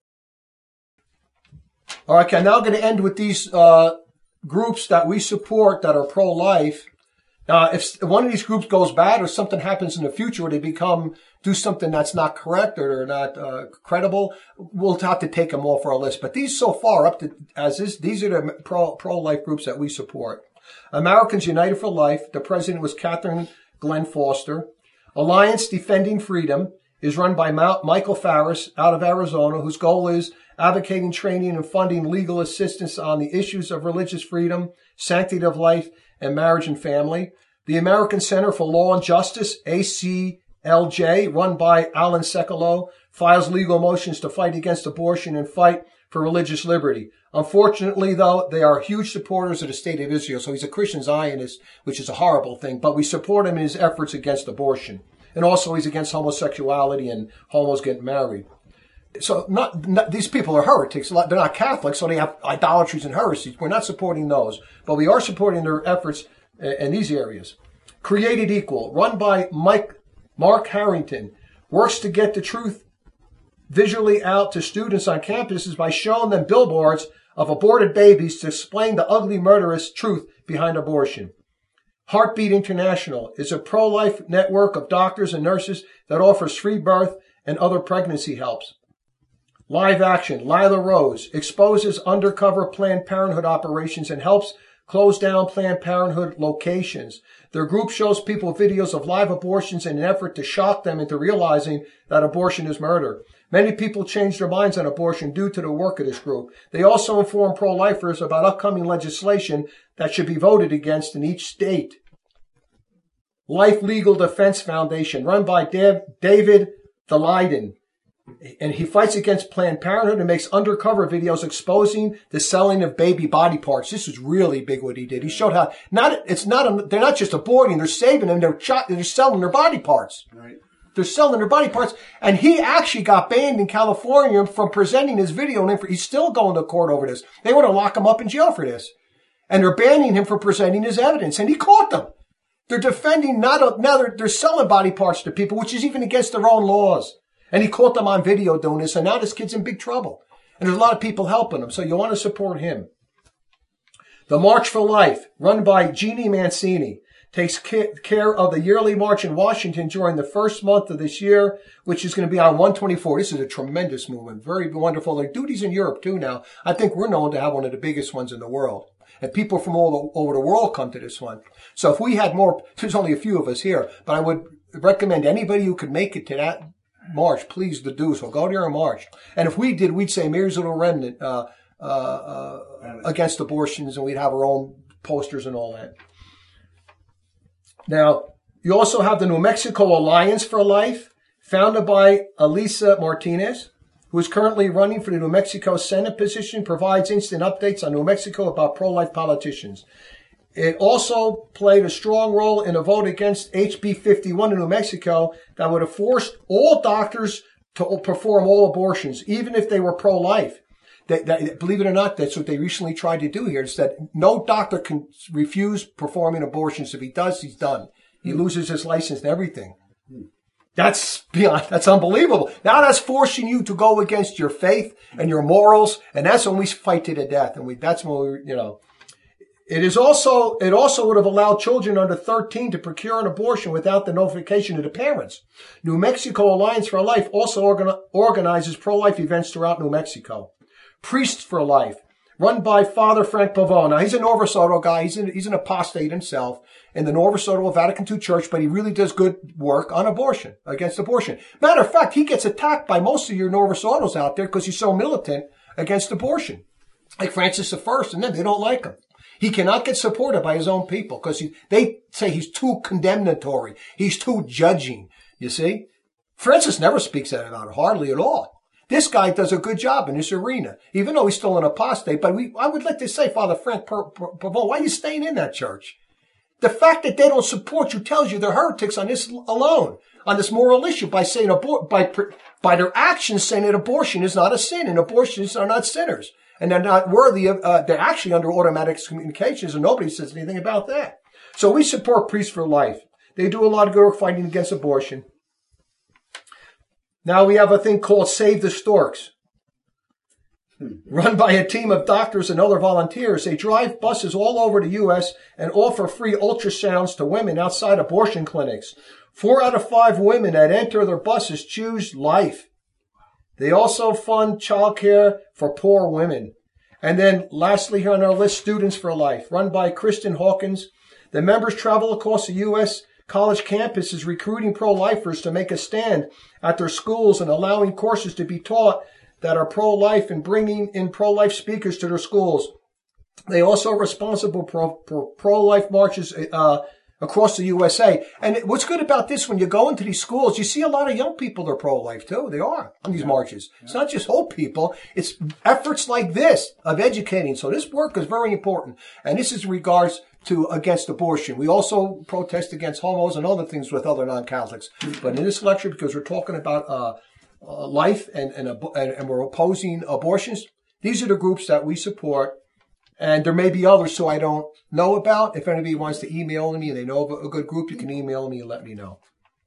All right, okay, I'm now going to end with these uh groups that we support that are pro-life. Now, if one of these groups goes bad or something happens in the future where they become, do something that's not correct or they're not uh, credible, we'll have to take them off our list. But these so far, up to as this, these are the pro, pro-life groups that we support. Americans United for Life, the president was Catherine Glenn Foster. Alliance Defending Freedom is run by Michael Farris out of Arizona, whose goal is advocating, training, and funding legal assistance on the issues of religious freedom, sanctity of life, and marriage and family. The American Center for Law and Justice, A C L J, run by Alan Sekulow, files legal motions to fight against abortion and fight for religious liberty. Unfortunately, though, they are huge supporters of the State of Israel, so he's a Christian Zionist, which is a horrible thing, but we support him in his efforts against abortion. And also he's against homosexuality and homos getting married. So not, not these people are heretics. They're not Catholics, so they have idolatries and heresies. We're not supporting those. But we are supporting their efforts in these areas. Created Equal, run by Mike Mark Harrington, works to get the truth visually out to students on campuses by showing them billboards of aborted babies to explain the ugly, murderous truth behind abortion. Heartbeat International is a pro-life network of doctors and nurses that offers free birth and other pregnancy helps. Live Action, Lila Rose, exposes undercover Planned Parenthood operations and helps close down Planned Parenthood locations. Their group shows people videos of live abortions in an effort to shock them into realizing that abortion is murder. Many people change their minds on abortion due to the work of this group. They also inform pro-lifers about upcoming legislation that should be voted against in each state. Life Legal Defense Foundation, run by Dav- David Thaliden. And he fights against Planned Parenthood and makes undercover videos exposing the selling of baby body parts. This is really big what he did. He showed how not it's not a, they're not just aborting, they're saving them, they're they're selling their body parts. Right. They're selling their body parts, and he actually got banned in California from presenting his video. And he's still going to court over this. They want to lock him up in jail for this, and they're banning him for presenting his evidence. And he caught them. They're defending not a, now they're, they're selling body parts to people, which is even against their own laws. And he caught them on video doing this, and now this kid's in big trouble. And there's a lot of people helping him, so you want to support him. The March for Life, run by Jeannie Mancini, takes care of the yearly march in Washington during the first month of this year, which is going to be on one twenty-four. This is a tremendous movement, very wonderful. Like duties in Europe too now. I think we're known to have one of the biggest ones in the world. And people from all over the world come to this one. So if we had more, there's only a few of us here, but I would recommend anybody who could make it to that march, please to do so. Go there and march. And if we did, we'd say Mary's Little Remnant uh, uh, uh, against abortions, and we'd have our own posters and all that. Now, you also have the New Mexico Alliance for Life, founded by Elisa Martinez, who is currently running for the New Mexico Senate position, provides instant updates on New Mexico about pro-life politicians. It also played a strong role in a vote against H B fifty-one in New Mexico that would have forced all doctors to perform all abortions, even if they were pro-life. They, they, believe it or not, that's what they recently tried to do here. It's that no doctor can refuse performing abortions. If he does, he's done. He mm. loses his license and everything. Mm. That's beyond, that's unbelievable. Now that's forcing you to go against your faith and your morals, and that's when we fight to the death. And we, that's when we, you know. It is also, it also would have allowed children under thirteen to procure an abortion without the notification of the parents. New Mexico Alliance for Life also organ, organizes pro-life events throughout New Mexico. Priests for Life, run by Father Frank Pavone. Now, he's a Novus Ordo guy. He's an, he's an apostate himself in the Novus Ordo of Vatican two Church, but he really does good work on abortion, against abortion. Matter of fact, he gets attacked by most of your Novus Ordos out there because he's so militant against abortion. Like Francis the First, and then they don't like him. He cannot get supported by his own people because they say he's too condemnatory. He's too judging, you see. Francis never speaks about it, hardly at all. This guy does a good job in this arena, even though he's still an apostate. But we, I would like to say, Father Frank Pavone, why are you staying in that church? The fact that they don't support you tells you they're heretics on this alone, on this moral issue, by saying abor- by by their actions saying that abortion is not a sin and abortionists are not sinners. And they're not worthy of, uh, they're actually under automatic communications, and nobody says anything about that. So we support Priests for Life. They do a lot of good work fighting against abortion. Now we have a thing called Save the Storks. Run by a team of doctors and other volunteers. They drive buses all over the U S and offer free ultrasounds to women outside abortion clinics. Four out of five women that enter their buses choose life. They also fund childcare for poor women. And then lastly here on our list, Students for Life, run by Kristen Hawkins. The members travel across the U S college campuses recruiting pro-lifers to make a stand at their schools and allowing courses to be taught that are pro-life and bringing in pro-life speakers to their schools. They also are responsible for, for pro-life marches uh, across the U S A. And what's good about this, when you go into these schools, you see a lot of young people that are pro-life too. They are on these yeah. marches. Yeah. It's not just old people. It's efforts like this of educating. So this work is very important. And this is in regards to against abortion. We also protest against homos and other things with other non-Catholics. But in this lecture, because we're talking about uh, uh, life and, and, and, and we're opposing abortions, these are the groups that we support. And there may be others so I don't know about. If anybody wants to email me and they know of a good group, you can email me and let me know.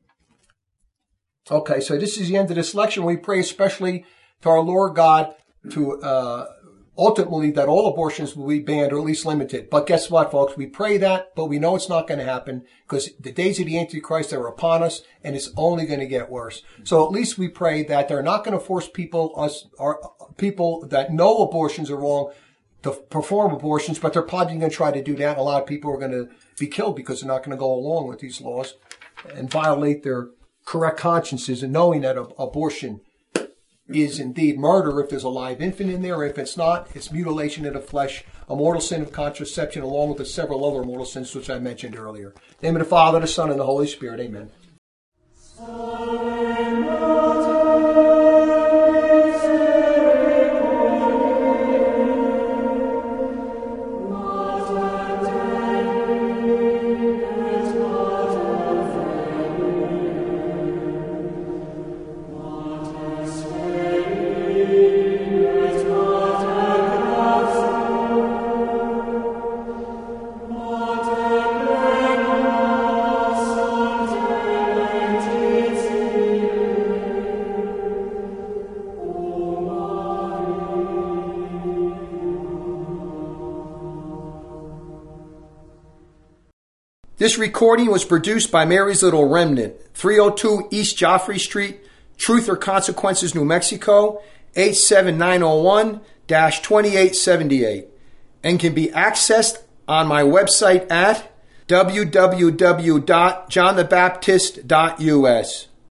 Okay, so this is the end of this lecture. We pray especially to our Lord God to uh ultimately that all abortions will be banned or at least limited. But guess what, folks? We pray that, but we know it's not going to happen because the days of the Antichrist are upon us and it's only going to get worse. So at least we pray that they're not going to force people, us, or people that know abortions are wrong to perform abortions, but they're probably going to try to do that. A lot of people are going to be killed because they're not going to go along with these laws and violate their correct consciences and knowing that abortion is indeed murder if there's a live infant in there. If it's not, it's mutilation of the flesh, a mortal sin of contraception, along with the several other mortal sins which I mentioned earlier. In the name of the Father, the Son, and the Holy Spirit. Amen. This recording was produced by Mary's Little Remnant, three oh two East Joffrey Street, Truth or Consequences, New Mexico, eight seven nine oh one dash twenty-eight seventy-eight, and can be accessed on my website at w w w dot john the baptist dot u s.